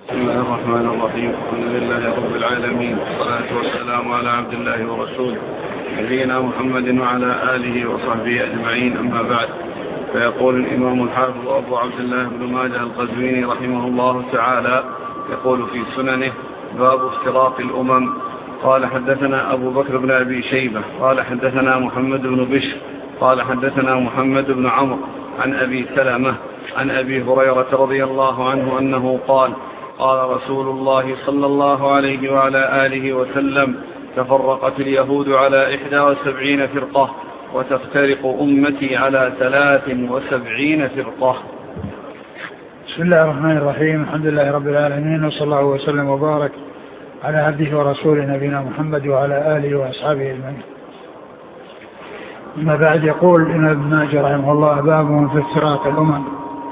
بسم الله الرحمن الرحيم. الحمد لله رب العالمين، والصلاة والسلام على عبد الله ورسوله نبينا محمد وعلى آله وصحبه أجمعين، أما بعد. فيقول الإمام الحافظ أبو عبد الله بن ماجه القزويني رحمه الله تعالى يقول في سننه: باب افتراق الأمم. قال: حدثنا أبو بكر بن أبي شيبة قال حدثنا محمد بن بشر قال حدثنا محمد بن عمرو عن أبي سلمة عن أبي هريرة رضي الله عنه أنه قال: قال رسول الله صلى الله عليه وعلى آله وسلم: تفرقت اليهود على 71 فرقة، وتفترق أمتي على 73 فرقة. بسم الله الرحمن الرحيم. الحمد لله رب العالمين، وصلى الله وسلم وبارك على عبده ورسوله نبينا محمد وعلى آله وأصحابه أجمعين. أما بعد، يقول إن ابن ماجه رحمه الله: باب في افتراق الأمم،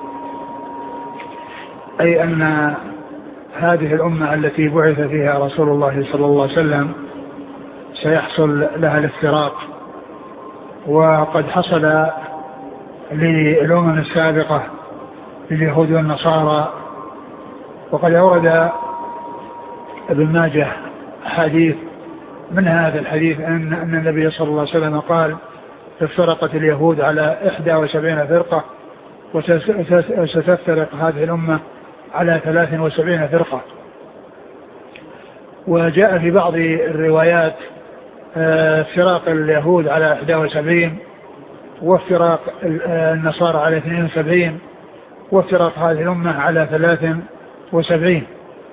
أي أن هذه الأمة التي بعث فيها رسول الله صلى الله عليه وسلم سيحصل لها الافتراق، وقد حصل للأمم السابقة لليهود والنصارى. وقد أورد ابن ماجه حديث من هذا الحديث أن النبي صلى الله عليه وسلم قال: افترقت اليهود على 71 فرقة، وستفترق هذه الأمة على 73 فرقة. وجاء في بعض الروايات افتراق اليهود على 71، وافتراق النصارى على 72، وافتراق هذه الأمة على 73.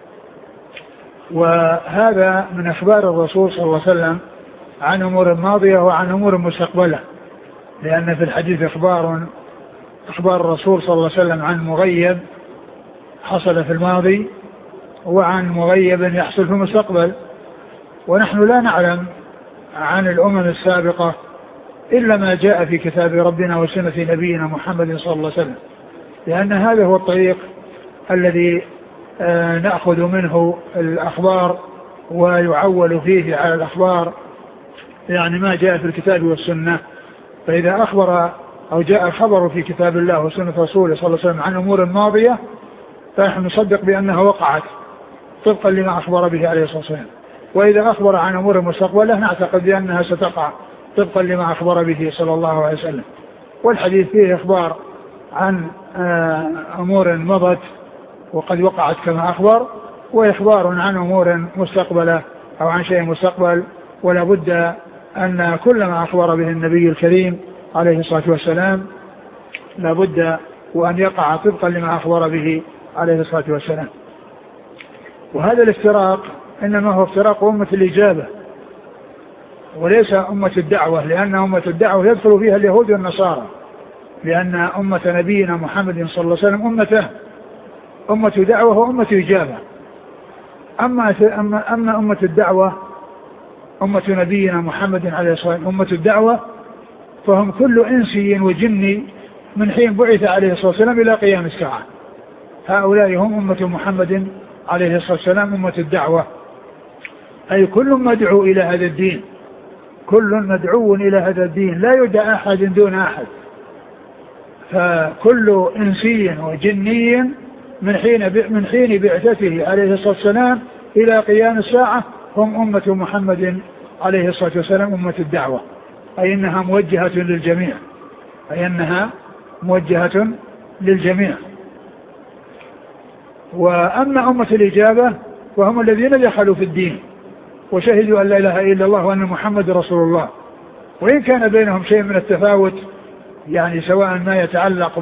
وهذا من أخبار الرسول صلى الله عليه وسلم عن أمور ماضية وعن أمور مستقبلة، لأن في الحديث أخبار الرسول صلى الله عليه وسلم عن مغيب حصل في الماضي، وعن مغيب يحصل في المستقبل. ونحن لا نعلم عن الأمم السابقة إلا ما جاء في كتاب ربنا وسنة نبينا محمد صلى الله عليه وسلم، لأن هذا هو الطريق الذي نأخذ منه الأخبار ويعول فيه على الأخبار، يعني ما جاء في الكتاب والسنة. فإذا أخبر أو جاء خبر في كتاب الله وسنة رسوله صلى الله عليه وسلم عن أمور ماضية، فنحن نصدق بأنها وقعت طبقا لما أخبر به عليه الصلاة والسلام. وإذا أخبر عن أمور مستقبلة نعتقد بأنها ستقع طبقا لما أخبر به صلى الله عليه وسلم. والحديث فيه إخبار عن أمور مضت وقد وقعت كما أخبر، وإخبار عن أمور مستقبلة أو عن شيء مستقبل. ولا بد أن كل ما أخبر به النبي الكريم عليه الصلاة والسلام لا بد وأن يقع طبقا لما أخبر به عليه الصلاة والسلام. وهذا الافتراق إنما هو افتراق أمة الإجابة وليس أمة الدعوة، لأن أمة الدعوة يدخل فيها اليهود والنصارى، لأن أمة نبينا محمد صلى الله عليه وسلم أمة دعوة وأمة إجابة. أما أمة الدعوة أمة نبينا محمد عليه الصلاة والسلام أمة الدعوة، فهم كل إنسي وجني من حين بعث عليه الصلاة والسلام إلى قيام الساعة. هؤلاء هم أمة محمد عليه الصلاة والسلام أمة الدعوة، أي كل مدعو إلى هذا الدين، كل مدعو إلى هذا الدين، لا يدعى أحد دون أحد. فكل إنسي وجني من حين بعثته عليه الصلاة والسلام إلى قيام الساعة هم أمة محمد عليه الصلاة والسلام أمة الدعوة، أي أنها موجهة للجميع. وأما أمة الإجابة وهم الذين دخلوا في الدين وشهدوا أن لا إله إلا الله وأن محمد رسول الله، وإن كان بينهم شيء من التفاوت، يعني سواء ما يتعلق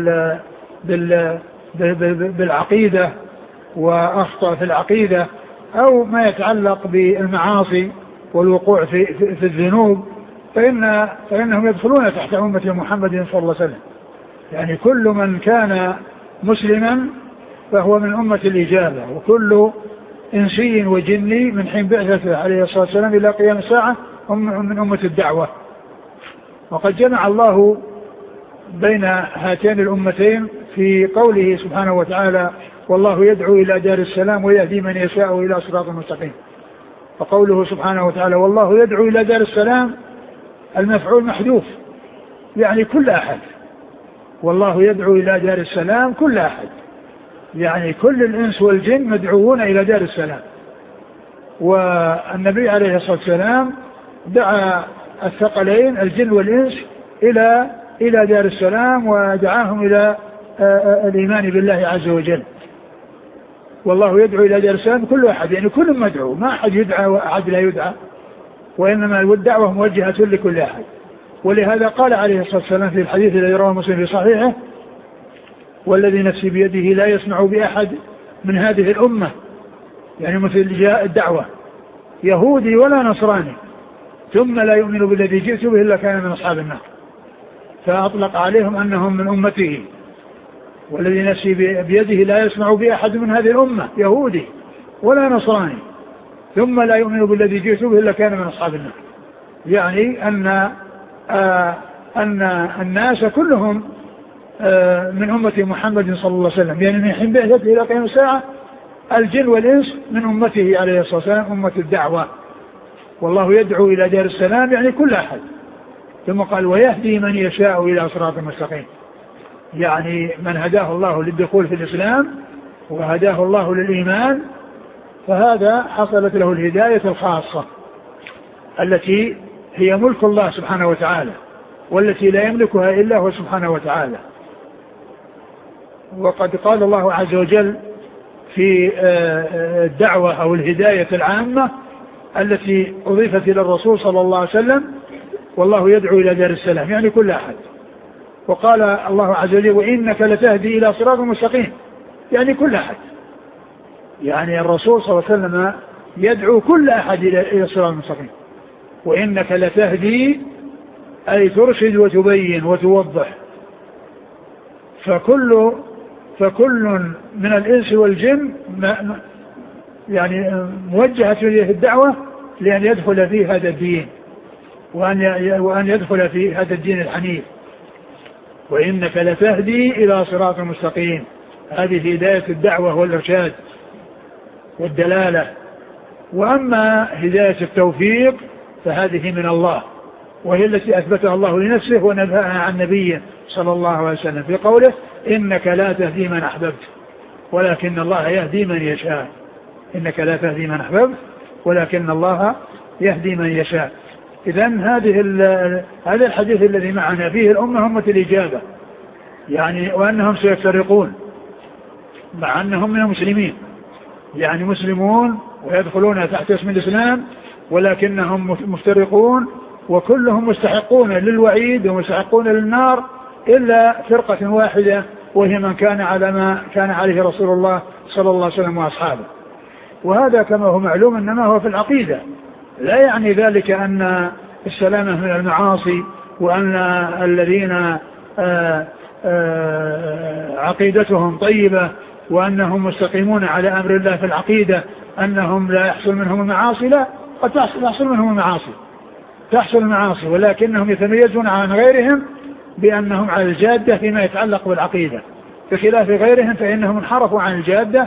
بالعقيدة وأخطاء في العقيدة، أو ما يتعلق بالمعاصي والوقوع في الذنوب، فإنهم يدخلون تحت أمة محمد صلى الله عليه وسلم. يعني كل من كان مسلما فهو من أمة الإجابة، وكل إنسي وجني من حين بعثته عليه الصلاة والسلام إلى قيام الساعة هم من أمة الدعوة. وقد جمع الله بين هاتين الأمتين في قوله سبحانه وتعالى: والله يدعو إلى دار السلام ويهدي من يشاء إلى صراط مستقيم. وقوله سبحانه وتعالى: والله يدعو إلى دار السلام، المفعول محذوف، يعني كل أحد. والله يدعو إلى دار السلام كل أحد، يعني كل الإنس والجن مدعوون إلى دار السلام. والنبي عليه الصلاة والسلام دعا الثقلين الجن والإنس إلى دار السلام، ودعاهم إلى الإيمان بالله عز وجل. والله يدعو إلى دار السلام كل أحد، يعني كل مدعو، ما أحد يدعى وأحد لا يدعى، وإنما الدعوة موجهة لكل أحد. ولهذا قال عليه الصلاة والسلام في الحديث الذي رواه مسلم في صحيحه: والذي نفسي بيده لا يسمع بأحد من هذه الأمة، يعني مثل جاء الدعوة، يهودي ولا نصراني، ثم لا يؤمن بالذي جئت به إلا كان من أصحاب النار. فأطلق عليهم أنهم من أمته. والذي نفسي بيده لا يسمع بأحد من هذه الأمة، يهودي ولا نصراني، ثم لا يؤمن بالذي جئت به إلا كان من أصحاب النار. يعني أن الناس كلهم من أمة محمد صلى الله عليه وسلم، يعني من حين بعثته إلى قيام الساعة الجن والإنس من أمته عليه الصلاة والسلام، أمة الدعوة. والله يدعو إلى دار السلام يعني كل أحد. ثم قال: ويهدي من يشاء إلى صراط مستقيم، يعني من هداه الله للدخول في الإسلام وهداه الله للإيمان، فهذا حصلت له الهداية الخاصة التي هي ملك الله سبحانه وتعالى، والتي لا يملكها إلا هو سبحانه وتعالى. وقد قال الله عز وجل في الدعوة أو الهداية العامة التي أضيفت إلى الرسول صلى الله عليه وسلم: والله يدعو إلى دار السلام، يعني كل أحد. وقال الله عز وجل: وإنك لتهدي إلى صراط مستقيم، يعني كل أحد. يعني الرسول صلى الله عليه وسلم يدعو كل أحد إلى صراط مستقيم. وإنك لتهدي أي ترشد وتبين وتوضح. فكل من الإنس والجن يعني موجهة إليه الدعوة لأن يدخل في هذا الدين، وأن يدخل في هذا الدين الحنيف. وإنك لتهدي إلى صراط مستقيم، هذه هداية الدعوة والإرشاد والدلالة. وأما هداية التوفيق فهذه من الله، وهي التي أثبتها الله لنفسه ونبهها عن نبيه صلى الله عليه وسلم في قوله: إنك لا تهدي من أحببت ولكن الله يهدي من يشاء. إنك لا تهدي من أحببت ولكن الله يهدي من يشاء. إذن هذا الحديث الذي معنا فيه الأمة همة الإجابة، يعني وأنهم سيفترقون مع أنهم من المسلمين، يعني مسلمون ويدخلون تحت اسم الإسلام، ولكنهم مفترقون وكلهم مستحقون للوعيد ومستحقون للنار إلا فرقة واحدة، وهي من كان على ما كان عليه رسول الله صلى الله عليه وسلم وأصحابه. وهذا كما هو معلوم إنما هو في العقيدة، لا يعني ذلك أن السلامة من المعاصي، وأن الذين عقيدتهم طيبة وأنهم مستقيمون على أمر الله في العقيدة أنهم لا يحصل منهم المعاصي. لا، قد تحصل منهم المعاصي، تحصل المعاصي، ولكنهم يتميزون عن غيرهم بأنهم على الجادة فيما يتعلق بالعقيدة، بخلاف غيرهم فإنهم انحرفوا عن الجادة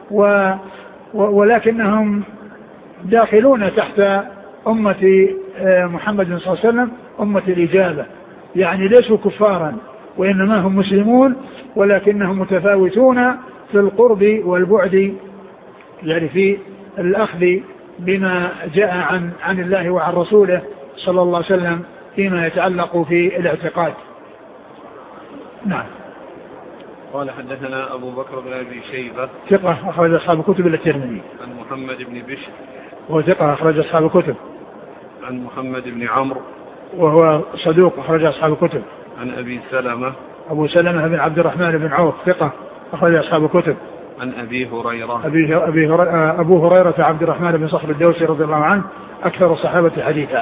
ولكنهم داخلون تحت أمة محمد صلى الله عليه وسلم، أمة الإجابة، يعني ليسوا كفارا وإنما هم مسلمون، ولكنهم متفاوتون في القرب والبعد، يعني في الأخذ بما جاء عن الله وعن رسوله صلى الله عليه وسلم فيما يتعلق في الاعتقاد. نعم. قال: حدثنا أبو بكر بن أبي شيبة ثقة أخرج أصحاب الكتب إلى الترمذي. عن محمد بن بشر وهو ثقة أخرج أصحاب الكتب. عن محمد بن عمرو وهو صدوق أخرج أصحاب الكتب. عن أبي سلمة أبو سلمة بن عبد الرحمن بن عوف ثقة أخرج أصحاب الكتب. عن أبي هريرة أبو هريرة عبد الرحمن بن صخر الدوسي رضي الله عنه أكثر الصحابة حديثا.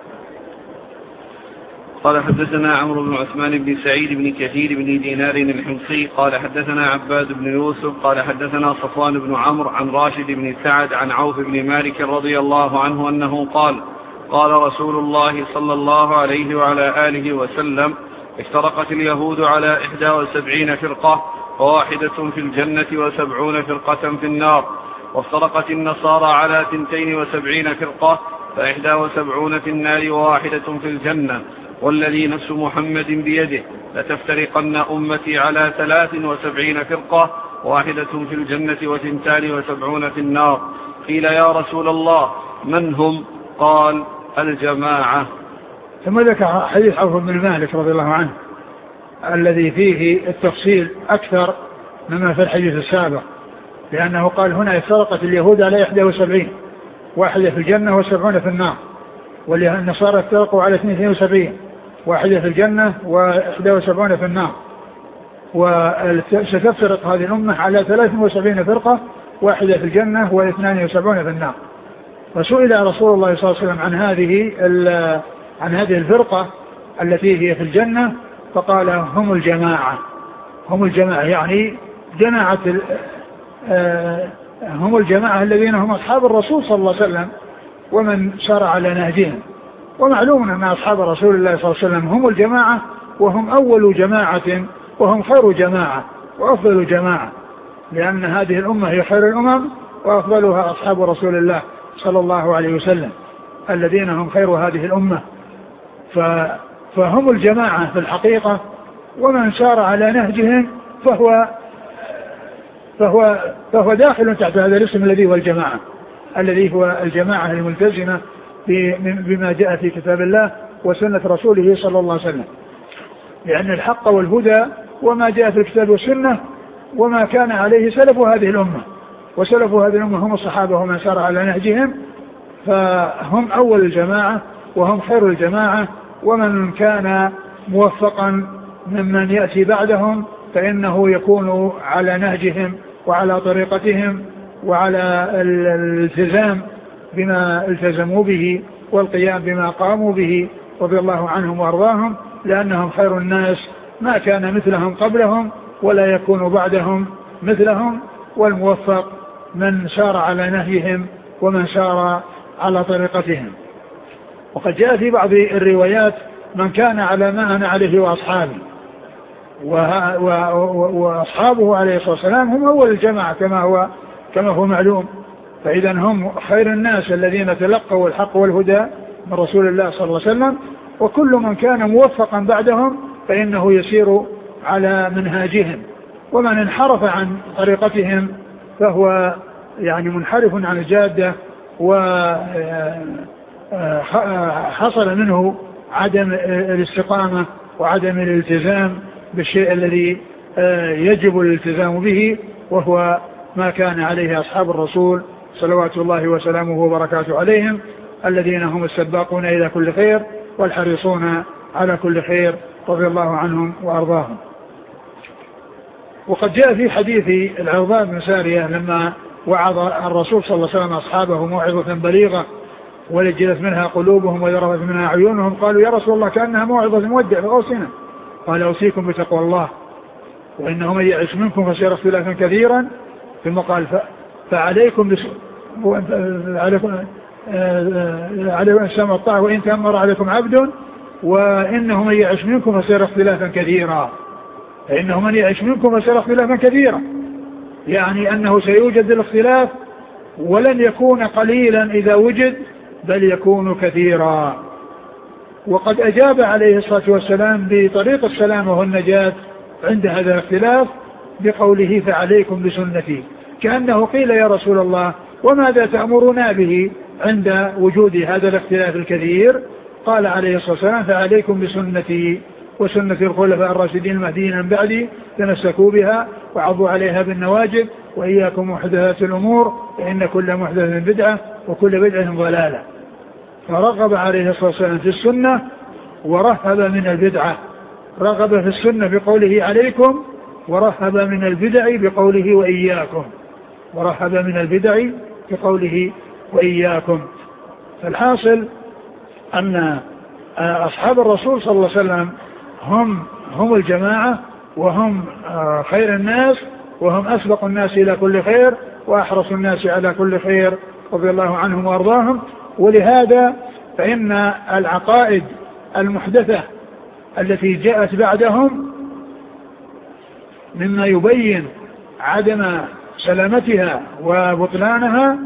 قال: حدثنا عمرو بن عثمان بن سعيد بن كثير بن دينار الحمصي قال: حدثنا عباد بن يوسف قال: حدثنا صفوان بن عمرو عن راشد بن سعد عن عوف بن مالك رضي الله عنه أنه قال: قال رسول الله صلى الله عليه وعلى آله وسلم: افترقت اليهود على 71 فرقة، وواحدة في الجنة و70 فرقة في النار. وافترقت النصارى على 72 فرقة، ف71 في النار وواحدة في الجنة. والذي نفس محمد بيده لتفترقن أمتي على 73 فرقة، واحدة في الجنة و72 في النار. قيل يا رسول الله من هم؟ قال الجماعة. ثم ذكر حديث عوف بن مالك رضي الله عنه الذي فيه التفصيل أكثر مما في الحديث السابق، لأنه قال هنا افترقت اليهود على 71، واحدة في الجنة و70 في النار، والنصارى افترقوا على 72، واحدة في الجنة و71 في النار. وستفترق هذه الأمة على 73 فرقة، واحدة في الجنة و72 في النار. فسئل رسول الله صلى الله عليه وسلم عن هذه الفرقة التي هي في الجنة، فقال هم الجماعة. هم الجماعة يعني جماعة هم الجماعة الذين هم أصحاب الرسول صلى الله عليه وسلم ومن سار على نهجهم. ومعلوم أن أصحاب رسول الله صلى الله عليه وسلم هم الجماعة، وهم أول جماعة، وهم خير جماعة وأفضل جماعة، لأن هذه الأمة هي خير الأمم وأفضلها أصحاب رسول الله صلى الله عليه وسلم الذين هم خير هذه الأمة. فهم الجماعة في الحقيقة، ومن سار على نهجهم فهو داخل تحت هذا الاسم الذي هو الجماعة، الذي هو الجماعة الملتزمة بما جاء في كتاب الله وسنة رسوله صلى الله عليه وسلم، لأن الحق والهدى وما جاء في الكتاب والسنة وما كان عليه سلف هذه الأمة، وسلف هذه الأمة هم الصحابة ومن سار على نهجهم، فهم أول الجماعة وهم خير الجماعة. ومن كان موفقا ممن يأتي بعدهم فإنه يكون على نهجهم وعلى طريقتهم وعلى الالتزام بما التزموا به والقيام بما قاموا به رضي الله عنهم وارضاهم، لأنهم خير الناس، ما كان مثلهم قبلهم ولا يكون بعدهم مثلهم. والموفق من سار على نهجهم ومن سار على طريقتهم. وقد جاء في بعض الروايات من كان على ما أنا عليه وأصحابي، وأصحابه عليه الصلاة والسلام هم أول الجماعة كما هو معلوم. فإذا هم خير الناس الذين تلقوا الحق والهدى من رسول الله صلى الله عليه وسلم، وكل من كان موفقا بعدهم فإنه يسير على منهاجهم. ومن انحرف عن طريقتهم فهو يعني منحرف عن الجادة، وحصل منه عدم الاستقامة وعدم الالتزام بالشيء الذي يجب الالتزام به، وهو ما كان عليه أصحاب الرسول صلوات الله وسلامه وبركاته عليهم، الذين هم السباقون إلى كل خير والحريصون على كل خير رضي الله عنهم وأرضاهم. وقد جاء في حديث العرباض بن سارية لما وعظ الرسول صلى الله عليه وسلم أصحابه موعظة بليغة ولجلت منها قلوبهم وذرفت منها عيونهم، قالوا يا رسول الله كأنها موعظة مودع فأوصنا. قال أوصيكم بتقوى الله، وإنه من يعش منكم فسيرى اختلافا كثيرا، ثم قال فعليكم عليكم السمع والطاعة وإن تأمر عليكم عبد، وإنه من يعش منكم فسيرى اختلافا كثيرا. فإنه من يعش منكم فسيرى اختلافا كثيرا، يعني أنه سيوجد الاختلاف ولن يكون قليلا إذا وجد، بل يكون كثيرا. وقد أجاب عليه الصلاة والسلام بطريق السلامة والنجاة عند هذا الاختلاف بقوله فعليكم بسنتي، كأنه قيل يا رسول الله وماذا تأمرنا به عند وجود هذا الاختلاف الكثير؟ قال عليه الصلاة والسلام فعليكم بسنتي وسنة الخلفاء الراشدين المهديين من بعدي تمسكوا بها وعضوا عليها بالنواجذ، وإياكم محدثات الأمور فإن كل محدث بدعة وكل بدعة ضلالة. فرغب عليه الصلاة والسلام في السنة ورهب من البدعة، رغب في السنة بقوله عليكم، ورهب من البدع بقوله وإياكم، ورهب من البدع بقوله وإياكم. فالحاصل أن أصحاب الرسول صلى الله عليه وسلم هم الجماعة، وهم خير الناس، وهم أسبق الناس إلى كل خير وأحرص الناس على كل خير رضي الله عنهم وأرضاهم. ولهذا فإن العقائد المحدثة التي جاءت بعدهم مما يبين عدم سلامتها وبطلانها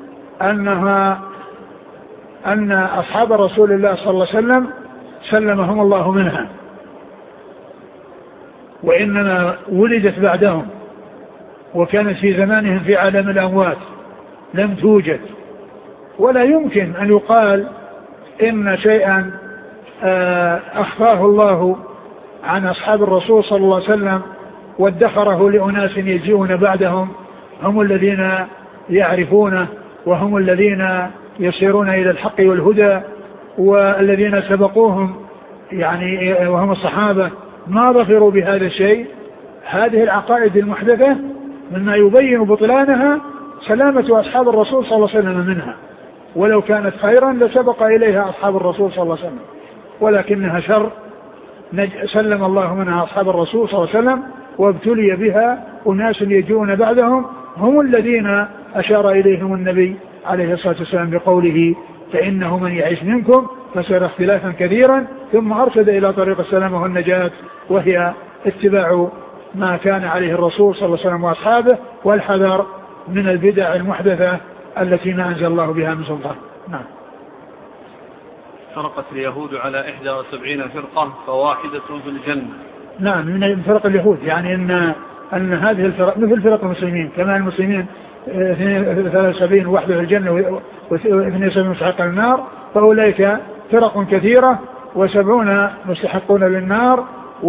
أن أصحاب رسول الله صلى الله عليه وسلم سلمهم الله منها، وإنما ولدت بعدهم وكانت في زمانهم في عالم الأموات لم توجد، ولا يمكن أن يقال إن شيئا أخفاه الله عن أصحاب الرسول صلى الله عليه وسلم وادخره لأناس يجيئون بعدهم هم الذين يعرفونه وهم الذين يسيرون إلى الحق والهدى والذين سبقوهم يعني وهم الصحابة ما ظفروا بهذا الشيء. هذه العقائد المحدثة مما يبين بطلانها سلامة أصحاب الرسول صلى الله عليه وسلم منها، ولو كانت خيرا لسبق إليها أصحاب الرسول صلى الله عليه وسلم، ولكنها شر سلم الله منها أصحاب الرسول صلى الله عليه وسلم، وابتلي بها أناس يجون بعدهم هم الذين أشار إليهم النبي عليه الصلاة والسلام بقوله فإنه من يعيش منكم فسيرى اختلافا كثيرا، ثم أرشد إلى طريق السلامة والنجاة، وهي اتباع ما كان عليه الرسول صلى الله عليه وسلم وأصحابه والحذر من البدع المحدثة التي ما أنزل الله بها من سلطان. نعم. فرقت اليهود على 71 فرقة فواحدة في الجنة. نعم من فرق اليهود، يعني أن هذه الفرق مثل فرق المسلمين، كما المسلمين 73 وحده في الجنة و72 مستحق النار، فأولئك فرق كثيرة و70 مستحقون للنار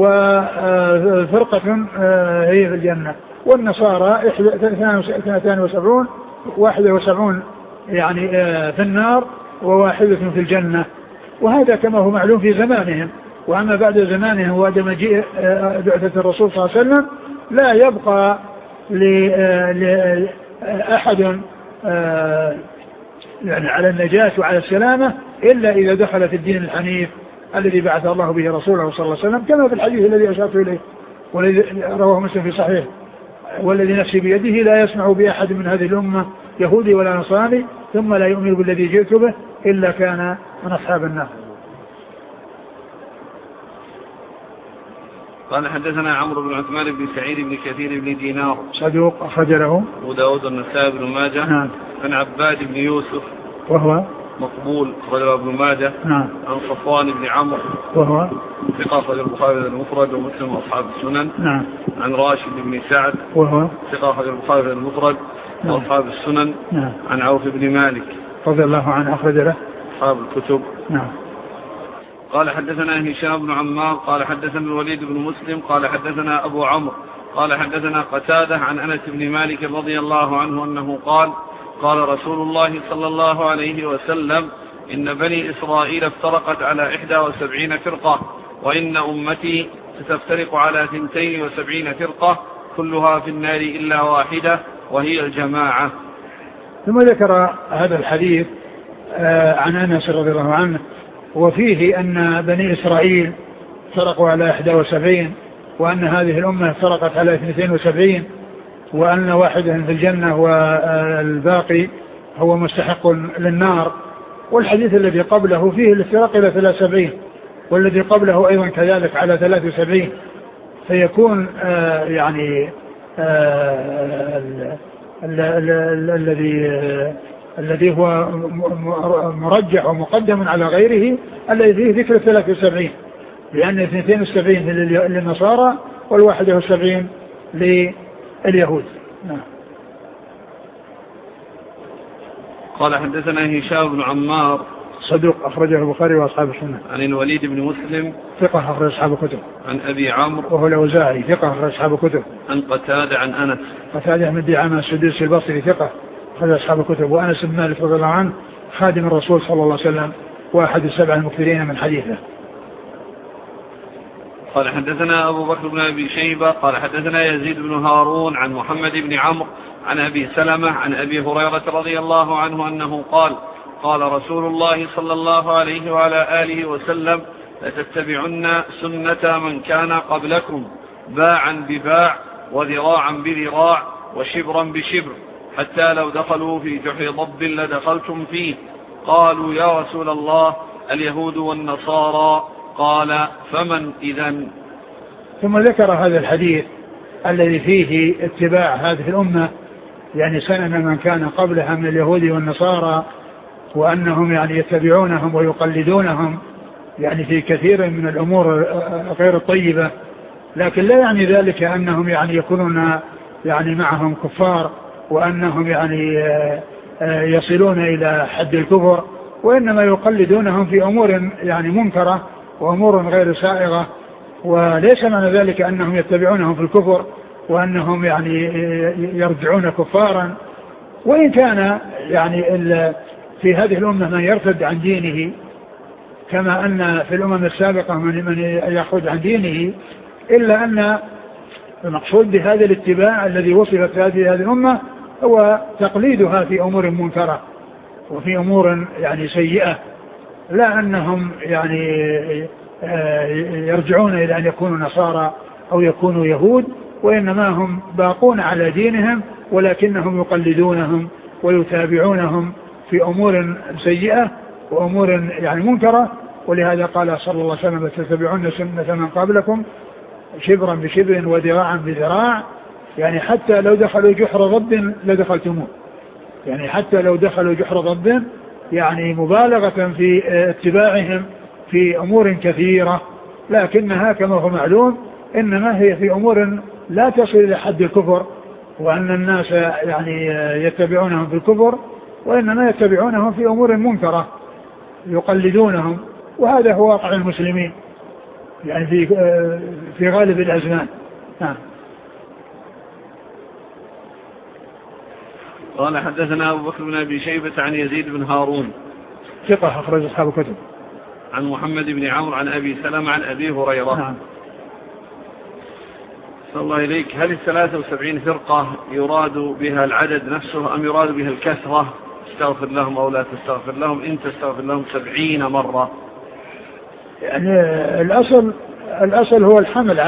وفرقة هي في الجنة. والنصارى 72 71 يعني في النار وواحدة في الجنة، وهذا كما هو معلوم في زمانهم. وأما بعد زمانهم وبعد مجيء بعثة الرسول صلى الله عليه وسلم لا يبقى لأحد يعني على النجاة وعلى السلامة إلا إذا دخل في الدين الحنيف الذي بعث الله به رسوله صلى الله عليه وسلم، كما في الحديث الذي أشرت إليه والذي رواه مسلم في صحيح: والذي نفسي بيده لا يسمع بأحد من هذه الأمة يهودي ولا نصراني ثم لا يؤمن بالذي جئت به إلا كان من أصحاب النار. قال حدثنا عمرو بن عثمان بن سعيد بن كثير بن دينار صدوق أخرج له أبو داود والنسائي بن ماجه. نعم. عن عباد بن يوسف وهو مقبول أخرجه ابن ماجه. نعم. عن صفوان بن عمرو وهو ثقة أخرجه البخاري المفرد ومسلم وأصحاب السنن. نعم. عن راشد بن سعد وهو ثقة أخرجه البخاري المفرد وأصحاب السنن. نعم. عن عوف بن مالك رضي الله عنه أخرج له أصحاب الكتب. نعم. قال حدثنا هشام بن عمار قال حدثنا الوليد بن مسلم قال حدثنا أبو عمرو قال حدثنا قتادة عن أنس بن مالك رضي الله عنه أنه قال قال رسول الله صلى الله عليه وسلم إن بني إسرائيل افترقت على 71 فرقة وإن أمتي ستفترق على 72 فرقة كلها في النار إلا واحدة وهي الجماعة. ثم ذكر هذا الحديث عن أنس رضي الله عنه وفيه أن بني إسرائيل فرقوا على 71 وأن هذه الأمة فرقت على 72 وأن واحدة في الجنة والباقي هو مستحق للنار. والحديث الذي قبله فيه الافتراق إلى 73 والذي قبله أيضا كذلك على 73، فيكون يعني الذي هو مرجح ومقدم على غيره الذي فيه ذكر 73 لأن 72 للنصارى وال71 لليهود. نعم. قال حدثنا هشام بن عمار صدوق أخرجه البخاري وأصحاب السنة. عن الوليد بن مسلم ثقة أخرج أصحاب الكتب. عن أبي عمرو وهو الأوزاعي ثقة أخرج أصحاب الكتب. عن قتادة عن أنس قتادة من دعامة السدوسي البصري ثقة أخرج أصحاب الكتب. وأنس بن مالك رضي الله عنه خادم الرسول صلى الله عليه وسلم وأحد السبع المكثرين من حديثه. قال حدثنا أبو بكر بن أبي شيبة قال حدثنا يزيد بن هارون عن محمد بن عمرو عن أبي سلمة عن أبي هريرة رضي الله عنه أنه قال قال رسول الله صلى الله عليه وعلى آله وسلم لتتبعن سنة من كان قبلكم باعا بباع وذراعا بذراع وشبرا بشبر حتى لو دخلوا في جحر ضب لدخلتم فيه. قالوا يا رسول الله اليهود والنصارى قال فمن إذن. ثم ذكر هذا الحديث الذي فيه اتباع هذه الأمة يعني سنن من كان قبلها من اليهود والنصارى وأنهم يعني يتبعونهم ويقلدونهم يعني في كثير من الأمور غير الطيبة، لكن لا يعني ذلك أنهم يعني يكونون يعني معهم كفار وأنهم يعني يصلون إلى حد الكفر، وإنما يقلدونهم في أمور يعني منكرة وأمور غير سائغة، وليس معنى ذلك أنهم يتبعونهم في الكفر وأنهم يعني يرجعون كفارا. وإن كان يعني في هذه الأمة من يرتد عن دينه كما أن في الأمم السابقة من يخرج عن دينه، إلا أن المقصود بهذا الاتباع الذي وصفت هذه الأمة هو تقليدها في أمور منكرة وفي أمور يعني سيئة، لا أنهم يعني يرجعون إلى أن يكونوا نصارى أو يكونوا يهود، وإنما هم باقون على دينهم ولكنهم يقلدونهم ويتابعونهم في أمور سيئة وأمور يعني منكرة. ولهذا قال صلى الله عليه وسلم تتبعون سنة من قبلكم شبرا بشبر وذراعا بذراع، يعني حتى لو دخلوا جحر ضب لدخلتموه، يعني حتى لو دخلوا جحر ضب يعني مبالغة في اتباعهم في أمور كثيرة، لكنها كما هو معلوم إنما هي في أمور لا تصل إلى حد الكفر، وأن الناس يعني يتبعونهم في الكفر، وإنما يتبعونهم في أمور منكرة يقلدونهم، وهذا هو واقع المسلمين يعني في غالب الأزمان. قال حدثنا أبو بكر بن أبي شيبة عن يزيد بن هارون ثقة أخرج أصحاب الكتب، عن محمد بن عمرو عن أبي سلمة عن أبي هريرة. نعم. صلى الله إليك، هل 73 فرقة يراد بها العدد نفسه أم يراد بها الكثرة؟ تستغفر لهم أو لا تستغفر لهم؟ إن تستغفر لهم 70 مرة. يعني الأصل هو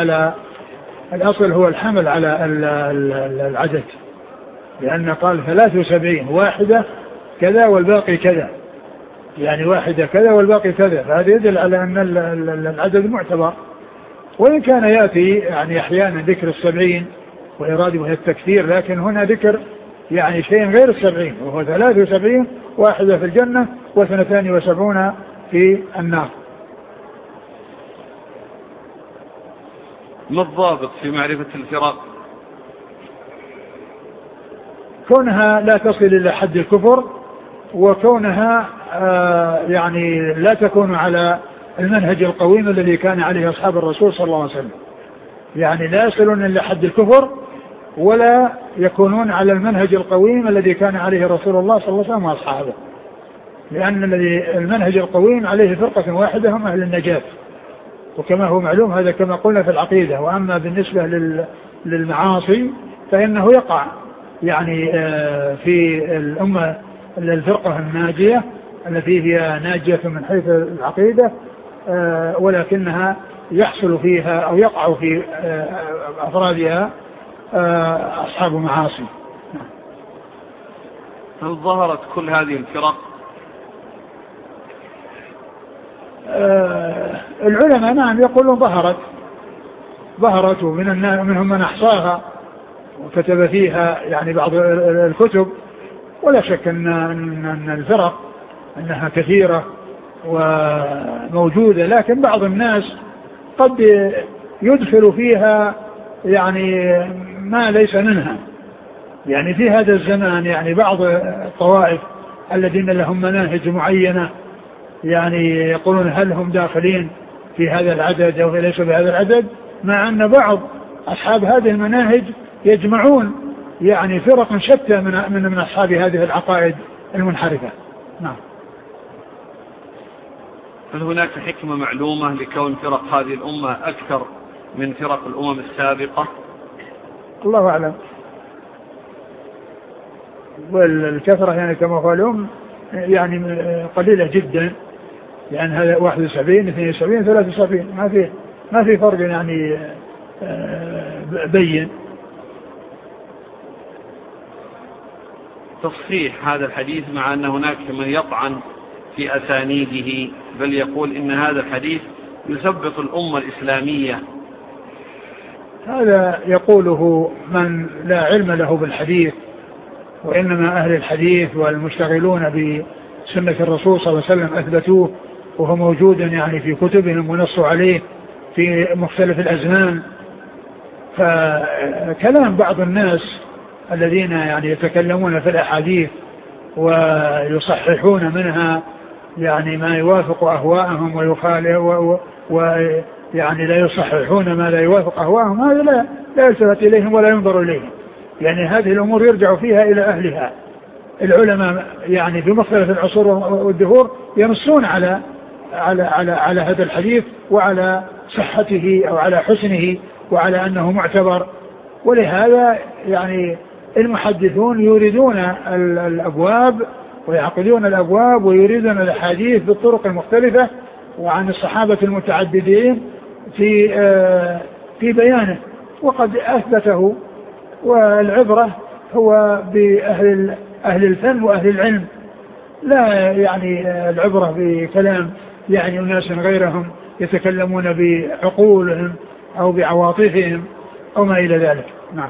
الحمل على العدد، لأن قال 73 واحدة كذا والباقي كذا، يعني واحدة كذا والباقي كذا، فهذا يدل على أن العدد معتبر. وإن كان يأتي يعني أحيانا ذكر 70 وإراد بها التكثير، لكن هنا ذكر يعني شيء غير 70، وهو 73 واحدة في الجنة و72 في النار. ما الضابط في معرفة الفرق؟ كونها لا تصل إلى حد الكفر، وكونها يعني لا تكون على المنهج القويم الذي كان عليه أصحاب الرسول صلى الله عليه وسلم، يعني لا يصلون إلى حد الكفر ولا يكونون على المنهج القويم الذي كان عليه رسول الله صلى الله عليه وسلم وأصحابه، لأن المنهج القويم عليه فرقة واحدة هم أهل النجاة، وكما هو معلوم هذا كما قلنا في العقيدة. وأما بالنسبة للمعاصي فإنه يقع يعني في الأمة الفرقة الناجية التي هي ناجية من حيث العقيدة، ولكنها يحصل فيها أو يقع في أفرادها أصحاب معاصي. هل ظهرت كل هذه الفرق؟ العلماء نعم يقولون ظهرت ومنهم من أحصاها وكتب فيها يعني بعض الكتب، ولا شك أن الفرق أنها كثيرة وموجودة، لكن بعض الناس قد يدخل فيها يعني ما ليس منها. يعني في هذا الزمان يعني بعض الطوائف الذين لهم مناهج معينة يعني يقولون هل هم داخلين في هذا العدد أو ليسوا بهذا العدد، مع أن بعض أصحاب هذه المناهج يجمعون يعني فرق شتى من أصحاب هذه العقائد المنحرفة. نعم. هل هناك حكمة معلومة لكون فرق هذه الأمة أكثر من فرق الأمم السابقة؟ الله أعلم. والكثرة يعني كما قالوا يعني قليلة جدا، يعني هذا 71 72 73 ما في فرق يعني بين. تصحيح هذا الحديث مع أن هناك من يطعن في أسانيده، بل يقول إن هذا الحديث يثبط الأمة الإسلامية. هذا يقوله من لا علم له بالحديث، وإنما أهل الحديث والمشتغلون بسنة الرسول صلى الله عليه وسلم أثبتوه، وهو موجود يعني في كتبهم ونصوا عليه في مختلف الأزمان. فكلام بعض الناس الذين يعني يتكلمون في الأحاديث ويصححون منها يعني ما يوافق أهواءهم ويعني لا يصححون ما لا يوافق أهواءهم، هذا لا يلتفت إليهم ولا ينظر إليهم. يعني هذه الأمور يرجع فيها إلى أهلها. العلماء يعني في مختلف العصور والدهور ينصون على هذا الحديث وعلى صحته أو على حسنه وعلى أنه معتبر. ولهذا يعني المحدثون يريدون الأبواب ويعقدون الأبواب ويريدون الأحاديث بالطرق المختلفة وعن الصحابة المتعددين في بيانه، وقد أثبته. والعبرة هو بأهل الفن وأهل العلم، لا يعني العبرة بكلام يعني الناس غيرهم يتكلمون بعقولهم أو بعواطفهم أو ما إلى ذلك. نعم.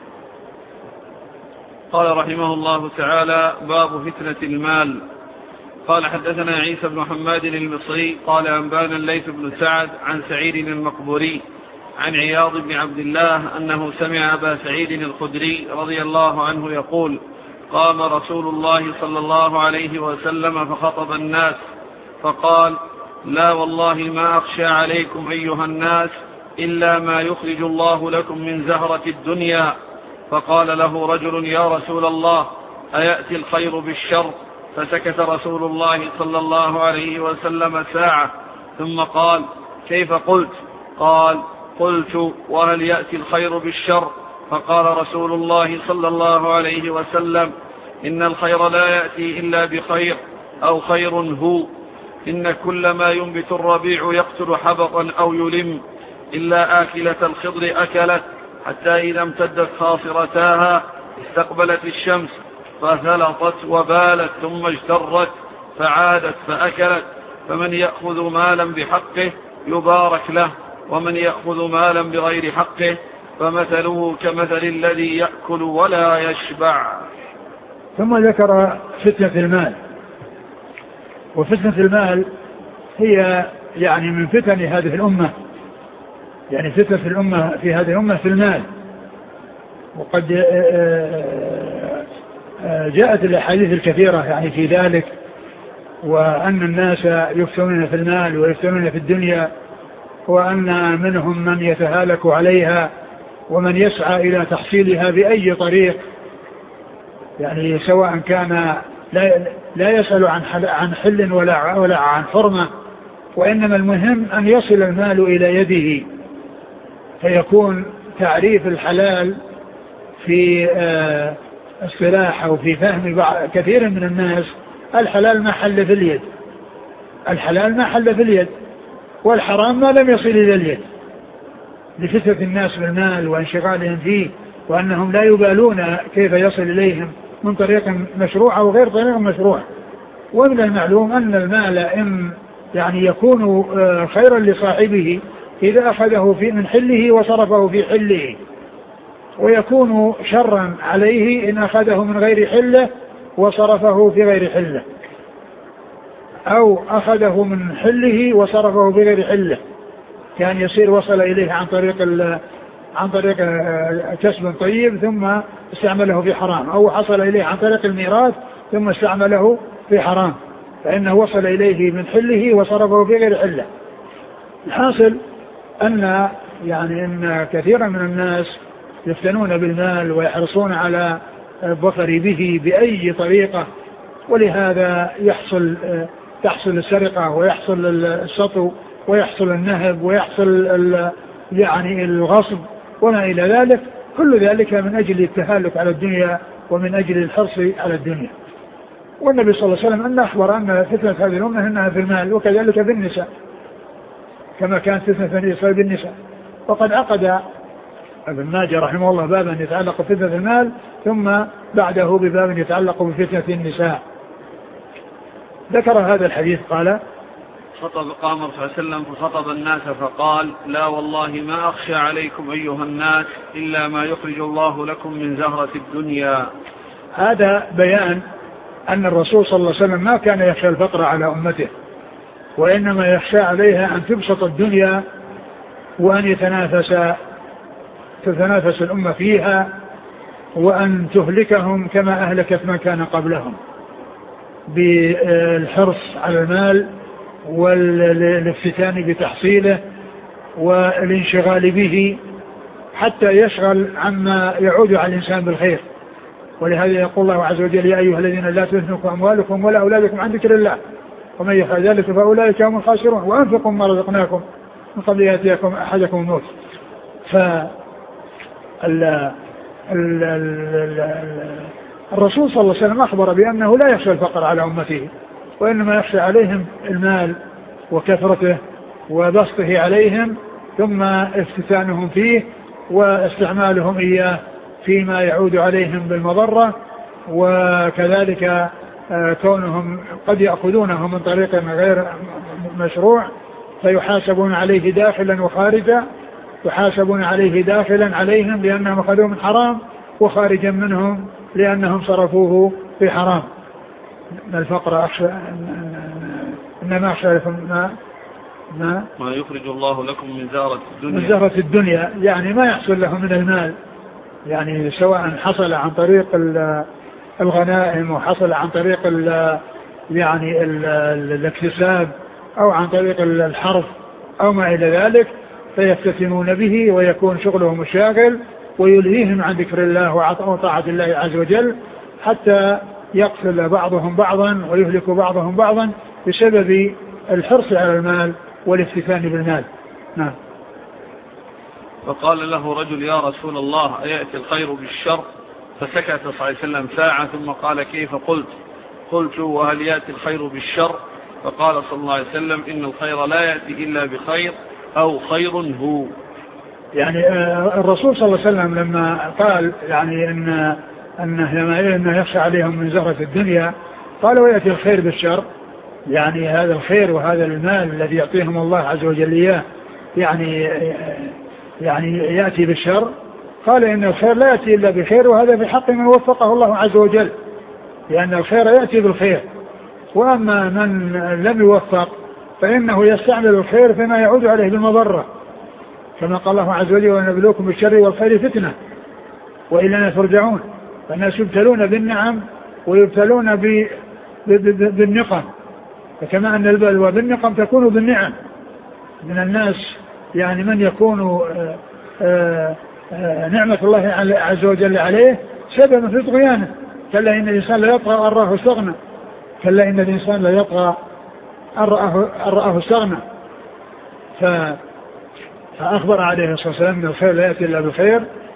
قال رحمه الله تعالى: باب فتنة المال. قال: حدثنا عيسى بن حماد المصري قال: أنبانا الليث بن سعد عن سعيد المقبوري عن عياض بن عبد الله أنه سمع أبا سعيد الخدري رضي الله عنه يقول: قام رسول الله صلى الله عليه وسلم فخطب الناس فقال: لا والله ما أخشى عليكم أيها الناس إلا ما يخرج الله لكم من زهرة الدنيا. فقال له رجل: يا رسول الله أيأتي الخير بالشر؟ فسكت رسول الله صلى الله عليه وسلم ساعة ثم قال: كيف قلت؟ قال: قلت: وهل يأتي الخير بالشر؟ فقال رسول الله صلى الله عليه وسلم: إن الخير لا يأتي إلا بخير أو خير هو. إن كل ما ينبت الربيع يقتل حبطا أو يلم إلا آكلة الخضر أكلت، حتى إذا امتدت خاصرتاها استقبلت الشمس فثلطت وبالت ثم اجترت فعادت فأكلت. فمن يأخذ مالا بحقه يبارك له، ومن يأخذ مالا بغير حقه فمثله كمثل الذي يأكل ولا يشبع. ثم ذكر فتنة المال. وفتنة المال هي يعني من فتن هذه الأمة، يعني فتنة الأمة في هذه الأمة في المال. وقد جاءت الأحاديث الكثيرة يعني في ذلك، وأن الناس يفتنون في المال ويفتنون في الدنيا، وأن منهم من يتهالك عليها ومن يسعى إلى تحصيلها بأي طريق، يعني سواء كان لا يسأل عن حل ولا عن حرمة، وإنما المهم أن يصل المال إلى يده، فيكون تعريف الحلال في اصطلاح أو في فهم كثير من الناس الحلال ما حل في اليد، الحلال ما حل في اليد، والحرام ما لم يصل إلى اليد، لفتنة الناس بالمال وانشغالهم فيه، وأنهم لا يبالون كيف يصل إليهم من طريق مشروع أو غير طريق مشروع. ومن المعلوم أن المال إن يعني يكون خيرا لصاحبه إذا أخذه من حله وصرفه في حله، ويكون شرا عليه إن أخذه من غير حله وصرفه في غير حله، أو أخذه من حله وصرفه بغير حله، كان يصير وصل إليه عن طريق كسب طيب ثم استعمله في حرام، أو حصل إليه عن طريق الميراث ثم استعمله في حرام، فإنه وصل إليه من حله وصرفه في غير حله. الحاصل أن كثيرا من الناس يفتنون بالمال ويحرصون على الظفر به بأي طريقة، ولهذا تحصل السرقة ويحصل السطو ويحصل النهب ويحصل الغصب وما إلى ذلك، كل ذلك من أجل التهالك على الدنيا ومن أجل الحرص على الدنيا. والنبي صلى الله عليه وسلم أن أخبر أن فتنة هذه الأمة أنها في المال، وكذلك بالنساء كما كانت فتنة بني إسرائيل بالنساء. وقد عقد ابن ماجه رحمه الله بابا يتعلق بفتنة المال، ثم بعده بباب يتعلق بفتنة النساء. ذكر هذا الحديث قال: قام صلى الله عليه وسلم فخطب الناس فقال: لا والله ما أخشى عليكم أيها الناس إلا ما يخرج الله لكم من زهرة الدنيا. هذا بيان أن الرسول صلى الله عليه وسلم ما كان يخشى الفقر على أمته، وإنما يخشى عليها أن تبسط الدنيا وأن يتنافس تتنافس الأمة فيها وأن تهلكهم كما أهلكت من كان قبلهم بالحرص على المال والافتتان بتحصيله والانشغال به حتى يشغل عما يعود على الإنسان بالخير. ولهذا يقول الله عز وجل: يا أيها الذين لا تهلكم أموالكم ولا أولادكم عن ذكر الله ومن يفعل ذلك فأولئك هم الخاسرون وأنفقوا ما رزقناكم من قبل يأتيكم أحدكم الموت. الرسول صلى الله عليه وسلم أخبر بأنه لا يخشى الفقر على أمته، وإنما يخشى عليهم المال وكثرته وبسطه عليهم، ثم افتتانهم فيه واستعمالهم إياه فيما يعود عليهم بالمضرة، وكذلك كونهم قد يأخذونه من طريق غير مشروع فيحاسبون عليه داخلا وخارجا، يحاسبون عليه داخلا عليهم لأنهم أخذوه من حرام، وخارجا منهم لأنهم صرفوه في حرام. الفقر أخشى إنما أخشى لكم ما يخرج الله لكم من زهرة الدنيا، من زهرة الدنيا، يعني ما يحصل لهم من المال، يعني سواء حصل عن طريق الغنائم وحصل عن طريق يعني الاكتساب أو عن طريق الحرف أو ما إلى ذلك، فيفتتنون به ويكون شغلهم مشاغل ويلهيهم عن ذكر الله وطاعة الله عز وجل، حتى يقتل بعضهم بعضا ويهلك بعضهم بعضا بسبب الحرص على المال والافتتان بالمال. نعم. فقال له رجل: يا رسول الله، أيأتي الخير بالشر؟ فسكت صلى الله عليه وسلم ساعة ثم قال: كيف؟ قلت: وهل يأتي الخير بالشر؟ فقال صلى الله عليه وسلم: إن الخير لا يأتي إلا بخير أو خير هو. يعني الرسول صلى الله عليه وسلم لما قال يعني أنه يخشى عليهم من زهرة الدنيا، قال: ويأتي الخير بالشر، يعني هذا الخير وهذا المال الذي يعطيهم الله عز وجل إياه يعني يأتي بالشر. قال: إن الخير لا يأتي إلا بخير، وهذا في حق من وفقه الله عز وجل، لأن الخير يأتي بالخير، وأما من لم يوفق فإنه يستعمل الخير فيما يعود عليه بالمضرة، كما قال الله عز وجل: ونبلوكم بالشر والخير فتنة وإلينا ترجعون. فالناس يبتلون بالنعم ويبتلون بالنقم، فكما أن البلوى بالنقم تكون بالنعم. من الناس يعني من يكون نعمة الله عز وجل عليه سبب في طغيانه. كلا إن الإنسان لا يطغى أن رآه استغنى، كلا إن الإنسان لا يطغى أن رآه استغنى. فأخبر عليه الصلاة والسلام أن الخير لا يأتي إلا بالخير،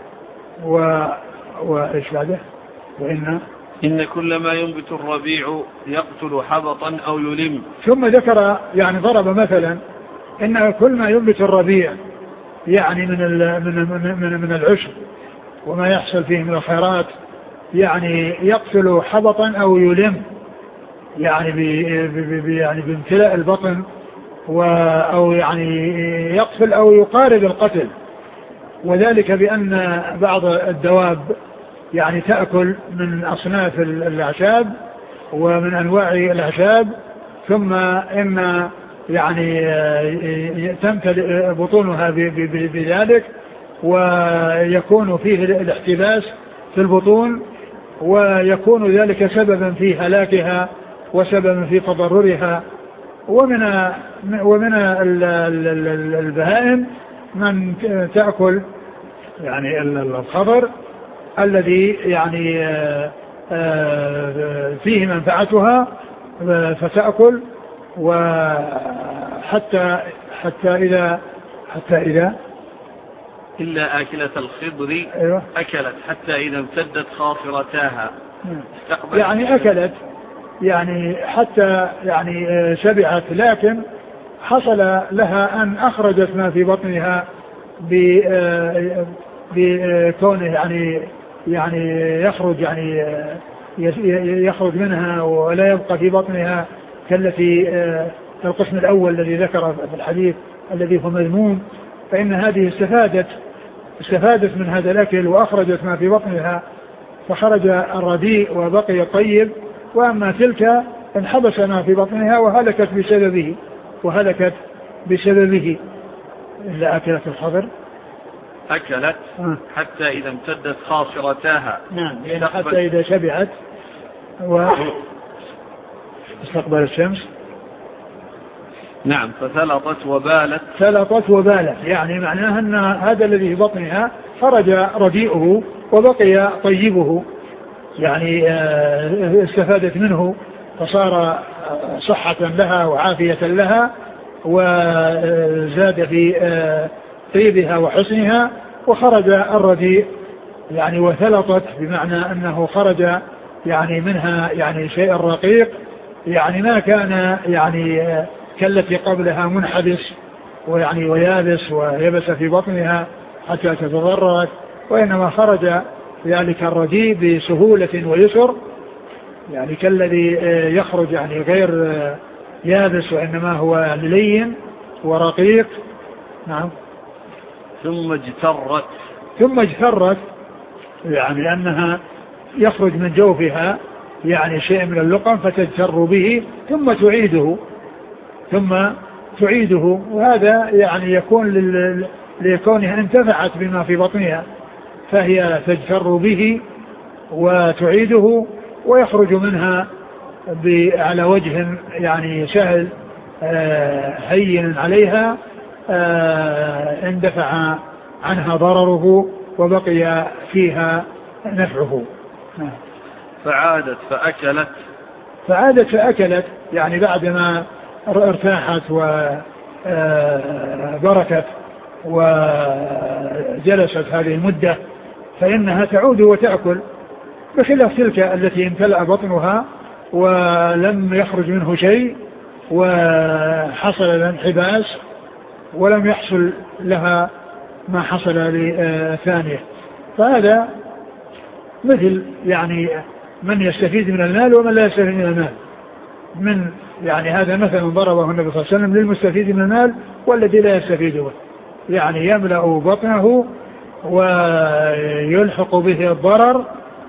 وإيش بعده؟ إن كل ما ينبت الربيع يقتل حبطا أو يلم. ثم ذكر يعني ضرب مثلا إن كل ما ينبت الربيع يعني من العشب وما يحصل فيه من الخيرات يعني يقتل حبطا أو يلم، يعني بامتلاء البطن أو يعني يقتل أو يقارب القتل. وذلك بأن بعض الدواب يعني تأكل من أصناف الأعشاب ومن أنواع الأعشاب، ثم إن يعني تمتلئ بطونها بذلك، ويكون فيه الاحتباس في البطون، ويكون ذلك سببا في هلاكها وسببا في تضررها. ومن البهائم من تأكل يعني الخضر الذي يعني فيه منفعتها فتأكل، وحتى إذا إلا آكلة الخضر أيوة. أكلت حتى إذا امتدت خاصرتاها يعني أكلت يعني حتى يعني شبعت، لكن حصل لها أن أخرجت ما في بطنها بكونه يعني يخرج منها ولا يبقى في بطنها كالتي القسم الأول الذي ذكر في الحديث الذي هو مذموم. فإن هذه استفادت من هذا الأكل وأخرجت ما في بطنها، فخرج الرديء وبقي الطيب، وأما تلك انحبس ما في بطنها وهلكت بسببه إلا أكلت الخضر. أكلت حتى إذا امتدت خاصرتاها. نعم، يعني حتى إذا شبعت واستقبل الشمس. نعم، فثلطت وبالت. ثلطت وبالت يعني معناها أن هذا الذي في بطنها خرج رديئه وبقي طيبه، يعني استفادت منه فصار صحة لها وعافية لها وزاد في طيبها وحسنها، وخرج الرديء يعني وثلطت بمعنى أنه خرج يعني منها يعني شيء رقيق، يعني ما كان يعني كالتي قبلها منحبس ويعني ويابس ويبس في بطنها حتى تتضررت، وإنما خرج ذلك الرديء بسهولة ويسر، يعني كالذي يخرج يعني غير يابس وإنما هو لين ورقيق. نعم. ثم اجترت يعني لأنها يخرج من جوفها يعني شيء من اللقم فتجتر به ثم تعيده وهذا يعني يكون لكونها انتفعت بما في بطنها، فهي تجتر به وتعيده ويخرج منها على وجه يعني سهل هين عليها، اندفع عنها ضرره وبقي فيها نفعه. فعادت فأكلت يعني بعدما ارتاحت وبركت وجلست هذه المدة فإنها تعود وتأكل، بخلاف تلك التي امتلأ بطنها ولم يخرج منه شيء وحصل الانحباس ولم يحصل لها ما حصل لثانية. فهذا مثل يعني من يستفيد من المال ومن لا يستفيد من المال، من يعني هذا مثلا ضربه النبي صلى الله عليه وسلم للمستفيد من المال والذي لا يستفيد به، يعني يملأ بطنه ويلحق به الضرر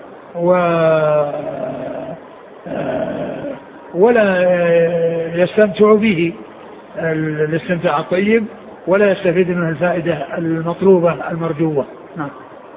ولا يستمتع به الاستمتاع الطيب ولا يستفيد منه الفائدة المطلوبة المرجوة. نعم.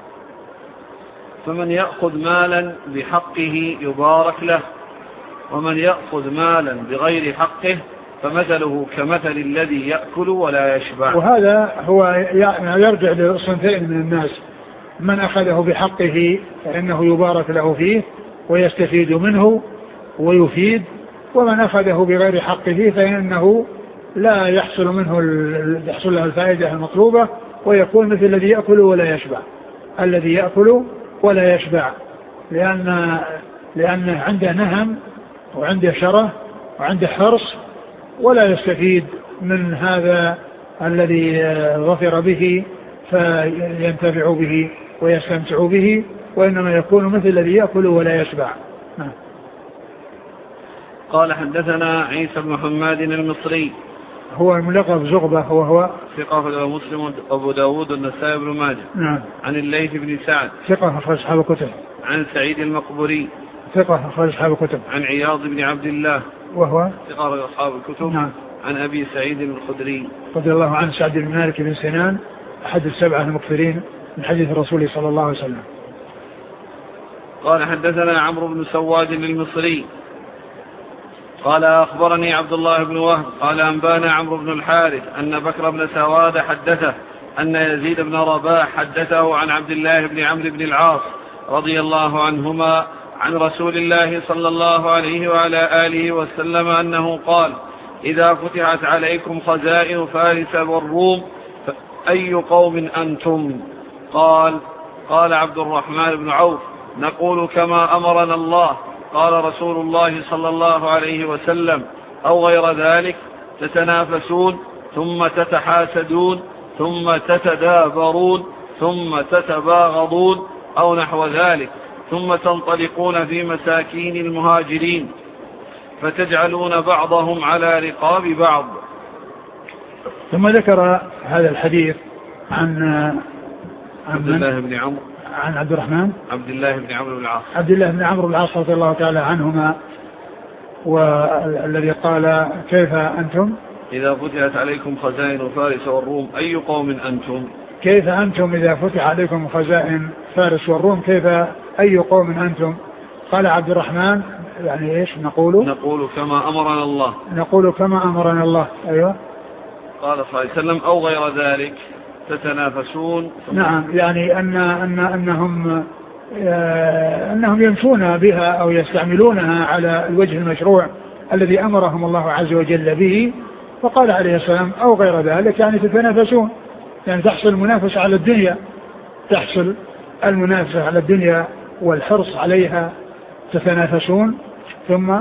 فمن يأخذ مالا بحقه يبارك له، ومن يأخذ مالا بغير حقه فمثله كمثل الذي يأكل ولا يشبع. وهذا هو يرجع للصنفين من الناس، من أخذه بحقه فإنه يبارك له فيه ويستفيد منه ويفيد، ومن أخذه بغير حقه فإنه لا يحصل منه يحصل له الفائدة المطلوبة ويكون مثل الذي يأكل ولا يشبع. الذي يأكل ولا يشبع لأنه عنده نهم وعنده شره وعنده حرص ولا يستفيد من هذا الذي ظفر به فينتفع به ويستمتع به، وإنما يكون مثل الذي يأكل ولا يشبع. قال حدثنا عيسى بن محمد المصري هو الملقب زغبة وهو ثقة أخرجه مسلم وأبو داود والنسائي بن ماجه. نعم. عن الليث بن سعد ثقة أخرج أصحاب الكتب. عن سعيد المقبري ثقة أخرج أصحاب الكتب. عن عياض بن عبد الله وهو ثقة أخرج أصحاب الكتب. نعم. عن أبي سعيد الخدري رضي الله عنه سعد بن مالك بن سنان أحد السبعة المكثرين من حديث الرسول صلى الله عليه وسلم. قال حدثنا عمرو بن سواد المصري قال أخبرني عبد الله بن وهب قال أنبانا عمرو بن الحارث أن بكر بن سواد حدثه أن يزيد بن رباح حدثه عن عبد الله بن عمرو بن العاص رضي الله عنهما عن رسول الله صلى الله عليه وعلى آله وسلم أنه قال: إذا فتحت عليكم خزائن فارس والروم فأي قوم أنتم؟ قال عبد الرحمن بن عوف: نقول كما أمرنا الله. قال رسول الله صلى الله عليه وسلم: أو غير ذلك، تتنافسون ثم تتحاسدون ثم تتدابرون ثم تتباغضون أو نحو ذلك، ثم تنطلقون في مساكين المهاجرين فتجعلون بعضهم على رقاب بعض. ثم ذكر هذا الحديث عن عبد الله بن عمرو عن عبد الرحمن عبد الله بن عمرو بن العاص عبد الله بن عمرو بن العاص رضي الله تعالى عنهما، والذي قال: كيف أنتم؟ إذا فتحت عليكم خزائن فارس والروم أي قوم أنتم؟ كيف أنتم إذا فتح عليكم خزائن فارس والروم كيف أي قوم أنتم؟ قال عبد الرحمن يعني إيش نقول كما أمرنا الله. نقول كما أمرنا الله. أيوة. قال صلى الله عليه وسلم أو غير ذلك تتنافسون. نعم يعني أنهم يمشون بها أو يستعملونها على الوجه المشروع الذي أمرهم الله عز وجل به. فقال عليه السلام أو غير ذلك يعني تتنافسون، يعني تحصل المنافسة على الدنيا، تحصل المنافسة على الدنيا والحرص عليها، تتنافسون ثم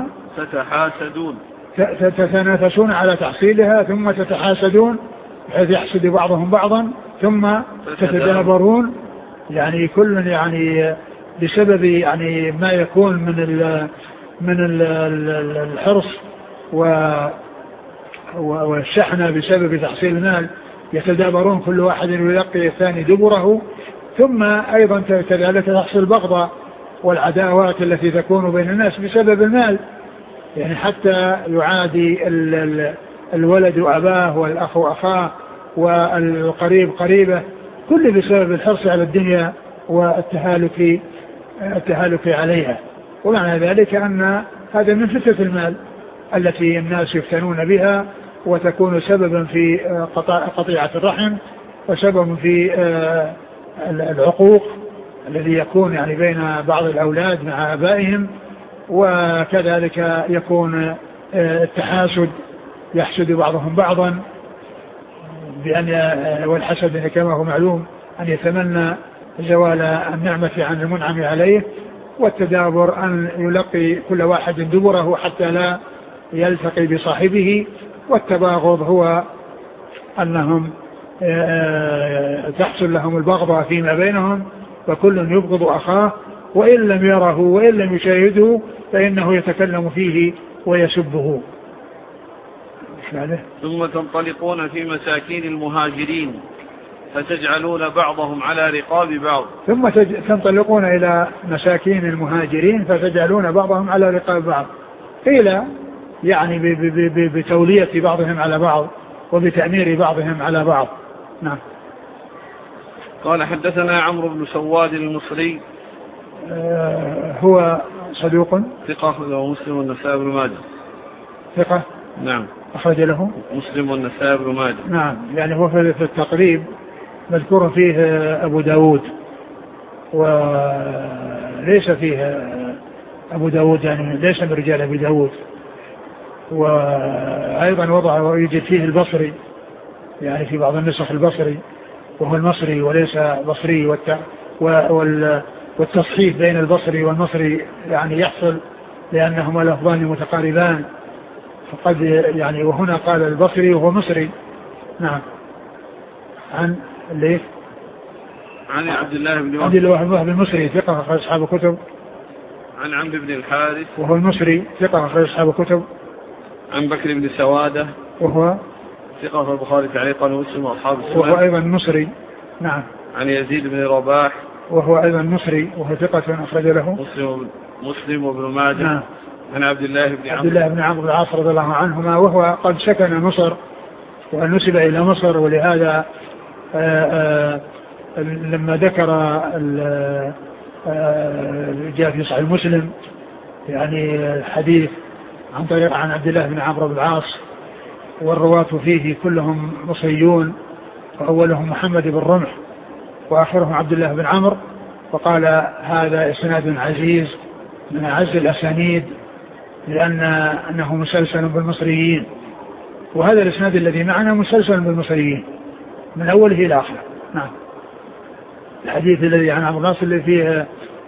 تتنافسون على تحصيلها ثم تتحاسدون بحيث يحسد بعضهم بعضا ثم تتدابرون، يعني كل يعني بسبب يعني ما يكون من الحرص والشحنة بسبب تحصيل المال يتدابرون كل واحد يلقي الثاني دبره، ثم أيضا كذلك تحصل البغضاء والعداوات التي تكون بين الناس بسبب المال، يعني حتى يعادي الولد أباه والأخ أخاه والقريب قريبه، كل بسبب الحرص على الدنيا والتهالك عليها. ومعنى ذلك أن هذا من فتنة المال التي الناس يفتنون بها وتكون سببا في قطيعة الرحم وسبب في العقوق الذي يكون يعني بين بعض الأولاد مع آبائهم، وكذلك يكون التحاسد يحسد بعضهم بعضا والحسد كما هو معلوم أن يتمنى زوال النعمة عن المنعم عليه، والتدابر أن يلقي كل واحد دبره حتى لا يلتقي بصاحبه، والتباغض هو أنهم تحصل لهم البغضاء فيما بينهم فكل يبغض أخاه وإن لم يره وإن لم يشاهده فإنه يتكلم فيه ويسبه. ثم تنطلقون في مساكين المهاجرين فتجعلون بعضهم على رقاب بعض. ثم تنطلقون إلى مساكين المهاجرين فتجعلون بعضهم على رقاب بعض، قيل يعني بتولية بعضهم على بعض وبتأمير بعضهم على بعض. نعم. قال حدثنا عمرو بن سواد المصري هو صدوق ثقة ومسلم والنسائي بن ماجه. ثقة. نعم. أخرج له مسلم والنسائي بن ماجه. نعم يعني هو في التقريب مذكور فيه أبو داود وليس فيه أبو داود يعني ليس من رجال أبي داود، وأيضا وضع ويوجد فيه البصري يعني في بعض النسخ البصري وهو المصري وليس بصري، والتصحيف بين البصري والمصري يعني يحصل لأنهما لفظان متقاربان، فقد يعني وهنا قال البصري وهو مصري. نعم. عن ليه؟ عن عبد الله بن وهب المصري ثقة أخرج أصحاب الكتب. عن عمرو بن الحارث وهو المصري ثقة أخرج أصحاب الكتب. عن بكر بن سوادة وهو ثقة في البخاري تعليقا ومسلم وأصحاب السنن. وهو أيضا مصري. نعم. عن يزيد بن رباح وهو أيضا مصري وهو ثقة أخرج له مسلم وابن ماجه. نعم. عن عبد الله بن عمرو بن العاص رضي الله عنهما وهو قد سكن مصر ونسب إلى مصر، ولهذا لما ذكر جاء في صحيح مسلم يعني الحديث عن طريق عن عبد الله بن عمرو بن العاص والرواة فيه كلهم مصريون، وأولهم محمد بن رمح وآخرهم عبد الله بن عمرو، وقال هذا إسناد عزيز من أعز الأسانيد لأنه مسلسل بالمصريين، وهذا الإسناد الذي معنا مسلسل بالمصريين من أوله إلى آخره. نعم. الحديث الذي عن عمرو بن العاص اللي فيه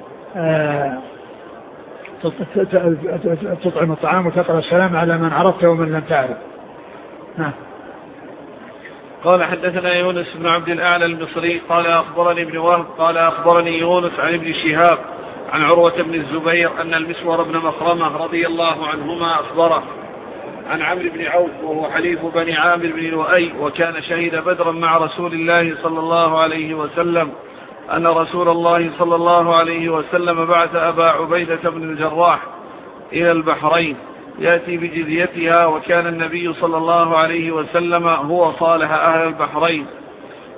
تطعم الطعام وتقرأ السلام على من عرفت ومن لم تعرف. نعم. قال حدثنا يونس بن عبد الأعلى المصري قال أخبرني ابن وهب قال أخبرني يونس عن ابن شهاب عن عروة بن الزبير أن المسور بن مخرمة رضي الله عنهما أخبره عن عمرو بن عوف وهو حليف بني عامر بن لؤي وكان شهد بدرا مع رسول الله صلى الله عليه وسلم أن رسول الله صلى الله عليه وسلم بعث أبا عبيدة بن الجراح إلى البحرين يأتي بجزيتها، وكان النبي صلى الله عليه وسلم هو صالح أهل البحرين،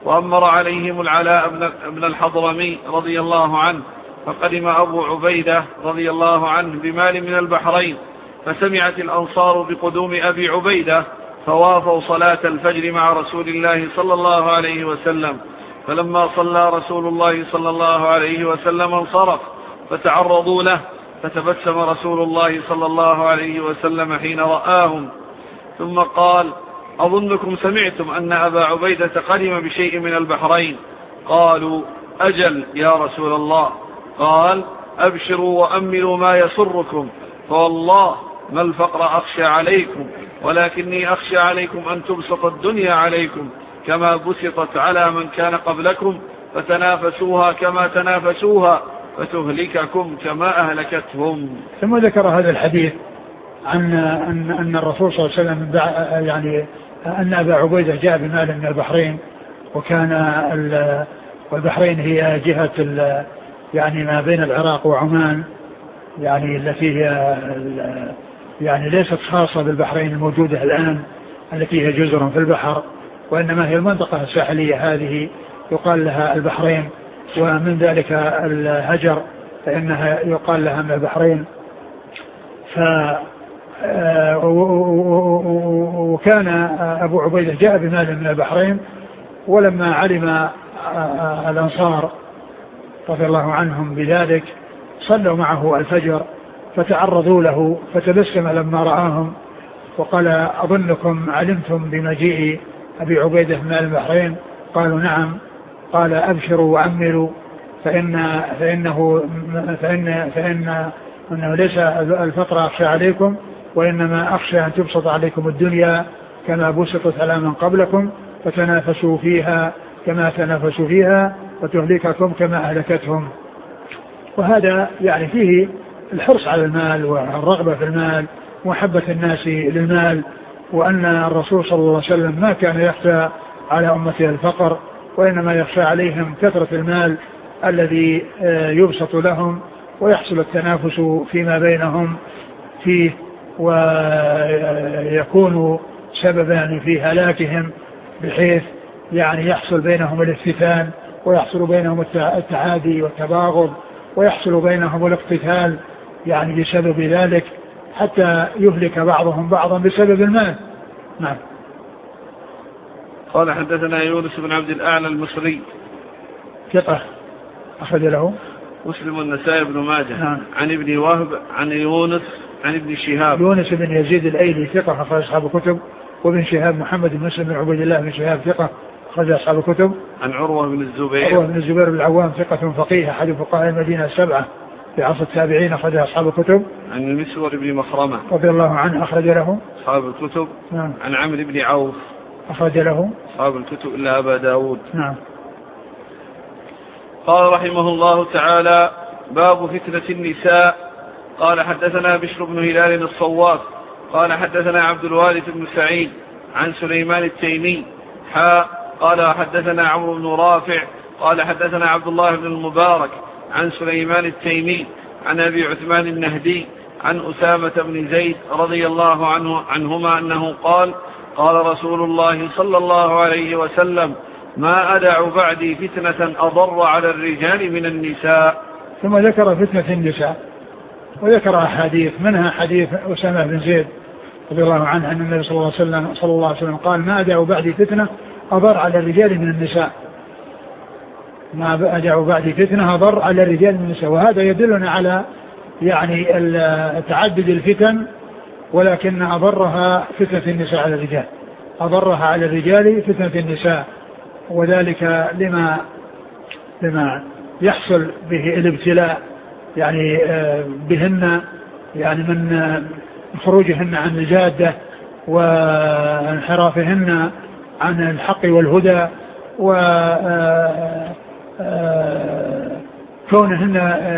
وأمر عليهم العلاء بن الحضرمي رضي الله عنه، فقدم أبو عبيدة رضي الله عنه بمال من البحرين، فسمعت الأنصار بقدوم أبي عبيدة فوافوا صلاة الفجر مع رسول الله صلى الله عليه وسلم، فلما صلى رسول الله صلى الله عليه وسلم انصرف فتعرضوا له، فتبسم رسول الله صلى الله عليه وسلم حين رآهم، ثم قال: أظنكم سمعتم أن أبا عبيدة قدم بشيء من البحرين؟ قالوا: أجل يا رسول الله. قال: أبشروا وأملوا ما يسركم، فوالله ما الفقر أخشى عليكم، ولكني أخشى عليكم أن تبسط الدنيا عليكم كما بسطت على من كان قبلكم، فتنافسوها كما تنافسوها، فتهلككم كما أهلكتهم. ثم ذكر هذا الحديث عن أن الرسول صلى الله عليه وسلم يعني أن أبا عبيدة جاء بمال من البحرين، وكان والبحرين هي جهة يعني ما بين العراق وعمان، يعني التي هي يعني ليست خاصة بالبحرين الموجودة الآن التي هي جزر في البحر، وإنما هي المنطقة الساحلية هذه يقال لها البحرين، ومن ذلك الهجر فإنها يقال لها من البحرين. وكان أبو عبيدة جاء بمال من البحرين، ولما علم الأنصار رضي الله عنهم بذلك صلوا معه الفجر، فتعرضوا له فتبسم لما رآهم وقال: أظنكم علمتم بمجيء أبي عبيدة من البحرين؟ قالوا: نعم. قال: أبشروا وأملوا فإنه ليس الفقر أخشى عليكم، وإنما أخشى أن تبسط عليكم الدنيا كما بسطت على من قبلكم، فتنافسوا فيها كما تنافسوا فيها، وتهلككم كما أهلكتهم. وهذا يعني فيه الحرص على المال والرغبة في المال ومحبة الناس للمال، وأن الرسول صلى الله عليه وسلم ما كان يخشى على أمته الفقر، وإنما يخشى عليهم كثرة المال الذي يبسط لهم ويحصل التنافس فيما بينهم فيه، ويكون سببا في هلاكهم، بحيث يعني يحصل بينهم الافتتان، ويحصل بينهم التعادي والتباغض، ويحصل بينهم الاقتتال يعني بسبب ذلك، حتى يهلك بعضهم بعضا بسبب المال. نعم. قال: حدثنا يونس بن عبد الأعلى المصري ثقة أخرج له مسلم والنسائي بن ماجه. نعم. عن ابن وهب عن يونس عن ابن شهاب. يونس بن يزيد الأيلي ثقة أخرج أصحاب الكتب، وابن شهاب محمد بن مسلم بن عبيد الله بن شهاب ثقة أخرج أصحاب الكتب. عن عروة بن الزبير. عروة بن الزبير بن العوام ثقة فقيه أحد فقهاء المدينة السبعة في عصر التابعين أخرج أصحاب الكتب. عن المسور بن مخرمة رضي الله عنه أخرج له أصحاب الكتب. نعم. عن عمرو بن عوف أخرج له أصحاب الكتب إلا أبا داود. نعم. قال رحمه الله تعالى: باب فتنة النساء. قال: حدثنا بشر بن هلال الصواف قال: حدثنا عبد الوارث بن سعيد عن سليمان التيمي قال: حدثنا عمرو بن رافع قال: حدثنا عبد الله بن المبارك عن سليمان التيمي عن أبي عثمان النهدي عن أسامة بن زيد رضي الله عنهما أنه قال: قال رسول الله صلى الله عليه وسلم: ما أدع بعدي فتنة أضر على الرجال من النساء. ثم ذكر فتنة النساء، وذكر أحاديث منها حديث أسامة بن زيد رضي الله عنه أن النبي صلى الله عليه وسلم قال: ما أدع بعدي فتنة أضر على الرجال من النساء. ما أدع بعدي فتنة أضر على الرجال من النساء. وهذا يدلنا على يعني تعدد الفتن، ولكن أضرها فتنة النساء على الرجال، أضرها على الرجال فتنة النساء، وذلك لما يحصل به الابتلاء يعني بهن، يعني من خروجهن عن الجادة وانحرافهن عن الحق والهدى، وكونهن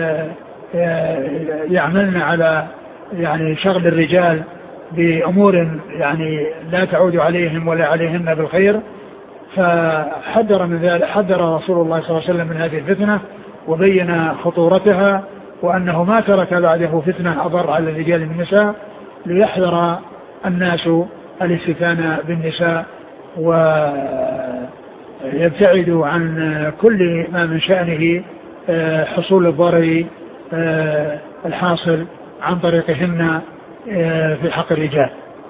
يعملن على يعني شغل الرجال بأمور يعني لا تعود عليهم ولا عليهن بالخير. فحذر من ذلك، حذر رسول الله صلى الله عليه وسلم من هذه الفتنة، وبين خطورتها، وأنه ما ترك بعده فتنة أضر على الرجال من النساء، ليحذر الناس الاستثانة بالنساء يبتعد عن كل ما من شأنه حصول الضرر الحاصل عن طريقهن في حق الرجال.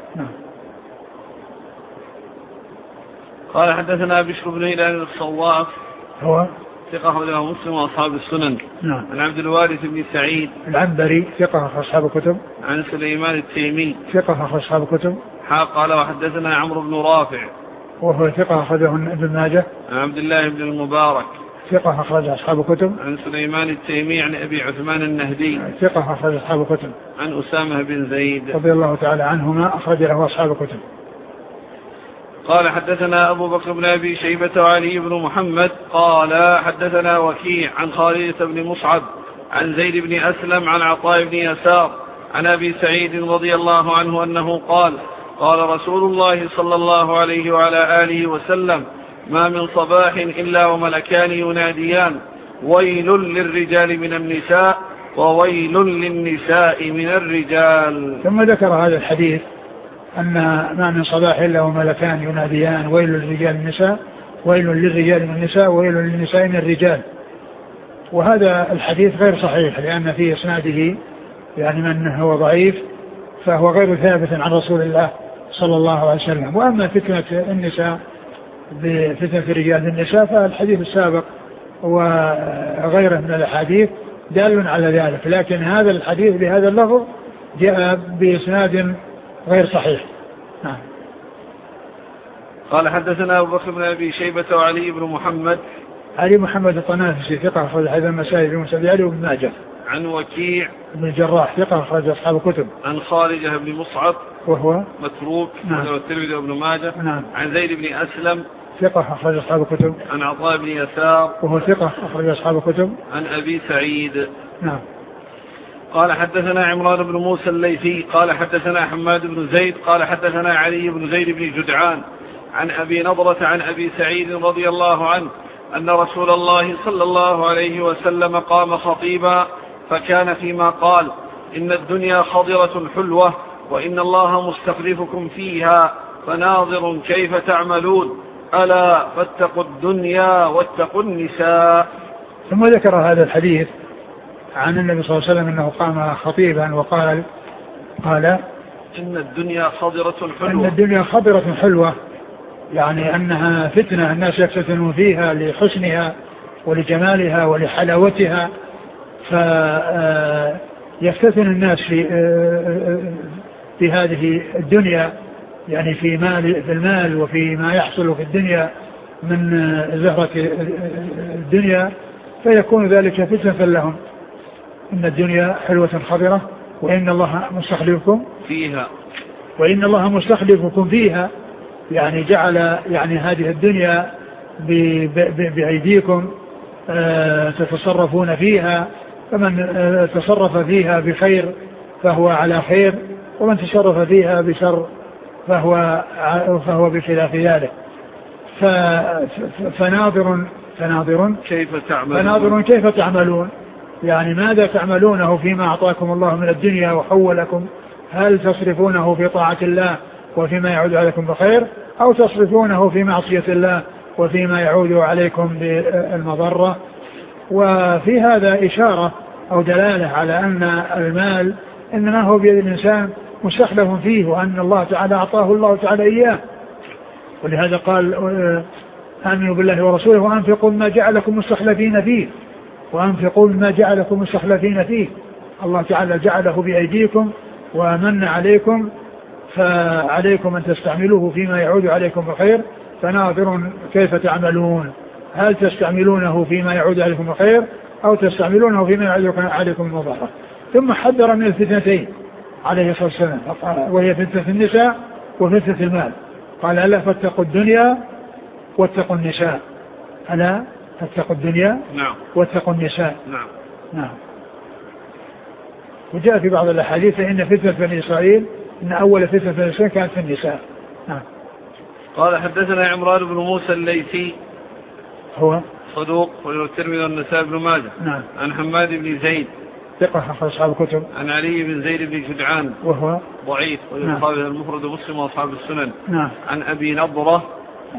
قال حدثنا بشر بن هلال الصواف هو ثقة له مسلم وأصحاب السنن. نعم. عن عبد الوارث بن سعيد العنبري ثقة أصحاب الكتب. عن سليمان التيمي ثقة أصحاب الكتب. قال وحدثنا عمرو بن رافع وهو ثقة أخرجه ابن ماجه. عن عبد الله بن المبارك ثقة أخرج أصحاب الكتب. عن سليمان التيمي عن أبي عثمان النهدي ثقة أخرج أصحاب الكتب. عن أسامة بن زيد رضي الله تعالى عنهما أخرج له أصحاب الكتب. قال حدثنا أبو بكر بن أبي شيبة وعلي بن محمد قال حدثنا وكيع عن خالد بن مصعب عن زيد بن أسلم عن عطاء بن يسار عن أبي سعيد رضي الله عنه أنه قال قال رسول الله صلى الله عليه وعلى آله وسلم ما من صباح إلا وملكان يناديان ويل للرجال من النساء وويل للنساء من الرجال. ثم ذكر هذا الحديث أن ما من صباح إلا وملكان يناديان ويل للرجال من النساء ويل للرجال من النساء ويل للنساء من الرجال. وهذا الحديث غير صحيح لأن في إسناده يعني من هو ضعيف فهو غير ثابت عن رسول الله صلى الله عليه وسلم. وأما فتنة النساء بفتنة الرجال بالنساء فالحديث السابق وغيره من الأحاديث دال على ذلك، لكن هذا الحديث بهذا اللفظ جاء بإسناد غير صحيح. نعم. قال حدثنا أبو بكر بن أبي شيبة وعلي بن محمد. علي محمد الطنافسي ثقة أخرج هذا المسائل في مسند علي وابن ماجه. عن وكيع بن الجراح ثقة أخرج أصحاب الكتب. عن خارجة بن مصعب وهو متروك. نعم. والترمذي وابن ماجه. نعم. عن زيد بن أسلم ثقة أخرج أصحاب الكتب. عن عطاء بن يسار وهو ثقة أخرج أصحاب الكتب. عن أبي سعيد. نعم. قال حدثنا عمران بن موسى الليثي قال حدثنا حماد بن زيد قال حدثنا علي بن زيد بن جدعان عن أبي نضرة عن أبي سعيد رضي الله عنه أن رسول الله صلى الله عليه وسلم قام خطيبا فكان فيما قال إن الدنيا خضرة حلوة وإن الله مستخلفكم فيها فناظر كيف تعملون ألا فاتقوا الدنيا واتقوا النساء. ثم ذكر هذا الحديث عن النبي صلى الله عليه وسلم أنه قام خطيبا وقال إن الدنيا خضرة حلوة. إن الدنيا خضرة حلوة يعني أنها فتنة الناس يفتتنون فيها لحسنها ولجمالها ولحلاوتها، فيفتتن الناس في هذه الدنيا يعني في المال وفي ما يحصل في الدنيا من زهرة الدنيا فيكون ذلك فتنة لهم. إن الدنيا حلوة خضرة وإن الله مستخلفكم فيها يعني جعل يعني هذه الدنيا بأيديكم تتصرفون فيها، فمن تصرف فيها بخير فهو على خير ومن تصرف فيها بشر فهو بخلاف ذلك. فناظر كيف تعملون يعني ماذا تعملونه فيما أعطاكم الله من الدنيا وحولكم، هل تصرفونه في طاعة الله وفيما يعود عليكم بخير أو تصرفونه في معصية الله وفيما يعود عليكم بالمضرة. وفي هذا إشارة أو دلالة على أن المال إنما هو بيد الإنسان مستخلف فيه وأن الله تعالى أعطاه الله تعالى إياه، ولهذا قال آمنوا بالله ورسوله وأنفقوا مما جعلكم مستخلفين فيه الله تعالى جعله بأيديكم ومن عليكم فعليكم أن تستعملوه فيما يعود عليكم بخير فناظر كيف تعملون، هل تستعملونه فيما يعود عليكم بخير أو تستعملونه فيما يعود عليكم بضرر. ثم حذر من الفتنتين عليه الصلاة والسلام وهي فتنة النساء وفتنة المال، قال ألا فاتقوا الدنيا واتقوا النساء. ألا فاتقوا الدنيا واتقوا النساء. نعم. وجاء في بعض الأحاديث إن فتنة بني إسرائيل إن أول فتنة بني إسرائيل كانت في النساء. نعم. قال حدثنا عمران بن موسى الليثي هو صدوق والترمذي والنسائي بن ماجه. نعم. عن حماد بن زيد ثقة أخرج أصحاب الكتب. عن علي بن زيد بن جدعان وهو ضعيف ويصاب المفرد مسلم وأصحاب السنن. نعم. عن أبي نضرة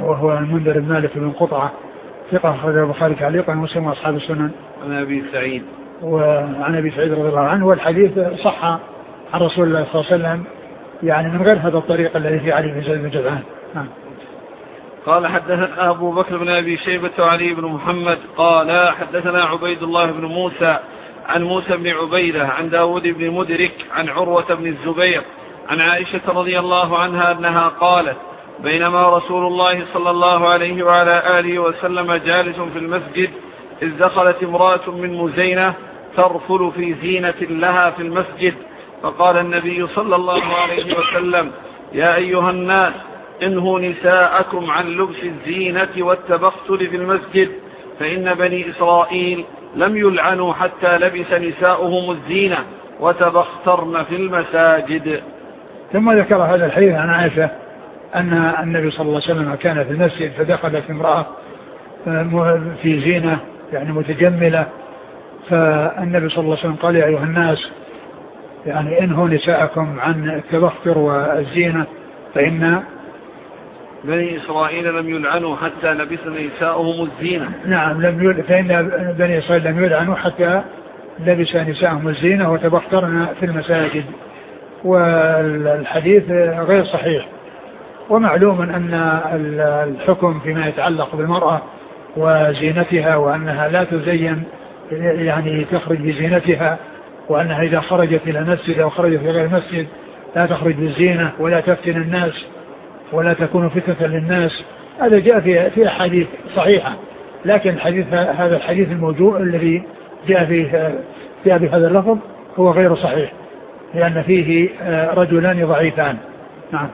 وهو المنذر بن مالك بن قطعة ثقة أخرجه البخاري تعليقا ومسلم وأصحاب السنن. عن أبي سعيد رضي الله عنه، والحديث صح عن رسول الله صلى الله عليه وسلم يعني من غير هذا الطريق الذي في علي بن زيد بن جدعان. قال حدثنا أبو بكر بن أبي شيبة وعلي بن محمد قال حدثنا عبيد الله بن موسى عن موسى بن عبيدة عن داود بن مدرك عن عروة بن الزبير عن عائشة رضي الله عنها أنها قالت بينما رسول الله صلى الله عليه وعلى آله وسلم جالس في المسجد إذ دخلت امرأة من مزينة ترفل في زينة لها في المسجد، فقال النبي صلى الله عليه وسلم يا أيها الناس انهوا نساءكم عن لبس الزينة والتبختر في المسجد، فإن بني إسرائيل لم يلعنوا حتى لبس نساؤهم الزينة وتبخترن في المساجد. ثم ذكر هذا الحديث عن عائشة أن النبي صلى الله عليه وسلم كان في المسجد فدخلت امرأة في زينة يعني متجملة، فالنبي صلى الله عليه وسلم قال يا أيها الناس يعني انهوا نساءكم عن التبختر والزينة فإن بني إسرائيل لم يلعنوا حتى لبس نساؤهم الزينة. نعم فإن بني إسرائيل لم يلعنوا حتى لبس نساؤهم الزينة وتبخترن في المساجد. والحديث غير صحيح، ومعلوم أن الحكم فيما يتعلق بالمرأة وزينتها وأنها لا تزين يعني تخرج بزينتها، وأنها إذا خرجت إلى المسجد أو خرجت في غير المسجد لا تخرج بالزينة ولا تفتن الناس ولا تكون فتنة للناس. هذا جاء في أحاديث صحيحة، لكن هذا الحديث الموضوع الذي جاء بهذا اللفظ هو غير صحيح، لأن فيه رجلان ضعيفان. نعم.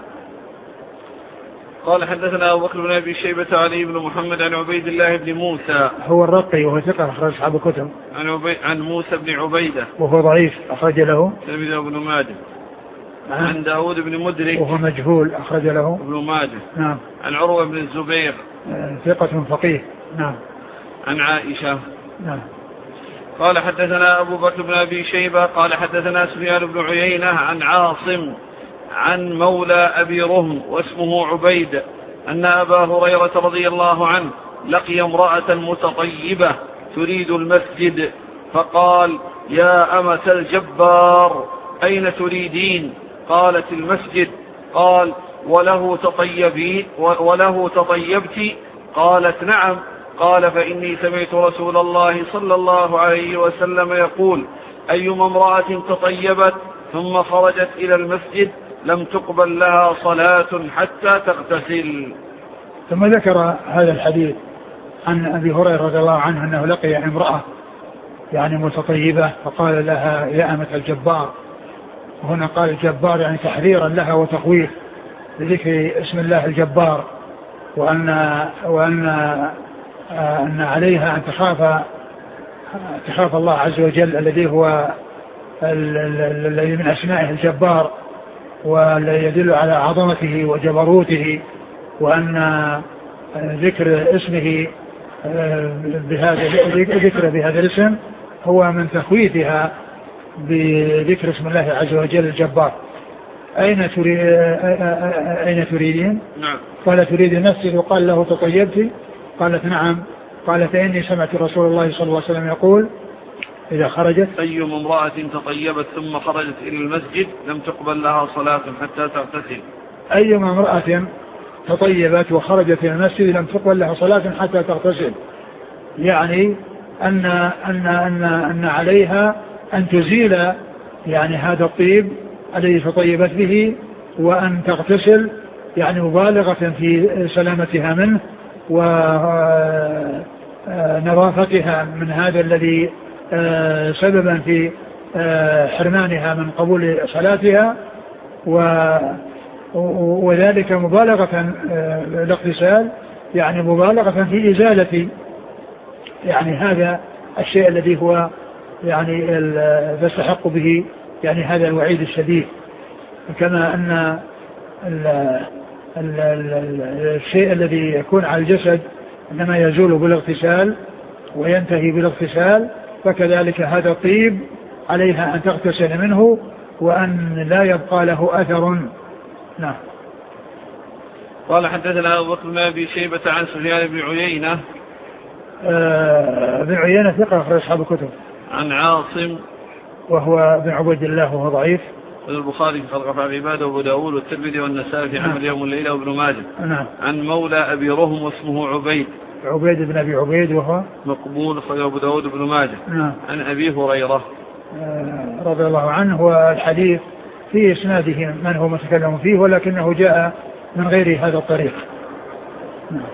قال حدثنا أبو بكر بن أبي شيبة علي بن محمد عن عبيد الله بن موسى هو الرقي وهو ثقة أخرج أصحاب الكتب عن موسى بن عبيدة وهو ضعيف أخرج له تلميذه ابن ماجه. عن داود بن مدرك وهو مجهول أخرج له ابن ماجه. نعم. عن عروة بن الزبير ثقة فقيه. نعم. عن عائشة. نعم. قال حدثنا أبو بكر بن أبي شيبة قال حدثنا سفيان بن عيينة عن عاصم عن مولى أبي رهم واسمه عبيد أن أبا هريرة رضي الله عنه لقي امرأة متطيبة تريد المسجد فقال يا أمة الجبار أين تريدين؟ قالت المسجد. قال وله تطيبت؟ قالت نعم. قال فإني سمعت رسول الله صلى الله عليه وسلم يقول أيما امرأة تطيبت ثم خرجت إلى المسجد لم تقبل لها صلاة حتى تغتسل. ثم ذكر هذا الحديث عن أبي هريرة رضي الله عنه أنه لقي امرأة يعني متطيبة فقال لها يا أمة الجبار، وهنا قال الجبار يعني تحذيرا لها وتخويف بذكر اسم الله الجبار، وأن عليها أن تخاف الله عز وجل الذي هو الذي من أسمائه الجبار والذي يدل على عظمته وجبروته، وأن ذكر اسمه بهذا الاسم هو من تخويفها بذكر اسم الله عز وجل الجبار. أين تريدين؟ نعم. قال تريد المسجد وقال له تطيبت؟ قالت نعم. قال فإني سمعت رسول الله صلى الله عليه وسلم يقول إذا خرجت أيما امرأة تطيبت ثم خرجت إلى المسجد لم تقبل لها صلاة حتى تغتسل. أيما امرأة تطيبت وخرجت إلى المسجد لم تقبل لها صلاة حتى تغتسل، يعني أن عليها أن تزيل يعني هذا الطيب الذي تطيبت به وأن تغتسل يعني مبالغة في سلامتها منه ونظافتها من هذا الذي سببا في حرمانها من قبول صلاتها، وذلك مبالغة الاغتسال يعني مبالغة في إزالة يعني هذا الشيء الذي هو يعني تستحق به يعني هذا الوعيد الشديد. كما أن الشيء الذي يكون على الجسد إنما يزول بالاغتسال وينتهي بالاغتسال، فكذلك هذا الطيب عليها أن تغتسل منه وأن لا يبقى له أثر. نعم. قال حدثنا أبو بكر بن أبي شيبة عن سفيان بن عيينة. بن عيينة ثقة أخرج أصحاب الكتب. عن عاصم وهو بن عبيد الله وهو ضعيف. البخاري في خلق أفعال العبادة وأبو داود والترمذي والنسائي في عمل يوم الليلة وابن ماجه. نعم. عن مولى أبي رهم واسمه عبيد بن أبي عبيد وهو مقبول أخرج أبو داود وابن ماجه. نعم. عن أبي هريرة رضي الله عنه. والحديث في إسناده من هو متكلم فيه ولكنه جاء من غير هذا الطريق. نعم.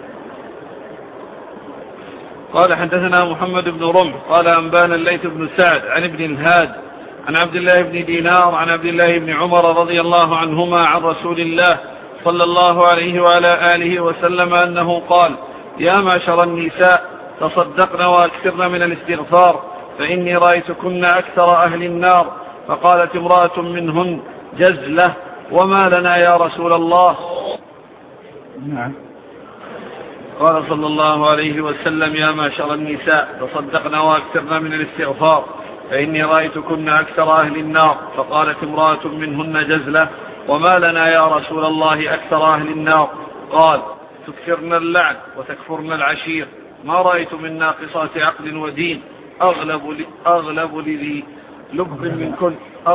قال حدثنا محمد بن رمح قال أنبانا الليث بن سعد عن ابن الهاد عن عبد الله بن دينار عن عبد الله بن عمر رضي الله عنهما عن رسول الله صلى الله عليه وعلى آله وسلم أنه قال: يا معشر النساء تصدقن وأكثرن من الاستغفار فإني رأيتكن أكثر أهل النار. فقالت امرأة منهن: جزلة، وما لنا يا رسول الله؟ نعم. قال صلى الله عليه وسلم: يا معشر النساء تصدقن وأكثرن من الاستغفار فإني رأيتكن أكثر أهل النار. فقالت امرأة منهن: جزلة، وما لنا يا رسول الله أكثر أهل النار؟ قال: تكثرن اللعن وتكفرن العشير، ما رأيت من ناقصات عقل ودين أغلب لذي لب منكن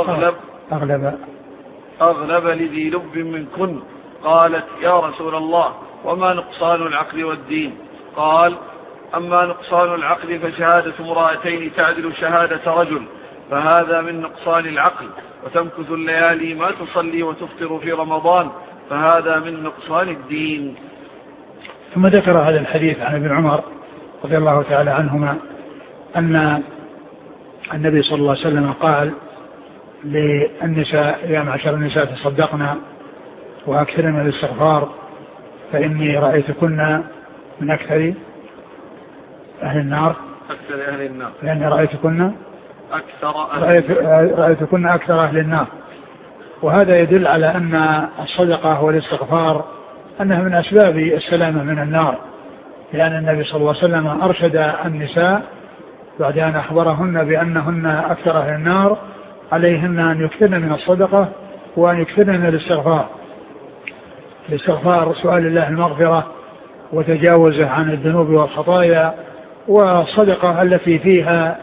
أغلب لذي لب منكن. قالت: يا رسول الله، وما نقصان العقل والدين؟ قال: أما نقصان العقل فشهادة امرأتين تعدل شهادة رجل، فهذا من نقصان العقل. وتمكث الليالي ما تصلي وتفطر في رمضان، فهذا من نقصان الدين. ثم ذكر هذا الحديث عن ابن عمر رضي الله تعالى عنهما أن النبي صلى الله عليه وسلم قال للنساء: يا معشر النساء تصدقنا وأكثرن الاستغفار فإني رأيتكن من أكثر أهل النار. لأني رأيتكن أكثر أهل النار. وهذا يدل على أن الصدقة والاستغفار أنها من أسباب السلامة من النار، لأن النبي صلى الله عليه وسلم أرشد النساء بعد أن أخبرهن بأنهن أكثر أهل النار عليهن أن يكثرن من الصدقة وأن يكثرن من الاستغفار سؤال الله المغفرة وتجاوزه عن الذنوب والخطايا، والصدقة التي فيها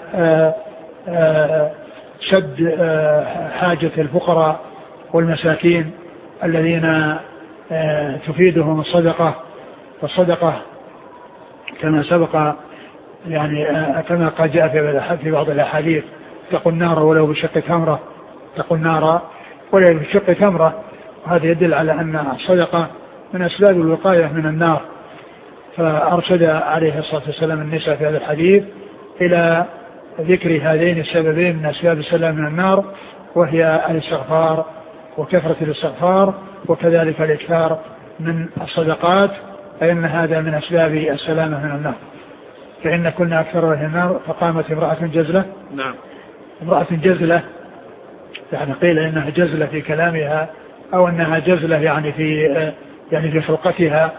سد حاجة الفقراء والمساكين الذين تفيدهم الصدقة. والصدقة كما سبق يعني كما قد جاء في بعض الأحاديث: اتقوا النار ولو بشق تمرة، اتقوا النار ولو بشق تمرة. وهذا يدل على أن الصدقة من أسباب الوقاية من النار. فأرشد عليه الصلاة والسلام النساء في هذا الحديث إلى ذكر هذين السببين من أسباب السلام من النار، وهي الاستغفار وكثرة الاستغفار، وكذلك الإكثار من الصدقات، فإن هذا من أسباب السلامة من النار. فإن كنا أكثر أهل النار. فقامت امرأة جزلة. نعم. امرأة جزلة يعني قيل إنها جزلة في كلامها أو أنها جزلة يعني في خلقتها.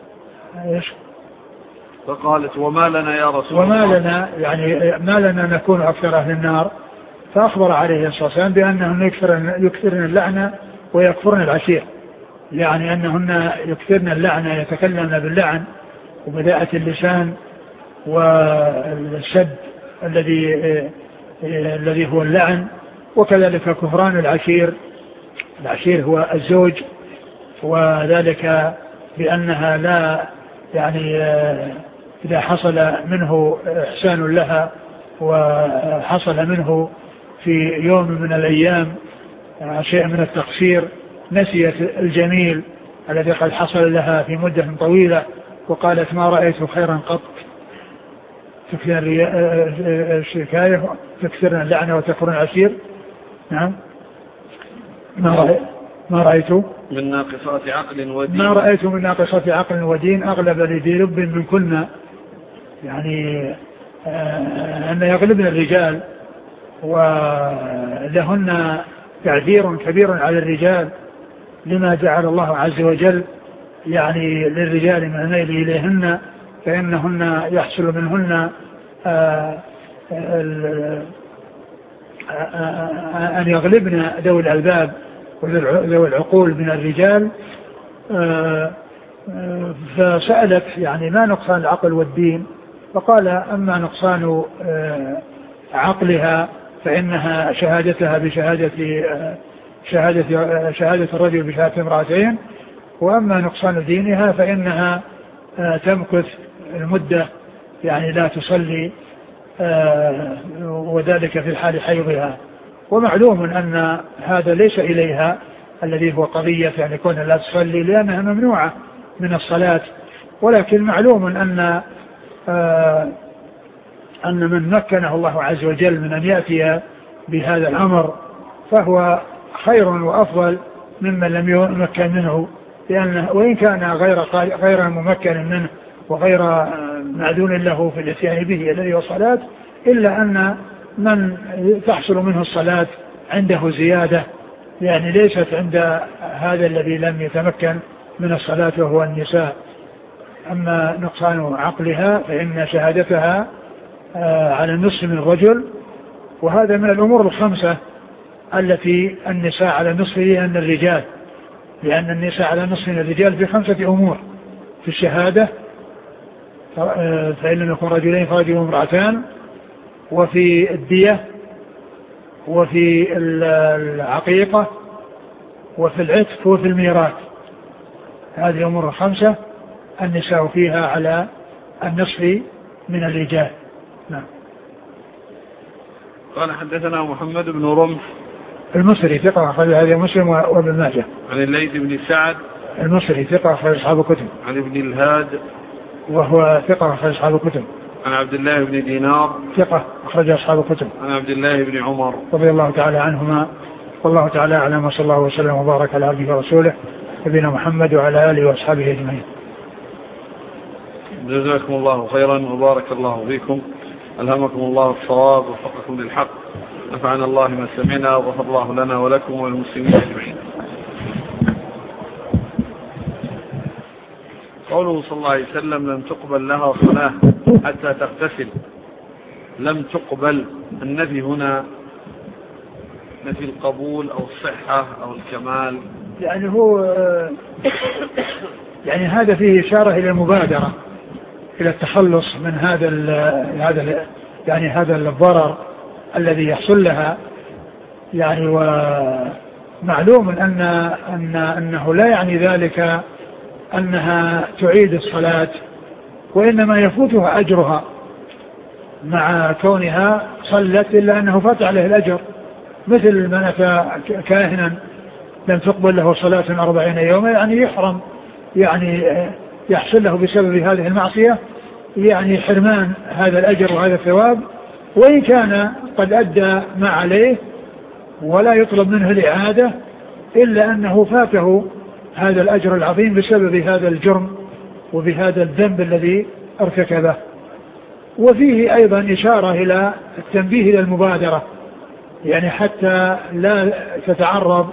فقالت: وما لنا يا رسول الله؟ وما لنا يعني ما لنا نكون أكثر أهل النار. فأخبر عليه الصلاة والسلام بأنهن يكثرن اللعنة ويكفرن العشير، يعني أنهن يكثرن اللعنة، يتكلمن باللعن وبذاءة اللسان والسد الذي هو اللعن، وكذلك كفران العشير. العشير هو الزوج، وذلك بأنها لا يعني إذا حصل منه إحسان لها وحصل منه في يوم من الأيام شيء من التقصير نسيت الجميل الذي قد حصل لها في مدة طويلة وقالت: ما رأيت خيرا قط. تكثر الشكاية، تكثرن اللعنة وتكفرن العشير. نعم. ما رأيت من ناقصات عقل ودين. ما رأيت من ناقصات عقل ودين أغلب لذي لب من كنا، يعني أن يغلبن الرجال ولهن تعذير كبير على الرجال لما جعل الله عز وجل يعني للرجال من الميل إليهن، فإنهن يحصل منهن أن يغلبن ذوي الألباب وذوي العقول من الرجال، فسألت يعني ما نقصان العقل والدين؟ فقال أما نقصان عقلها فإنها شهادتها بشهادة شهادة الرجل بشهادة امرأتين، وأما نقصان دينها فإنها تمكث المدة يعني لا تصلي، وذلك في الحال حيضها. ومعلوم أن هذا ليس إليها الذي هو قضية يعني كونها لا تصلي لأنها ممنوعة من الصلاة، ولكن معلوم أن من مكنه الله عز وجل من أن يأتي بهذا الأمر فهو خير وأفضل ممن لم يمكن منه، لأنه وإن كان غير ممكن منه وغير معدون له في الاتيان به الذي هو الصلاة، إلا أن من تحصل منه الصلاة عنده زيادة يعني ليست عند هذا الذي لم يتمكن من الصلاة وهو النساء. أما نقصان عقلها فإن شهادتها على النصف من الرجل، وهذا من الأمور الخمسة التي النساء على النصف من الرجال، لأن النساء على النصف من الرجال في 5 أمور: في الشهادة فإن لم يكن رجلين فرجل وامرأتان، وفي الدية، وفي العقيقة، وفي العتق، وفي الميراث. هذه الأمور 5 النساء فيها على النصف من الرجال. نعم. قال حدثنا محمد بن رمح المصري ثقة أخرج هذه مسلم وابن ماجه. عن الليث بن سعد المصري ثقة أخرج أصحاب الكتب. عن ابن الهاد وهو ثقة أخرج أصحاب الكتب. عن عبد الله بن دينار ثقة أخرج أصحاب الكتب. عن عبد الله بن عمر رضي الله تعالى عنهما، والله تعالى أعلم، وصلى الله وسلم وبارك على عبده ورسوله نبينا محمد وعلى آله وأصحابه أجمعين. جزاكم الله خيرا وبارك الله فيكم، ألهمكم الله الصواب ووفقكم للحق، نفعنا الله ما سمعنا وغفر الله لنا ولكم وللمسلمين أجمعين. قوله صلى الله عليه وسلم لم تقبل لها صلاة حتى تغتسل، لم تقبل، النفي هنا نفي القبول أو الصحة أو الكمال، يعني هو يعني هذا فيه إشارة إلى المبادرة إلى التخلص من هذا الضرر الذي يحصل لها، يعني ومعلوم أنه لا يعني ذلك أنها تعيد الصلاة، وإنما يفوتها أجرها مع كونها صلت، إلا أنه فات عليه الأجر، مثل من أتى كاهنا لم تقبل له صلاة 40 يوما، يعني يحرم، يعني يحصل له بسبب هذه المعصية يعني حرمان هذا الأجر وهذا الثواب، وإن كان قد أدى ما عليه ولا يطلب منه الإعادة، إلا أنه فاته هذا الأجر العظيم بسبب هذا الجرم وبهذا الذنب الذي ارتكبه. وفيه أيضا إشارة إلى التنبيه إلى المبادرة، يعني حتى لا تتعرض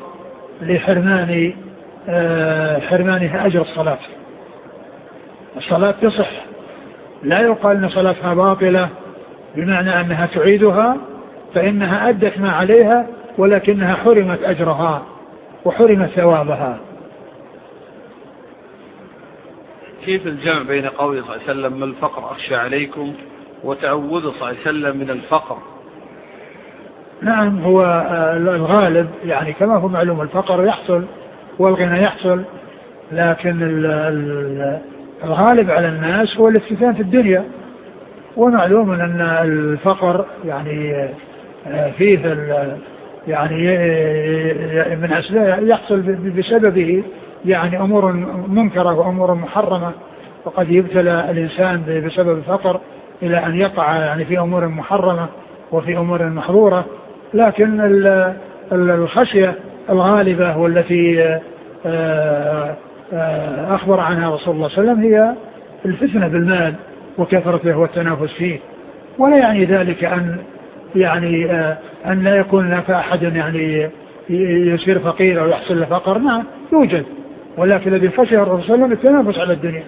حرمانها أجر الصلاة. الصلاة تصح، لا يقال أن صلاتها باطلة بمعنى أنها تعيدها، فإنها أدت ما عليها ولكنها حرمت أجرها وحرمت ثوابها. كيف الجمع بين قوله صلى الله عليه وسلم ما الفقر أخشى عليكم وتعوذ صلى الله عليه وسلم من الفقر؟ نعم، هو الغالب يعني كما هو معلوم الفقر يحصل والغنى يحصل، لكن الغالب على الناس هو الافتتان في الدنيا، ومعلوم أن الفقر يعني فيه يعني من أسباب يحصل بسببه يعني أمور منكرة وأمور محرمة، وقد يبتلى الإنسان بسبب الفقر إلى أن يقع يعني في أمور محرمة وفي أمور محظورة. لكن الخشية الغالبة والتي أخبر عنها رسول الله صلى الله عليه وسلم هي الفتنة بالمال وكثرته والتنافس فيه، ولا يعني ذلك أن لا يكون لك أحد يعني يصير فقير أو يحصل له فقر، نعم يوجد، ولكن الذي خشي الرسول صلى الله عليه وسلم التنافس على الدنيا.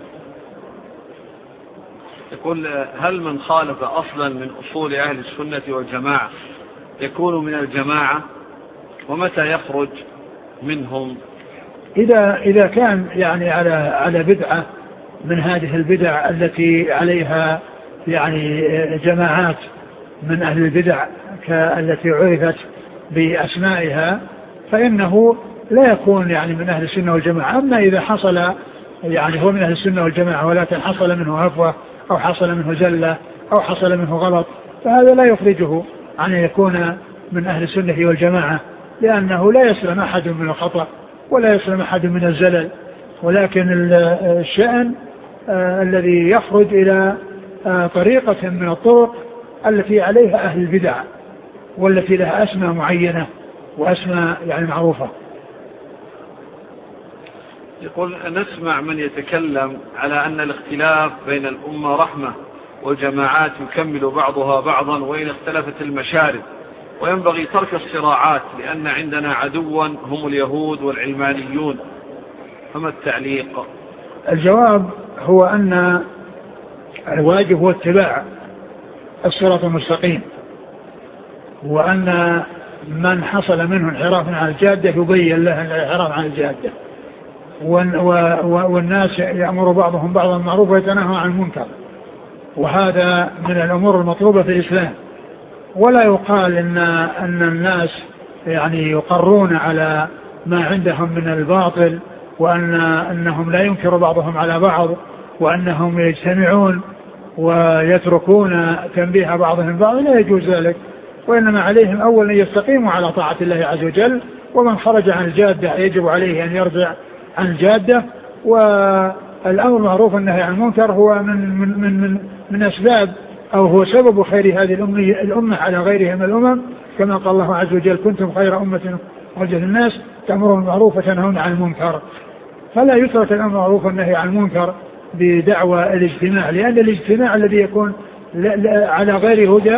يقول هل من خالف أصلا من أصول أهل السنة والجماعة يكون من الجماعة، ومتى يخرج منهم؟ إذا كان يعني على بدعة من هذه البدع التي عليها يعني جماعات من أهل البدع التي عرفت بأسمائها، فإنه لا يكون يعني من أهل السنة والجماعة. أما إذا حصل يعني هو من أهل السنة والجماعة ولكن حصل منه هفوة أو حصل منه زلة أو حصل منه غلط، فهذا لا يخرجه عن أن يكون من أهل السنة والجماعة، لأنه لا يسلم أحد من الخطأ ولا يسلم أحد من الزلل. ولكن الشأن الذي يخرج إلى طريقة من الطرق التي عليها أهل البدع والتي لها أسماء معينة وأسماء يعني معروفة. يقول نسمع من يتكلم على أن الاختلاف بين الأمة رحمة والجماعات يكمل بعضها بعضا وإن اختلفت المشارب، وينبغي ترك الصراعات لأن عندنا عدوا هم اليهود والعلمانيون، فما التعليق؟ الجواب هو أن الواجب هو اتباع الصراط المستقيم، وأن من حصل منه انحراف عن الجادة يبين له الانحراف عن الجادة، والناس يأمر بعضهم بعضا بالمعروف ويتناهى عن المنكر، وهذا من الأمور المطلوبة في الإسلام. ولا يقال أن الناس يعني يقرون على ما عندهم من الباطل وأنهم لا ينكر بعضهم على بعض وأنهم يجتمعون ويتركون تنبيه بعضهم بعض، لا يجوز ذلك. وإنما عليهم أولا أن يستقيموا على طاعة الله عز وجل، ومن خرج عن الجادة يجب عليه أن يرجع عن الجادة. والأمر معروف والنهي عن المنكر هو من أسباب أو هو سبب خير هذه الأمة على غيرها من الأمم، كما قال الله عز وجل كنتم خير أمة أخرجت للناس تأمرون بالمعروف وتنهون عن المنكر. فلا يترك الأمر معروف والنهي عن المنكر بدعوى الاجتماع، لأن الاجتماع الذي يكون على غير هدى.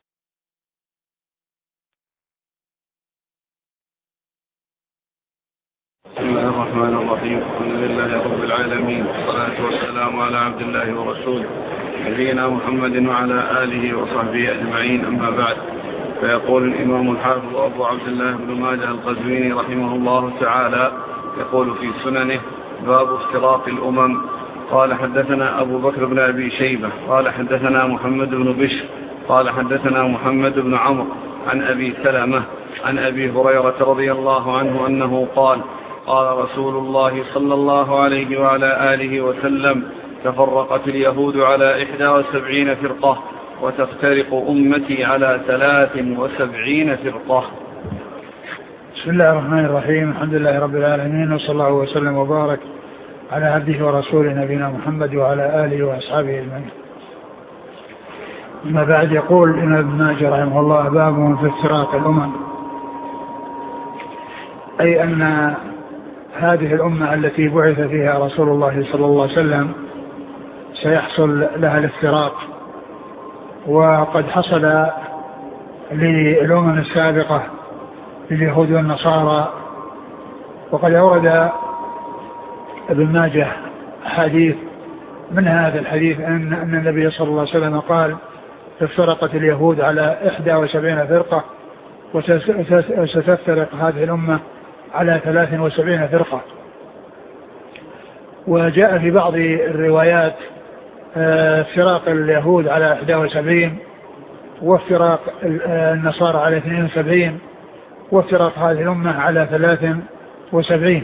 بسم الله الرحمن الرحيم. الحمد لله رب العالمين، والصلاة والسلام على عبد الله ورسوله نبينا محمد وعلى آله وصحبه أجمعين، أما بعد. فيقول الإمام الحافظ أبو عبد الله بن ماجه القزويني رحمه الله تعالى يقول في سننه: باب افتراق الأمم. قال حدثنا أبو بكر بن أبي شيبة قال حدثنا محمد بن بشر قال حدثنا محمد بن عمرو عن أبي سلمة عن أبي هريرة رضي الله عنه أنه قال: قال رسول الله صلى الله عليه وعلى آله وسلم: تفرقت اليهود على 71 فرقة وتفترق أمتي على 73 فرقة. بسم الله الرحمن الرحيم. الحمد لله رب العالمين، وصلى الله وسلم وبارك على عبده ورسوله نبينا محمد وعلى آله وأصحابه أجمعين. أما بعد، يقول الإمام ابن ماجه رحمه الله: باب في افتراق الأمم، أي أن هذه الأمة التي بعث فيها رسول الله صلى الله عليه وسلم سيحصل لها الافتراق، وقد حصل للأمم السابقة لليهود والنصارى. وقد أورد ابن ماجه حديث من هذا الحديث أن النبي صلى الله عليه وسلم قال: افترقت اليهود على 71 فرقة وستفترق هذه الأمة على 73 فرقة. وجاء في بعض الروايات افتراق اليهود على 71، وافتراق النصارى على 72، وافتراق هذه الأمة على 73.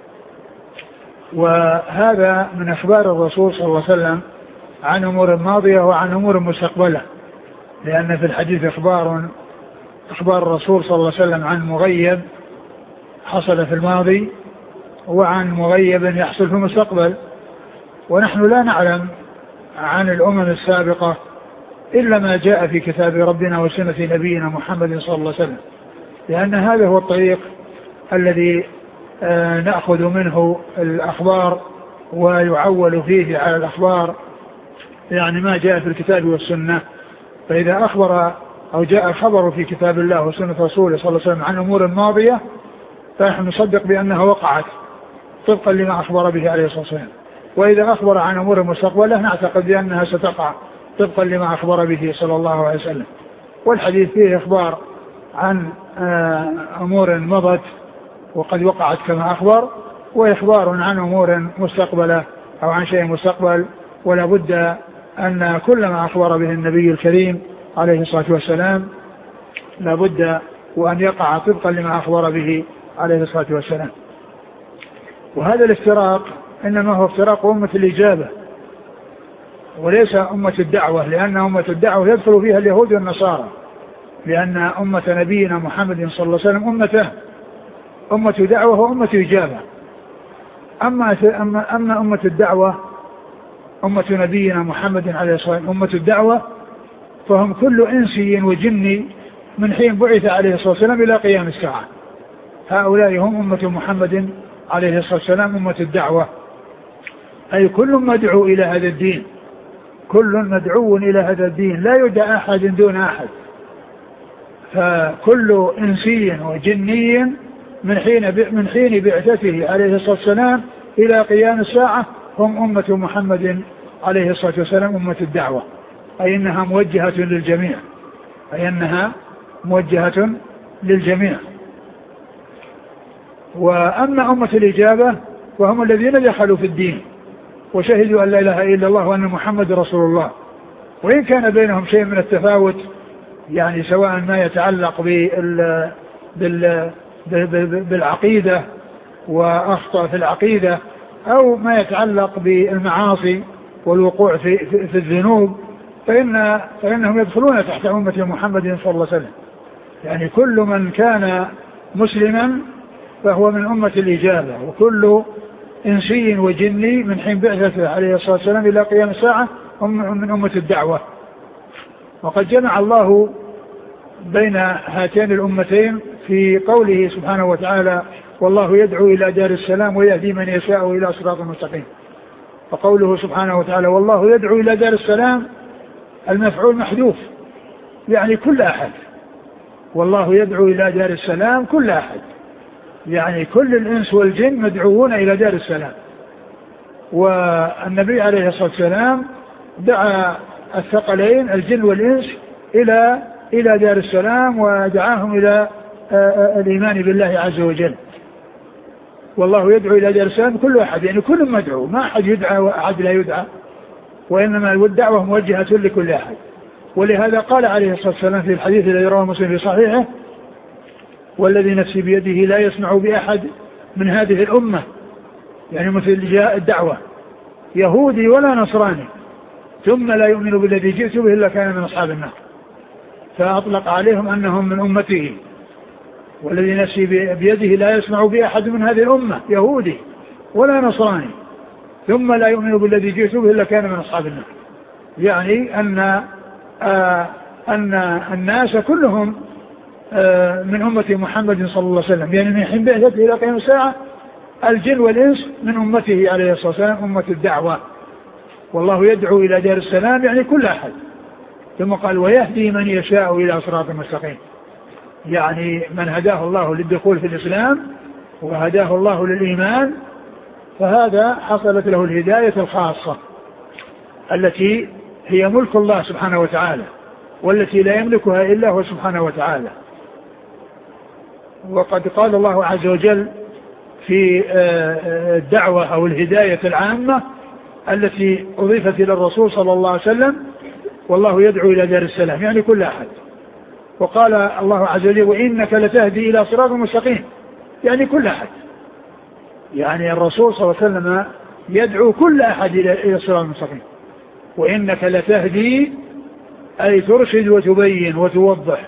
وهذا من أخبار الرسول صلى الله عليه وسلم عن أمور ماضية وعن أمور مستقبلة، لأن في الحديث أخبار الرسول صلى الله عليه وسلم عن مغيب حصل في الماضي وعن مغيب يحصل في المستقبل. ونحن لا نعلم عن الأمم السابقة إلا ما جاء في كتاب ربنا وسنة نبينا محمد صلى الله عليه وسلم، لأن هذا هو الطريق الذي نأخذ منه الأخبار ويعول فيه على الأخبار، يعني ما جاء في الكتاب والسنة. فإذا أخبر أو جاء الخبر في كتاب الله وسنة رسوله صلى الله عليه وسلم عن أمور ماضية، فنحن نصدق بأنها وقعت طبقا لما أخبر به عليه الصلاة والسلام. وإذا أخبر عن أمور مستقبلة نعتقد بأنها ستقع طبقا لما أخبر به صلى الله عليه وسلم. والحديث فيه إخبار عن أمور مضت وقد وقعت كما أخبر، وإخبار عن أمور مستقبلة أو عن شيء مستقبل، ولا بد أن كل ما أخبر به النبي الكريم عليه الصلاة والسلام لا بد وأن يقع طبقا لما أخبر به عليه الصلاة والسلام. وهذا الافتراق إنما هو افتراق أمة الإجابة وليس أمة الدعوة، لأن أمة الدعوة يدخل فيها اليهود والنصارى، لأن أمة نبينا محمد صلى الله عليه وسلم أمة دعوة وأمة إجابة. أما أمة الدعوة أمة نبينا محمد عليه الصلاة والسلام أمة الدعوة فهم كل إنسي وجني من حين بعث عليه الصلاة والسلام إلى قيام الساعة. هؤلاء هم أمة محمد عليه الصلاة والسلام أمة الدعوة، أي كل مدعو إلى هذا الدين، كل مدعو إلى هذا الدين، لا يدعى أحد دون أحد. فكل إنسي وجني من حين بعثته عليه الصلاة والسلام إلى قيام الساعة هم أمة محمد عليه الصلاة والسلام أمة الدعوة، أي أنها موجهة للجميع، أي أنها موجهة للجميع. وأما أمة الإجابة وهم الذين دخلوا في الدين وشهدوا أن لا إله إلا الله وأن محمد رسول الله، وإن كان بينهم شيء من التفاوت، يعني سواء ما يتعلق بالعقيدة وأخطأ في العقيدة، أو ما يتعلق بالمعاصي والوقوع في الذنوب، فإنهم يدخلون تحت أمة محمد صلى الله عليه وسلم. يعني كل من كان مسلما فهو من أمة الإجابة، وكل إنسي وجني من حين بعثته عليه الصلاة والسلام إلى قيام الساعة هم من أمة الدعوة. وقد جمع الله بين هاتين الأمتين في قوله سبحانه وتعالى: والله يدعو إلى دار السلام ويهدي من يشاء إلى صراط مستقيم. وقوله سبحانه وتعالى: والله يدعو إلى دار السلام، المفعول محذوف، يعني كل أحد. والله يدعو إلى دار السلام كل أحد، يعني كل الإنس والجن مدعوون إلى دار السلام. والنبي عليه الصلاة والسلام دعا الثقلين الجن والإنس إلى دار السلام، ودعاهم إلى الإيمان بالله عز وجل. والله يدعو إلى دار السلام كل أحد، يعني كل مدعو، ما أحد يدعى وأحد لا يدعى، وإنما الدعوة موجهة لكل أحد. ولهذا قال عليه الصلاة والسلام في الحديث الذي رواه مسلم في صحيحه: والذي نفسي بيده لا يسمع بأحد من هذه الأمة، يعني مثل جاء الدعوة، يهودي ولا نصراني، ثم لا يؤمن بالذي جئت به إلا كان من أصحاب النار. فأطلق عليهم أنهم من أمته. والذي نفسي بيده لا يسمع بأحد من هذه الأمة، يهودي ولا نصراني، ثم لا يؤمن بالذي جئت به إلا كان من أصحاب النار. يعني أن الناس كلهم من أمة محمد صلى الله عليه وسلم، يعني من حين بعثته إلى قيام الساعة الجن والإنس من أمته عليه الصلاة والسلام أمة الدعوة. والله يدعو إلى دار السلام، يعني كل أحد. ثم قال: ويهدي من يشاء إلى صراط مستقيم، يعني من هداه الله للدخول في الإسلام وهداه الله للإيمان، فهذا حصلت له الهداية الخاصة التي هي ملك الله سبحانه وتعالى، والتي لا يملكها إلا هو سبحانه وتعالى. وقد قال الله عز وجل في الدعوة أو الهداية العامة التي أضيفت إلى الرسول صلى الله عليه وسلم: والله يدعو إلى دار السلام، يعني كل أحد. وقال الله عز وجل: وإنك لتهدي إلى صراط مستقيم، يعني كل أحد. يعني الرسول صلى الله عليه وسلم يدعو كل أحد إلى صراط مستقيم. وإنك لتهدي أي ترشد وتبين وتوضح.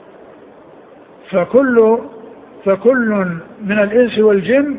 فكل من الإنس والجن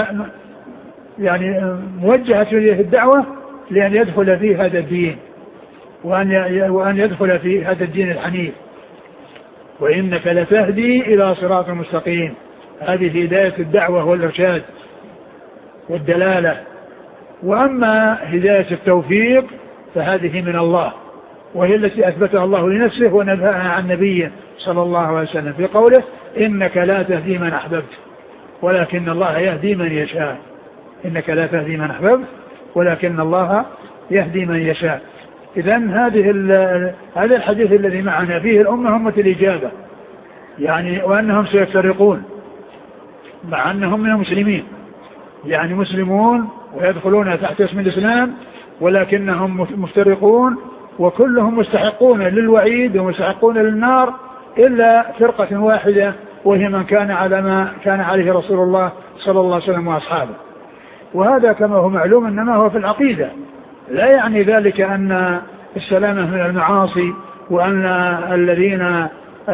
يعني موجهة إليه الدعوة لأن يدخل في هذا الدين، وأن يدخل في هذا الدين الحنيف. وإنك لتهدي إلى صراط مستقيم، هذه هداية الدعوة والإرشاد والدلالة. وأما هداية التوفيق فهذه من الله، وهي التي أثبتها الله لنفسه ونبهها عن نبيه صلى الله عليه وسلم في قوله: إنك لا تهدي من أحببت ولكن الله يهدي من يشاء. إنك لا تهدي من أحببت ولكن الله يهدي من يشاء. إذن هذا الحديث الذي معنا فيه الأمة أمة الإجابة، يعني وأنهم سيفترقون مع أنهم من المسلمين، يعني مسلمون ويدخلون تحت اسم الإسلام ولكنهم مفترقون وكلهم مستحقون للوعيد ومستحقون للنار إلا فرقة واحدة وهي من كان على ما كان عليه رسول الله صلى الله عليه وسلم وأصحابه. وهذا كما هو معلوم إنما هو في العقيدة، لا يعني ذلك أن السلامة من المعاصي وأن الذين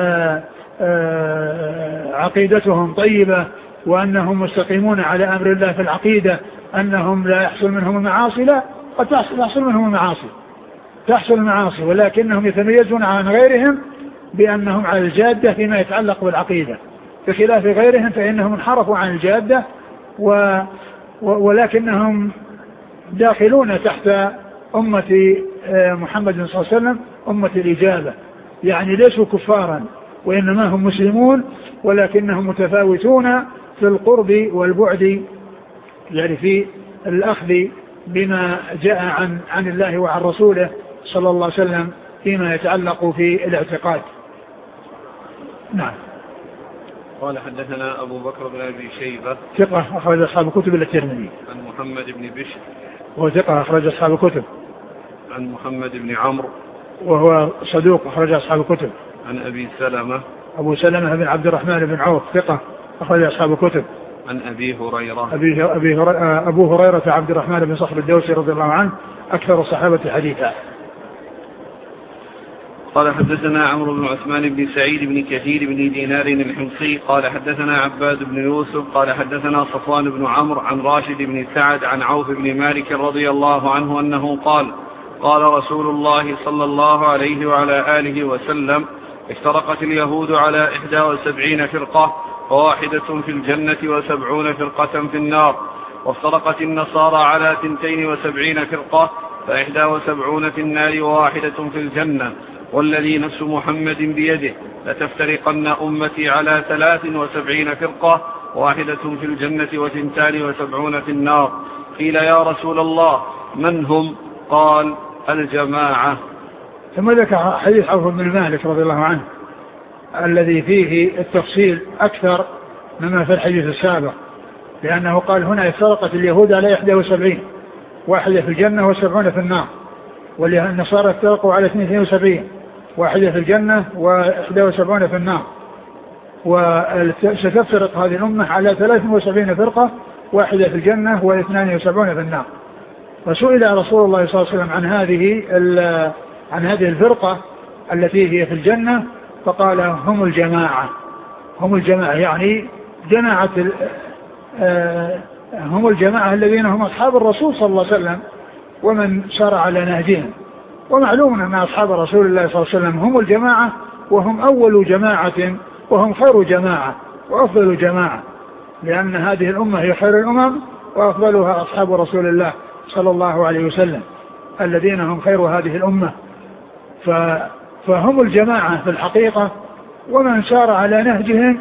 عقيدتهم طيبة وأنهم مستقيمون على أمر الله في العقيدة أنهم لا يحصل منهم المعاصي. لا، قد تحصل منهم المعاصي، تحصل المعاصي، ولكنهم يتميزون عن غيرهم بأنهم على الجادة فيما يتعلق بالعقيدة، بخلاف غيرهم فإنهم انحرفوا عن الجادة ولكنهم داخلون تحت أمة محمد صلى الله عليه وسلم أمة الإجابة، يعني ليسوا كفارا وإنما هم مسلمون ولكنهم متفاوتون في القرب والبعد، يعني في الأخذ بما جاء عن الله وعن رسوله صلى الله عليه وسلم فيما يتعلق في الاعتقاد. نعم. قال حدثنا أبو بكر بن أبي شيبة ثقة أخرج أصحاب الكتب إلا الترمذي. عن محمد بن بشر وهو ثقة أخرج أصحاب الكتب. عن محمد بن عمرو وهو صدوق أخرج أصحاب الكتب. عن أبي سلمة أبو سلمة بن عبد الرحمن بن عوف ثقة أخرج أصحاب الكتب. عن أبي هريرة أبو هريرة عبد الرحمن بن صخر الدوسي رضي الله عنه أكثر الصحابة حديثا. قال حدثنا عمرو بن عثمان بن سعيد بن كثير بن دينار الحمصي قال حدثنا عباد بن يوسف قال حدثنا صفوان بن عمرو عن راشد بن سعد عن عوف بن مالك رضي الله عنه أنه قال قال رسول الله صلى الله عليه وعلى آله وسلم افترقت اليهود على 71 فرقة وواحدة في الجنة و70 فرقة في النار، وافترقت النصارى على 72 فرقة ف71 في النار وواحدة في الجنة، والذي نفس محمد بيده لتفترقن أمتي على 73 فرقة واحدة في الجنة و72 في النار. قيل يا رسول الله من هم؟ قال الجماعة. ثم ذكر حديث عوف بن مالك رضي الله عنه الذي فيه التفصيل أكثر مما في الحديث السابق، لأنه قال هنا افترقت اليهود على 71 واحدة في الجنة و70 في النار، والنصارى افترقوا على 72 واحدة في الجنة و71 في النار، وستفترق هذه الأمة على 73 فرقة واحدة في الجنة و72 في النار. فسئل رسول الله صلى الله عليه وسلم عن هذه الفرقة التي هي في الجنة فقال هم الجماعة. هم الجماعة يعني جماعة هم الجماعة الذين هم أصحاب الرسول صلى الله عليه وسلم ومن سار على نهجهم. ومعلوم أن أصحاب رسول الله صلى الله عليه وسلم هم الجماعة وهم أول جماعة وهم خير جماعة وأفضل جماعة، لأن هذه الأمة هي خير الأمم وأفضلها أصحاب رسول الله صلى الله عليه وسلم الذين هم خير هذه الأمة. فهم الجماعة في الحقيقة، ومن سار على نهجهم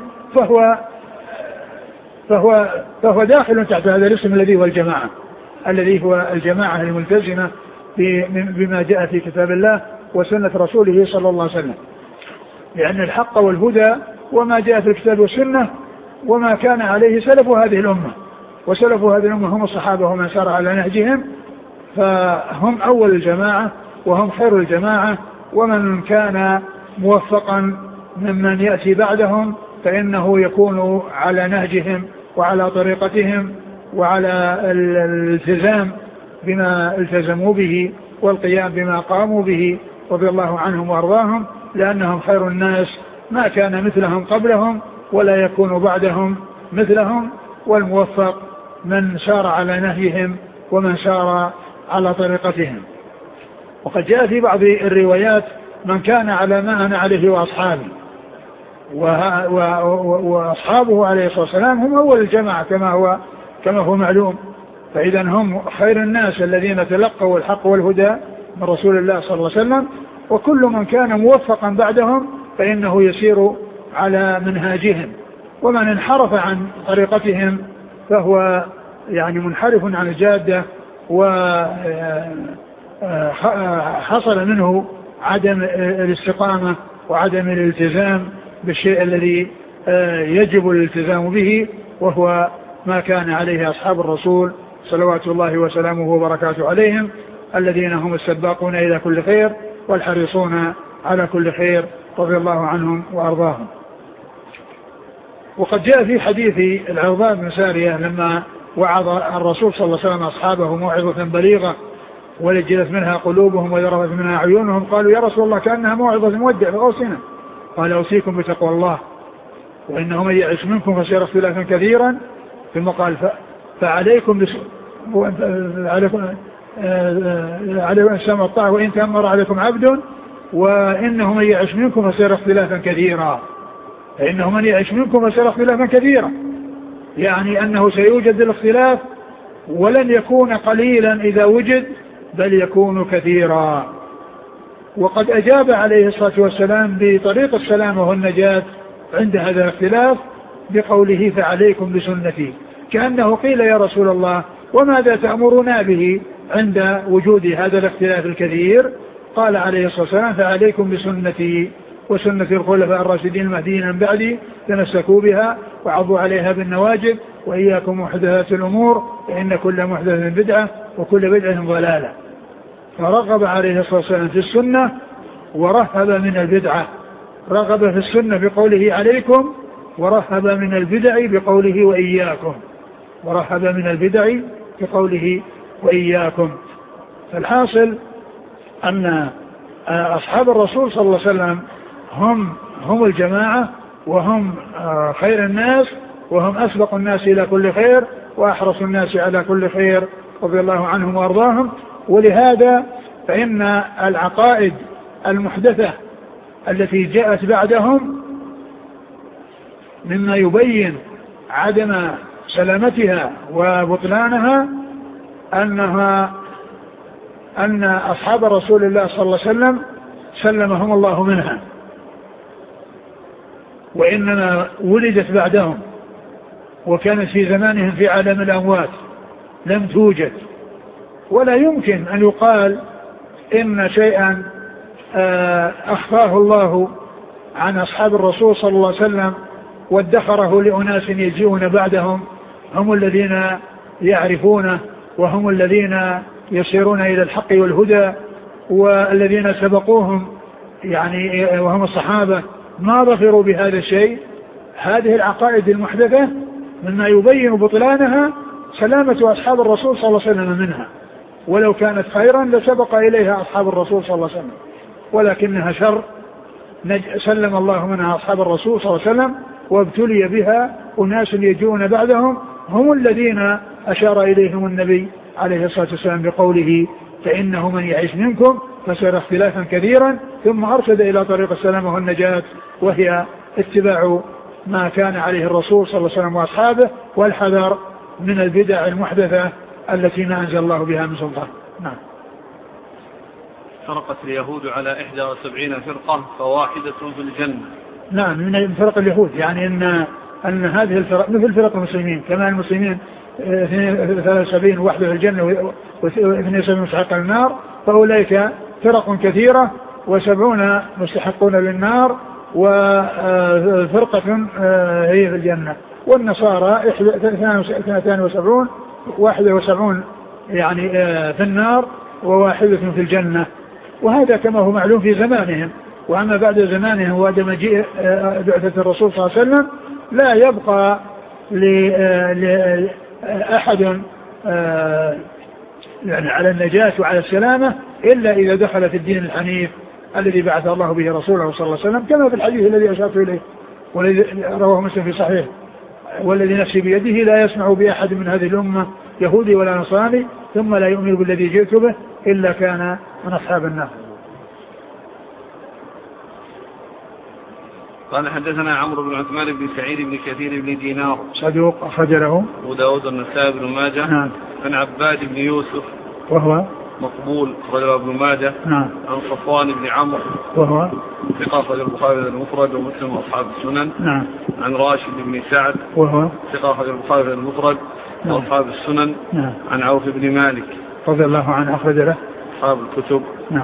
فهو داخل تحت هذا الاسم الذي هو الجماعة، الذي هو الجماعة الملتزمة بما جاء في كتاب الله وسنة رسوله صلى الله عليه وسلم، لأن الحق والهدى وما جاء في الكتاب والسنة وما كان عليه سلف هذه الأمة، وسلف هذه الأمة هم الصحابة ومن سار على نهجهم، فهم أول الجماعة وهم خير الجماعة. ومن كان موفقا ممن يأتي بعدهم فإنه يكون على نهجهم وعلى طريقتهم وعلى الالتزام بما التزموا به والقيام بما قاموا به رضي الله عنهم وارضاهم، لأنهم خير الناس ما كان مثلهم قبلهم ولا يكون بعدهم مثلهم. والموفق من سار على نهجهم ومن سار على طريقتهم. وقد جاء في بعض الروايات من كان على ما أنا عليه وأصحابي، وأصحابه عليه الصلاة والسلام هم أول الجماعة كما هو معلوم. فإذا هم خير الناس الذين تلقوا الحق والهدى من رسول الله صلى الله عليه وسلم، وكل من كان موفقا بعدهم فإنه يسير على منهاجهم، ومن انحرف عن طريقتهم فهو يعني منحرف عن الجادة وحصل منه عدم الاستقامة وعدم الالتزام بالشيء الذي يجب الالتزام به، وهو ما كان عليه أصحاب الرسول صلوات الله وسلامه وبركاته عليهم، الذين هم السباقون إلى كل خير والحريصون على كل خير رضي الله عنهم وأرضاهم. وقد جاء في حديث العرباء بن سارية لما وعظ الرسول صلى الله عليه وسلم أصحابه موعظة بليغة ولجلت منها قلوبهم وذرفت منها عيونهم، قالوا يا رسول الله كأنها موعظة مودع فأوصنا. قال أوصيكم بتقوى الله وإنه من يعش منكم فسيرى اختلافا كثيرا، ثم قال فعليكم عليكم السمع والطاعة وإن تأمر عليكم عبد وإنه من يعش منكم فسيرى اختلافا كثيرا. فإنه من يعش منكم فسيرى اختلافا كثيرا، يعني أنه سيوجد الاختلاف ولن يكون قليلا إذا وجد بل يكون كثيرا. وقد أجاب عليه الصلاة والسلام بطريق السلامة والنجاة عند هذا الاختلاف بقوله فعليكم بسنتي، كأنه قيل يا رسول الله وماذا تأمرنا به عند وجود هذا الاختلاف الكثير؟ قال عليه الصلاة والسلام فعليكم بسنتي وسنة الخلفاء الراشدين المهديين من بعدي تمسكوا بها وعضوا عليها بالنواجذ وإياكم محدثات الأمور فإن كل محدثة بدعة وكل بدعة ضلالة. فرغب عليه الصلاة والسلام في السنة ورهب من البدعة، رغب في السنة بقوله عليكم ورهب من البدع بقوله وإياكم، ورهب من البدع بقوله وإياكم. فالحاصل أن أصحاب الرسول صلى الله عليه وسلم هم الجماعة وهم خير الناس وهم أسبق الناس إلى كل خير وأحرص الناس على كل خير رضي الله عنهم وأرضاهم. ولهذا فإن العقائد المحدثة التي جاءت بعدهم مما يبين عدم سلامتها وبطلانها أن أصحاب رسول الله صلى الله عليه وسلم سلمهم الله منها، وإنما ولدت بعدهم وكانت في زمانهم في عالم الأموات لم توجد. ولا يمكن أن يقال إن شيئا أخفاه الله عن أصحاب الرسول صلى الله عليه وسلم وادخره لأناس يجيئون بعدهم هم الذين يعرفونه وهم الذين يسيرون إلى الحق والهدى والذين سبقوهم يعني وهم الصحابة ما ظفروا بهذا الشيء. هذه العقائد المحدثة مما يبين بطلانها سلامة أصحاب الرسول صلى الله عليه وسلم منها، ولو كانت خيرا لسبق إليها أصحاب الرسول صلى الله عليه وسلم، ولكنها شر سلم الله منها أصحاب الرسول صلى الله عليه وسلم وابتلي بها أناس يجون بعدهم هم الذين أشار إليهم النبي عليه الصلاة والسلام بقوله فإنه من يعيش منكم فسيرى اختلافا كثيرا، ثم أرشد إلى طريق السلامة والنجاة وهي اتباع ما كان عليه الرسول صلى الله عليه وسلم وأصحابه والحذر من البدع المحدثة التي ما أنزل الله بها من سلطان. نعم. فرقت اليهود على 71 فرقة فواحدة في الجنة. نعم من فرق اليهود، يعني أن هذه الفرق مثل فرق المسلمين، كما المسلمين 73 واحدة في الجنة و72 مستحقة للنار، فأولئك فرق كثيرة و70 مستحقون للنار وفرقة هي في الجنة. والنصارى 72 71 يعني في النار وواحدة في الجنة. وهذا كما هو معلوم في زمانهم. وأما بعد زمانهم وعند مجيء بعثة الرسول صلى الله عليه وسلم لا يبقى لأحد يعني على النجاة وعلى السلامة إلا إذا دخل في الدين الحنيف الذي بعث الله به رسوله صلى الله عليه وسلم، كما في الحديث الذي أشرت إليه والذي رواه مسلم في صحيح والذي نفسي بيده لا يسمع بأحد من هذه الأمة يهودي ولا نصراني ثم لا يؤمن بالذي جئت به إلا كان من أصحاب النار. قال حدثنا عمرو بن عثمان بن سعيد بن كثير بن دينار صدوق أخرج له أبو داود والنسائي بن ماجه. نعم. عن عباد بن يوسف وهو مقبول أخرجه ابن ماجه. نعم. عن صفوان بن عمرو وهو ثقة أخرجه البخاري المفرد ومسلم وأصحاب السنن. نعم. عن راشد بن سعد وهو ثقة أخرجه البخاري المفرد وأصحاب السنن. نعم. عن عوف بن مالك رضي الله عنه أخرج له أصحاب الكتب. نعم.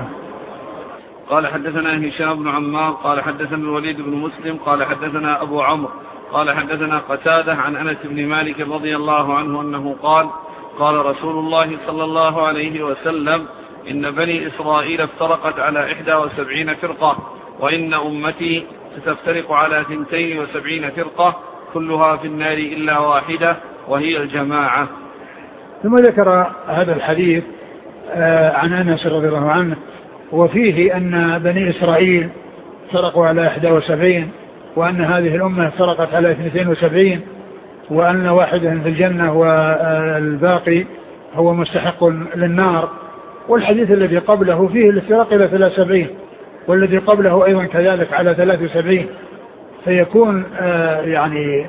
قال حدثنا هشام بن عمار قال حدثنا الوليد بن مسلم قال حدثنا أبو عمرو قال حدثنا قتادة عن أنس بن مالك رضي الله عنه أنه قال قال رسول الله صلى الله عليه وسلم إن بني إسرائيل افترقت على 71 فرقة وإن أمتي ستفترق على 72 فرقة كلها في النار إلا واحدة وهي الجماعة. ثم ذكر هذا الحديث عن أنس رضي الله عنه وفيه أن بني إسرائيل افترقوا على 71 وأن هذه الأمة افترقت على 72 وأن واحدة في الجنة والباقي هو مستحق للنار. والحديث الذي قبله فيه الافتراق إلى 73 والذي قبله أيضا كذلك على 73 فيكون يعني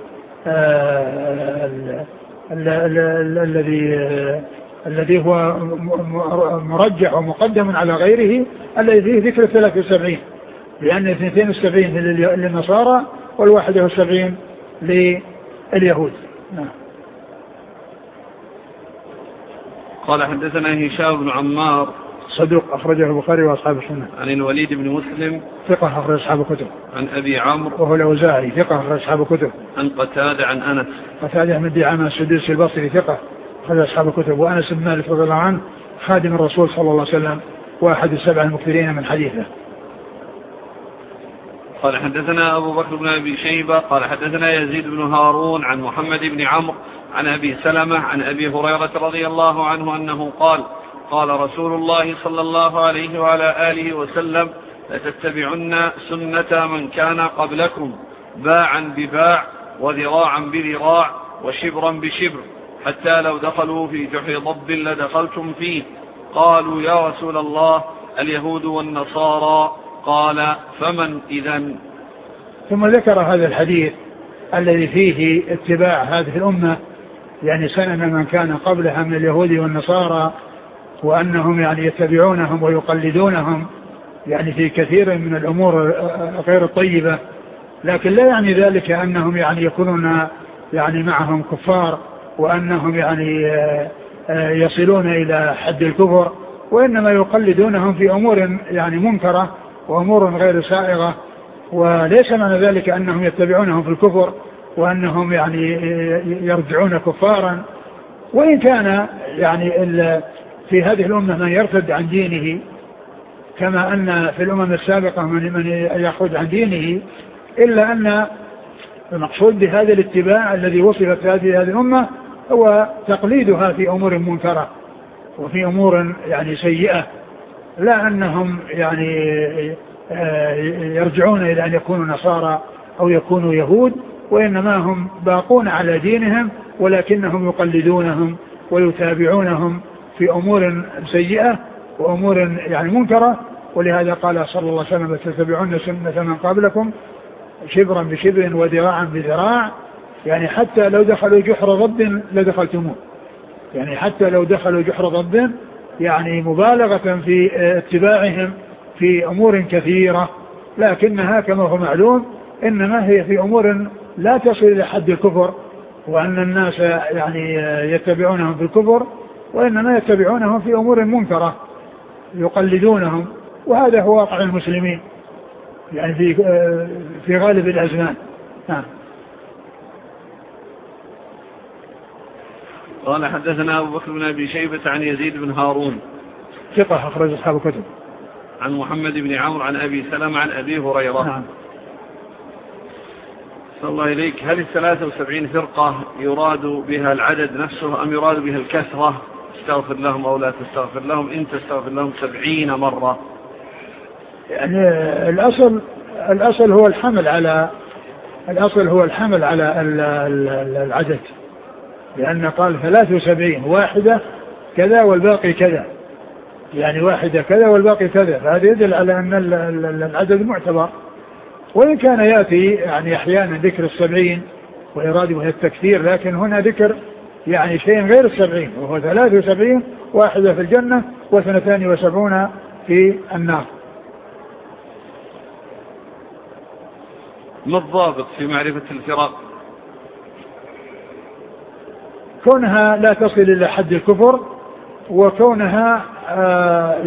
الذي هو مرجح ومقدم على غيره الذي فيه ذكر 73 لأن 72 للنصارى وال71 لليهود. قال حدثنا هشام بن عمار صدوق أخرجه البخاري وأصحاب السنة. عن الوليد بن مسلم ثقة أخرج أصحاب الكتب. عن أبي عمرو وهو الأوزاعي ثقة أخرج أصحاب الكتب. عن قتادة عن أنس. قتادة من دعامة السدوسي البصري ثقة أخرج أصحاب الكتب. وأنس بن مالك رضي الله عنه خادم الرسول صلى الله عليه وسلم واحد السبع المكثرين من حديثه. قال حدثنا أبو بكر بن أبي شيبة قال حدثنا يزيد بن هارون عن محمد بن عمرو عن أبي سلمة عن أبي هريرة رضي الله عنه أنه قال قال رسول الله صلى الله عليه وعلى آله وسلم لتتبعن سنة من كان قبلكم باعا بباع وذراعا بذراع وشبرا بشبر حتى لو دخلوا في جحر ضب لدخلتم فيه. قالوا يا رسول الله اليهود والنصارى قال فمن إذن. ثم ذكر هذا الحديث الذي فيه اتباع هذه الأمة يعني سنن من كان قبلها من اليهود والنصارى وأنهم يعني يتبعونهم ويقلدونهم يعني في كثير من الأمور غير الطيبة لكن لا يعني ذلك أنهم يعني يكونون يعني معهم كفار وأنهم يعني يصلون إلى حد الكفر وإنما يقلدونهم في أمور يعني منكرة وأمور غير سائغة وليس معنى ذلك أنهم يتبعونهم في الكفر وأنهم يعني يرجعون كفارا. وإن كان يعني في هذه الأمة من يرتد عن دينه كما أن في الأمم السابقة من يخرج عن دينه إلا أن المقصود بهذا الاتباع الذي وصلت هذه الأمة هو تقليدها في أمور منكرة وفي أمور يعني سيئة لا أنهم يعني يرجعون إلى أن يكونوا نصارى أو يكونوا يهود وإنما هم باقون على دينهم ولكنهم يقلدونهم ويتابعونهم في أمور سيئة وأمور يعني منكرة. ولهذا قال صلى الله عليه وسلم تتبعون سنة من قبلكم شبرا بشبر وذراعا بذراع يعني حتى لو دخلوا جحر ضب لدخلتموه يعني حتى لو دخلوا جحر ضب يعني مبالغة في اتباعهم في أمور كثيرة لكنها كما هو معلوم إنما هي في أمور لا تصل إلى حد الكفر وأن الناس يعني يتبعونهم في الكفر وإنما يتبعونهم في أمور منكرة يقلدونهم وهذا هو واقع المسلمين يعني في غالب الأزمان. قال حدثنا أبو بكر بن أبي شيبة عن يزيد بن هارون ثقة أخرج أصحاب الكتب. عن محمد بن عمرو عن أبي سلمة عن أبي هريرة. نعم. صلى الله إليك هل 73 فرقة يراد بها العدد نفسه أم يراد بها الكثرة تستغفر لهم أو لا تستغفر لهم إن تستغفر لهم 70 مرة؟ يعني الأصل هو الحمل على العدد لأن قال 73 واحدة كذا والباقي كذا يعني واحدة كذا والباقي كذا فهذا يدل على أن العدد معتبر. وإن كان يأتي يعني أحيانا ذكر 70 وإراد بها التكثير لكن هنا ذكر يعني شيء غير 70 وهو 73 واحدة في الجنة و72 في النار. ما الضابط في معرفة الفرق؟ كونها لا تصل إلى حد الكفر وكونها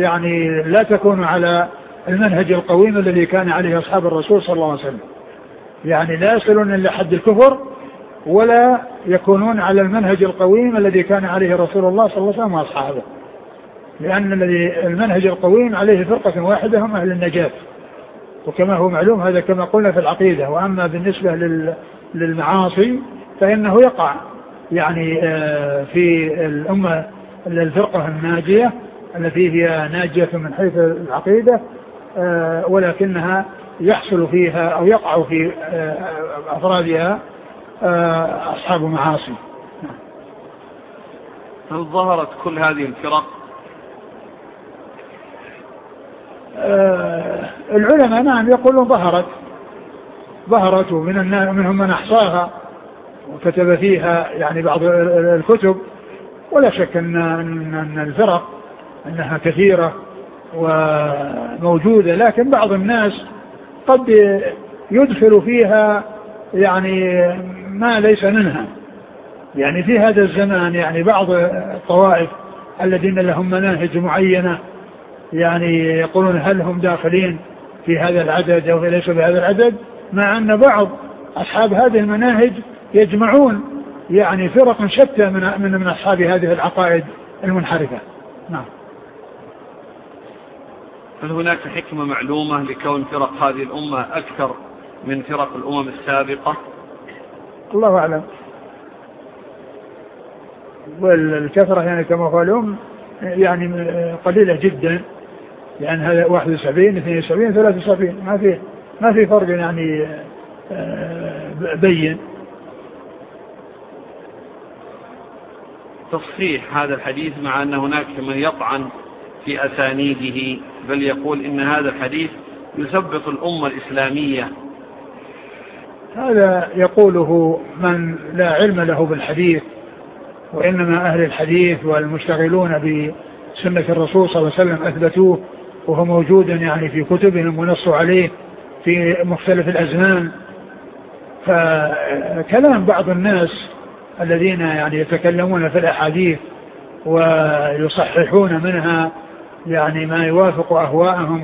يعني لا تكون على المنهج القويم الذي كان عليه أصحاب الرسول صلى الله عليه وسلم يعني لا يصلون إلى حد الكفر ولا يكونون على المنهج القويم الذي كان عليه رسول الله صلى الله عليه وسلم وأصحابه، لأن المنهج القويم عليه فرقة واحدة هم أهل النجاة، وكما هو معلوم هذا كما قلنا في العقيدة. وأما بالنسبة للمعاصي فإنه يقع يعني في الأمة الفرقة الناجية التي هي ناجية من حيث العقيدة، ولكنها يحصل فيها أو يقع في أفرادها أصحاب معاصي. هل ظهرت كل هذه الفرق؟ العلماء نعم يقولون ظهرت منهم من أحصاها وكتب فيها يعني بعض الكتب، ولا شك أن الفرق أنها كثيرة وموجودة، لكن بعض الناس قد يدخل فيها يعني ما ليس منها. يعني في هذا الزمان يعني بعض الطوائف الذين لهم مناهج معينة يعني يقولون هل هم داخلين في هذا العدد أو ليسوا بهذا العدد، مع أن بعض أصحاب هذه المناهج يجمعون يعني فرق شتى من أصحاب هذه العقائد المنحرفة. نعم. هل هناك حكمة معلومة لكون فرق هذه الأمة أكثر من فرق الأمم السابقة؟ الله أعلم. والكثرة يعني كما قالوا يعني قليلة جدا، يعني هذا 71 72 73 ما في فرق يعني بين. تصحيح هذا الحديث مع أن هناك من يطعن في أسانيده، بل يقول إن هذا الحديث يثبط الأمة الإسلامية. هذا يقوله من لا علم له بالحديث، وإنما أهل الحديث والمشتغلون بسنة الرسول صلى الله عليه وسلم أثبتوه، وهو موجود يعني في كتبهم ونصوا عليه في مختلف الأزمان. فكلام بعض الناس الذين يعني يتكلمون في الأحاديث ويصححون منها يعني ما يوافق أهواءهم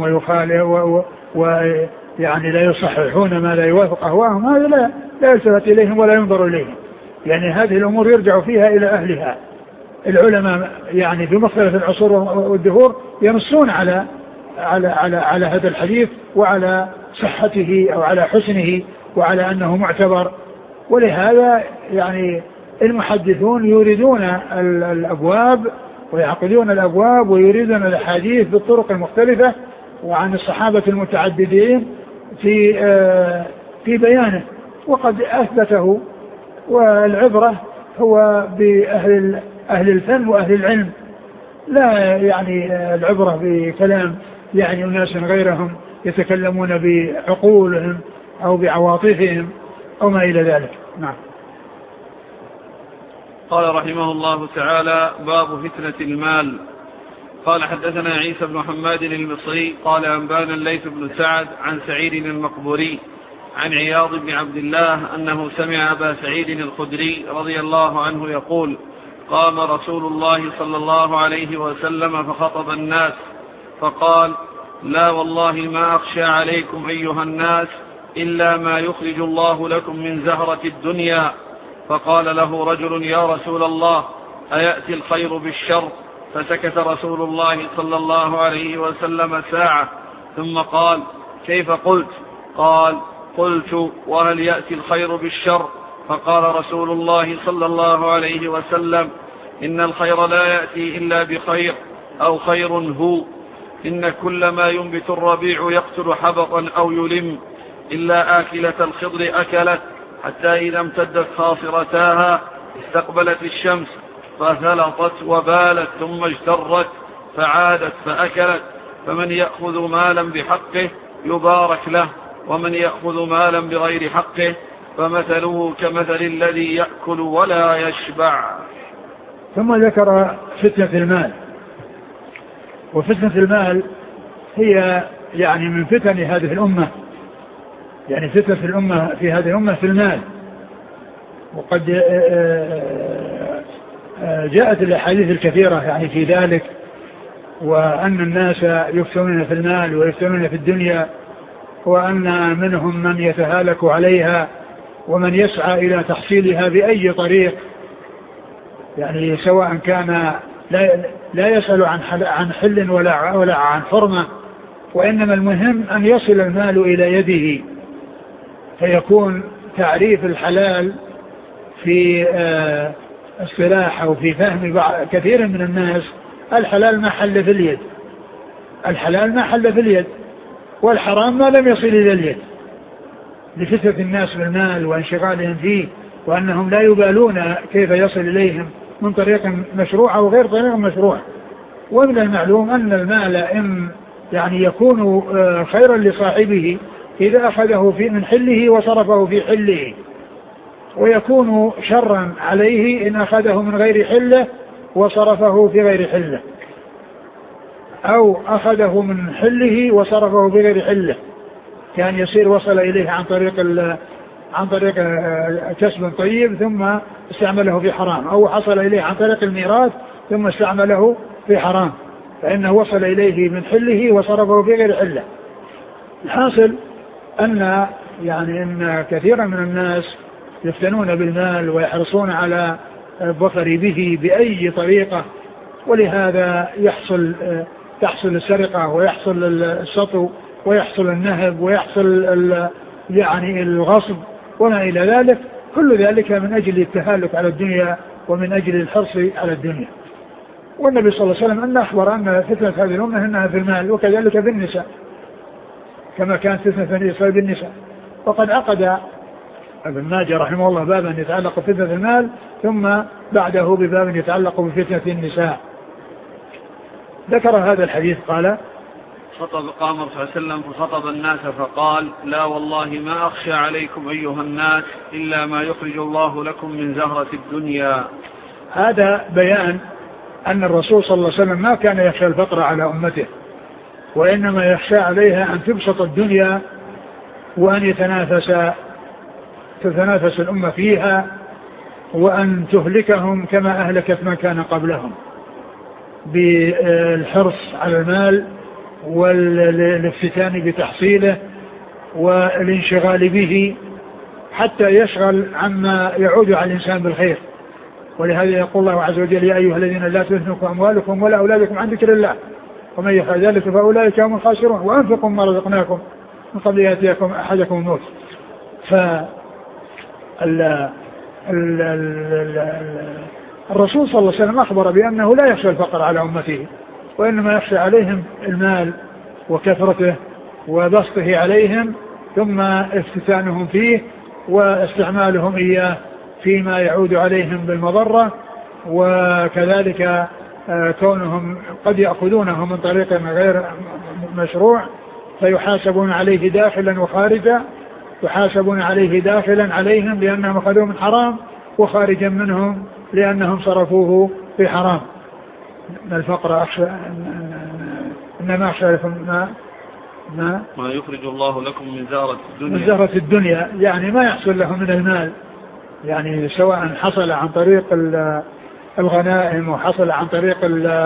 ويعني لا يصححون ما لا يوافق أهواءهم، هذا لا يلتفت إليهم ولا ينظر إليهم. يعني هذه الأمور يرجع فيها إلى أهلها. العلماء يعني في مختلف العصور والدهور ينصون على هذا الحديث وعلى صحته أو على حسنه وعلى أنه معتبر. ولهذا يعني المحدثون يريدون الأبواب ويعقدون الأبواب ويريدون الحديث بالطرق المختلفة وعن الصحابة المتعددين في بيانه، وقد أثبته. والعبرة هو بأهل الفن وأهل العلم، لا يعني العبرة بكلام يعني الناس غيرهم يتكلمون بعقولهم أو بعواطفهم أو ما إلى ذلك. نعم. قال رحمه الله تعالى: باب فتنة المال. قال: حدثنا عيسى بن حماد المصري قال: أنبانا الليث بن سعد عن سعيد المقبوري عن عياض بن عبد الله أنه سمع أبا سعيد الخدري رضي الله عنه يقول: قام رسول الله صلى الله عليه وسلم فخطب الناس فقال: لا والله ما أخشى عليكم أيها الناس إلا ما يخرج الله لكم من زهرة الدنيا. فقال له رجل: يا رسول الله أيأتي الخير بالشر؟ فسكت رسول الله صلى الله عليه وسلم ساعة ثم قال: كيف قلت؟ قال: قلت: وهل يأتي الخير بالشر؟ فقال رسول الله صلى الله عليه وسلم: إن الخير لا يأتي إلا بخير أو خير هو. إن كل ما ينبت الربيع يقتل حبطا أو يلم إلا آكلة الخضر أكلت، حتى إذا امتدت خاصرتاها استقبلت الشمس فثلطت وبالت ثم اجترت فعادت فأكلت. فمن يأخذ مالا بحقه يبارك له، ومن يأخذ مالا بغير حقه فمثله كمثل الذي يأكل ولا يشبع. ثم ذكر فتنة المال. وفتنة المال هي يعني من فتن هذه الأمة، يعني فتنة الأمة في هذه الأمة في المال. وقد جاءت الأحاديث الكثيرة يعني في ذلك، وأن الناس يفتنون في المال ويفتنون في الدنيا وأن منهم من يتهالك عليها ومن يسعى إلى تحصيلها بأي طريق، يعني سواء كان لا يسأل عن حل ولا عن حرمة، وإنما المهم أن يصل المال إلى يده، فيكون تعريف الحلال في اصطلاح أو في فهم كثير من الناس الحلال ما حل في اليد، الحلال ما حل في اليد، والحرام ما لم يصل إلى اليد، لفترة الناس بالمال وانشغالهم فيه، وأنهم لا يبالون كيف يصل إليهم من طريق مشروع أو غير طريق مشروع. ومن المعلوم أن المال إن يعني يكون خيرا لصاحبه إذا أخذه من حله وصرفه في حله، ويكون شرا عليه إن أخذه من غير حله وصرفه في غير حله، أو أخذه من حله وصرفه في غير حله، كان يصير وصل إليه عن طريق كسب طيب ثم استعمله في حرام، أو حصل إليه عن طريق الميراث ثم استعمله في حرام، فإنه وصل إليه من حله وصرفه في غير حله. الحاصل أن كثيرا من الناس يفتنون بالمال ويحرصون على الظفر به بأي طريقة، ولهذا تحصل السرقة ويحصل السطو ويحصل النهب ويحصل الغصب وما إلى ذلك، كل ذلك من أجل التهالك على الدنيا ومن أجل الحرص على الدنيا. والنبي صلى الله عليه وسلم أن أخبر أن فتنة هذه الأمة أنها في المال، وكذلك بالنساء كما كانت فتنة بني إسرائيل بالنساء. وقد عقد ابن ماجه رحمه الله بابا يتعلق بفتنة المال، ثم بعده بباب يتعلق بفتنة النساء. ذكر هذا الحديث قال: قام صلى الله عليه وسلم فخطب الناس فقال: لا والله ما أخشى عليكم أيها الناس إلا ما يخرج الله لكم من زهرة الدنيا. هذا بيان أن الرسول صلى الله عليه وسلم ما كان يخشى الفقر على أمته، وإنما يخشى عليها أن تبسط الدنيا وأن تتنافس الأمة فيها، وأن تهلكهم كما أهلكت من كان قبلهم بالحرص على المال والافتتان بتحصيله والانشغال به حتى يشغل عما يعود على الإنسان بالخير. ولهذا يقول الله عز وجل: يا أيها الذين لا تلهكم أموالكم ولا أولادكم عن ذكر الله ومن يفعل ذلك فأولئك هم الخاسرون وأنفقوا ما رزقناكم من قبل يأتيكم أحدكم الموت. الرسول صلى الله عليه وسلم أخبر بأنه لا يخشى الفقر على أمته، وإنما يخشى عليهم المال وكثرته وبسطه عليهم، ثم افتتانهم فيه واستعمالهم إياه فيما يعود عليهم بالمضرة، وكذلك كونهم قد يأخذونه من طريق غير مشروع فيحاسبون عليه داخلا وخارجا، يحاسبون عليه داخلا عليهم لأنهم أخذوه من حرام، وخارجا منهم لأنهم صرفوه في حرام. الفقر أخشى إنما أخشى لكم ما يخرج الله لكم من زهرة الدنيا، يعني ما يحصل له من المال، يعني سواء حصل عن طريق الغنائم وحصل عن طريق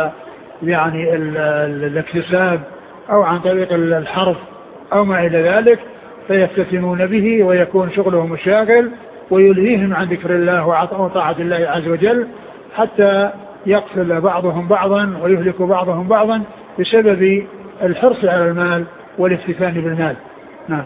الاكتساب أو عن طريق الحرف أو ما إلى ذلك، فيفتتنون به ويكون شغلهم الشاغل ويلهيهم عن ذكر الله وطاعة الله عز وجل، حتى يقتل بعضهم بعضا ويهلك بعضهم بعضا بسبب الحرص على المال والافتتان بالمال. نعم.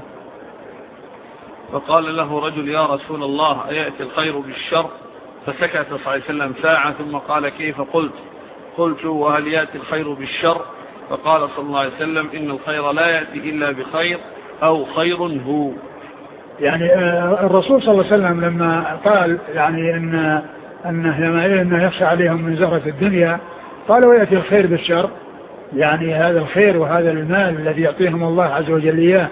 فقال له رجل: يا رسول الله أيأتي الخير بالشر؟ فسكت صلى الله عليه وسلم ساعة ثم قال: كيف؟ قلت: وهل يأتي الخير بالشر؟ فقال صلى الله عليه وسلم: إن الخير لا يأتي إلا بخير أو خير هو. يعني الرسول صلى الله عليه وسلم لما قال يعني أنه يخشى عليهم من زهرة الدنيا، قال: ويأتي الخير بالشر، يعني هذا الخير وهذا المال الذي يعطيهم الله عز وجل إياه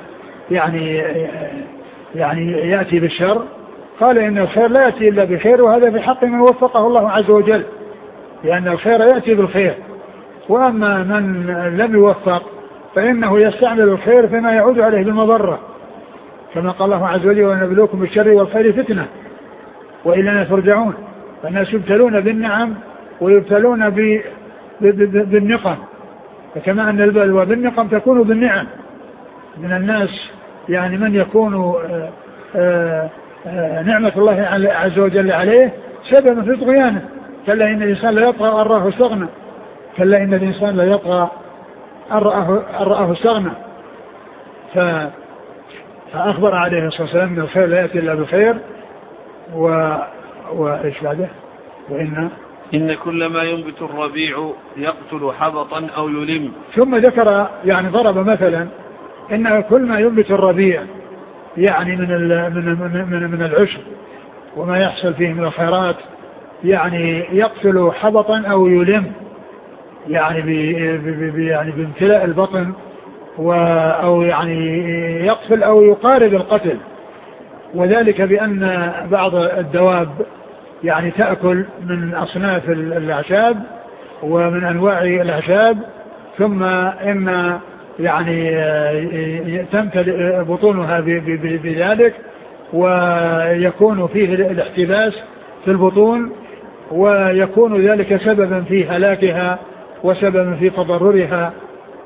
يعني يأتي بالشر. قال: إن الخير لا يأتي إلا بخير، وهذا في حق من وفقه الله عز وجل، لأن الخير يأتي بالخير، وأما من لم يوفق فإنه يستعمل الخير فيما يعود عليه بالمضرة، كما قال الله عز وجل: ونبلوكم بالشر والخير فتنة وإلينا ترجعون. فالناس يبتلون بالنعم ويبتلون بالنقم، فكما أن البلوى بالنقم تكون بالنعم من الناس يعني من يكون نعمة الله عز وجل عليه سبب في طغيانه. كلا إن الإنسان لا يطغى أن رآه استغنى، كلا إن الإنسان لا يطغى أن رآه استغنى. فأخبر عليه الصلاة والسلام أن الخير لا يأتي إلا بالخير. وإيش بعده؟ إن كل ما ينبت الربيع يقتل حبطا أو يلم. ثم ذكر يعني ضرب مثلا إن كل ما ينبت الربيع يعني من العشب وما يحصل فيه من الخيرات يعني يقتل حبطا أو يلم، يعني بامتلاء البطن أو يعني يقتل أو يقارب القتل. وذلك بأن بعض الدواب يعني تأكل من أصناف الأعشاب ومن أنواع الأعشاب، ثم إن يعني تمتلئ بطونها بذلك ويكون فيه الاحتباس في البطون، ويكون ذلك سببا في هلاكها وسببا في تضررها.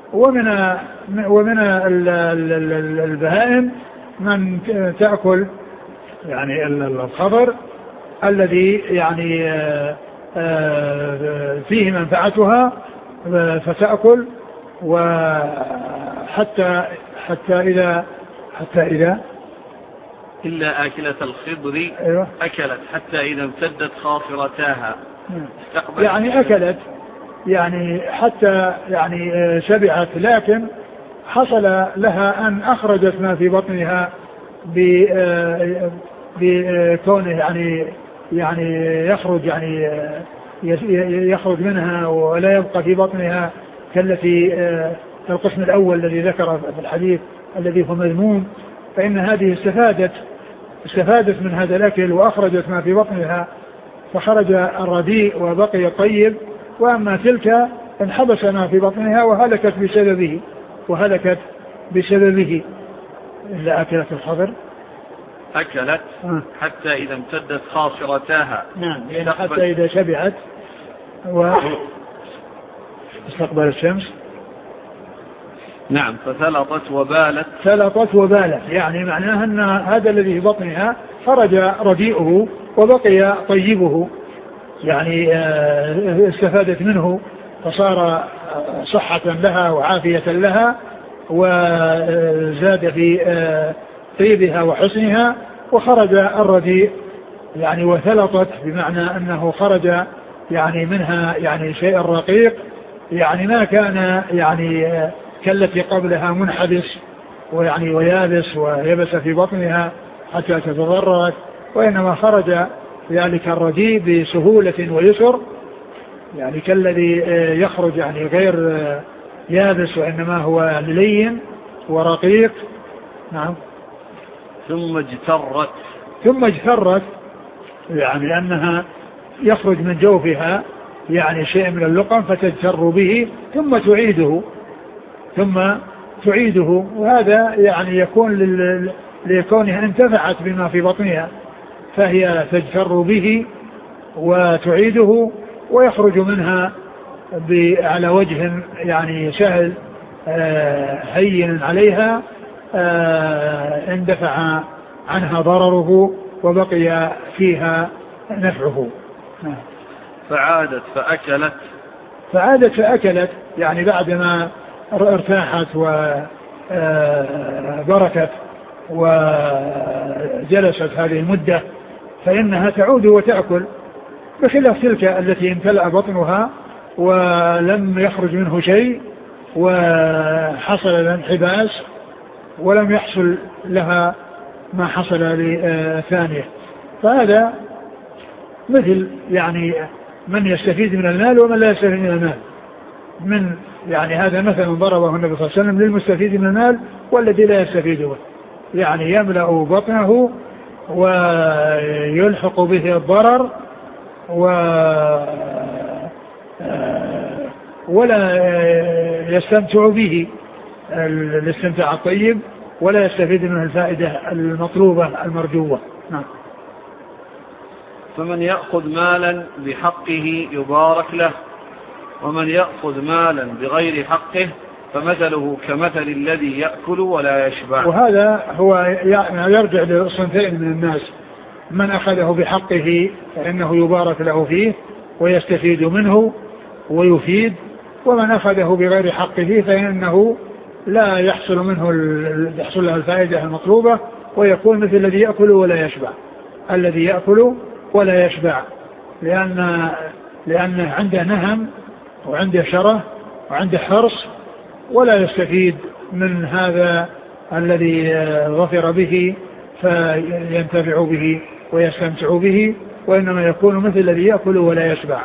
ومن البهائم من تأكل يعني الخضر الذي يعني فيه منفعتها فتأكل، وحتى إذا إلا آكلة الخضر أيوة. أكلت حتى إذا امتدت خاصرتاها يعني أكلت يعني حتى يعني شبعت، لكن حصل لها أن أخرجت ما في بطنها بكونه يعني يخرج منها ولا يبقى في بطنها كالتي القسم الأول الذي ذكر في الحديث الذي هو مذموم. فإن هذه استفادت من هذا الأكل وأخرجت ما في بطنها فخرج الرديء وبقي الطيب، وأما تلك انحبس ما في بطنها وهلكت بسببه. إلا أكلت الخضر أكلت حتى إذا امتدت خاصرتاها. نعم، يعني حتى إذا شبعت واستقبل الشمس. نعم، فثلطت وبالت يعني معناها أن هذا الذي في بطنها خرج رديئه وبقي طيبه، يعني استفادت منه فصار صحة لها وعافية لها وزاد في طيبها وحسنها. وخرج الرديء يعني وثلطت بمعنى أنه خرج يعني منها يعني شيء رقيق، يعني ما كان يعني كالتي قبلها منحبس ويعني ويابس ويبس في بطنها حتى تتضررت، وإنما خرج ذلك الرديء بسهولة ويسر، يعني كالذي يخرج يعني غير يابس وإنما هو لين ورقيق. نعم. ثم اجترت يعني أنها يخرج من جوفها يعني شيء من اللقم فتجتر به ثم تعيده، وهذا يعني يكون لكونها انتفعت بما في بطنها فهي تجتر به وتعيده ويخرج منها على وجه يعني سهل هين عليها، اندفع عنها ضرره وبقي فيها نفعه. فعادت فأكلت يعني بعدما ارتاحت وبركت وجلست هذه المدة فإنها تعود وتأكل، بخلاف تلك التي امتلأ بطنها ولم يخرج منه شيء وحصل الانحباس ولم يحصل لها ما حصل لثانية. فهذا مثل يعني من يستفيد من المال ومن لا يستفيد من المال. من يعني هذا مثلا ضربه النبي صلى الله عليه وسلم للمستفيد من المال والذي لا يستفيد به، يعني يملأ بطنه ويلحق به الضرر ولا يستمتع به الاستمتاع الطيب ولا يستفيد منه الفائدة المطلوبة المرجوة. نعم. فمن يأخذ مالا بحقه يبارك له، ومن يأخذ مالا بغير حقه فمثله كمثل الذي يأكل ولا يشبع. وهذا هو يرجع لصنفين من الناس: من أخذه بحقه فإنه يبارك له فيه ويستفيد منه ويفيد، ومن أخذه بغير حقه فإنه لا يحصل منه يحصل له الفائدة المطلوبة ويكون مثل الذي يأكل ولا يشبع. الذي يأكل ولا يشبع لأنه عنده نهم وعنده شره وعنده حرص، ولا يستفيد من هذا الذي ظفر به فينتفع به ويستمتع به، وإنما يكون مثل الذي يأكل ولا يشبع.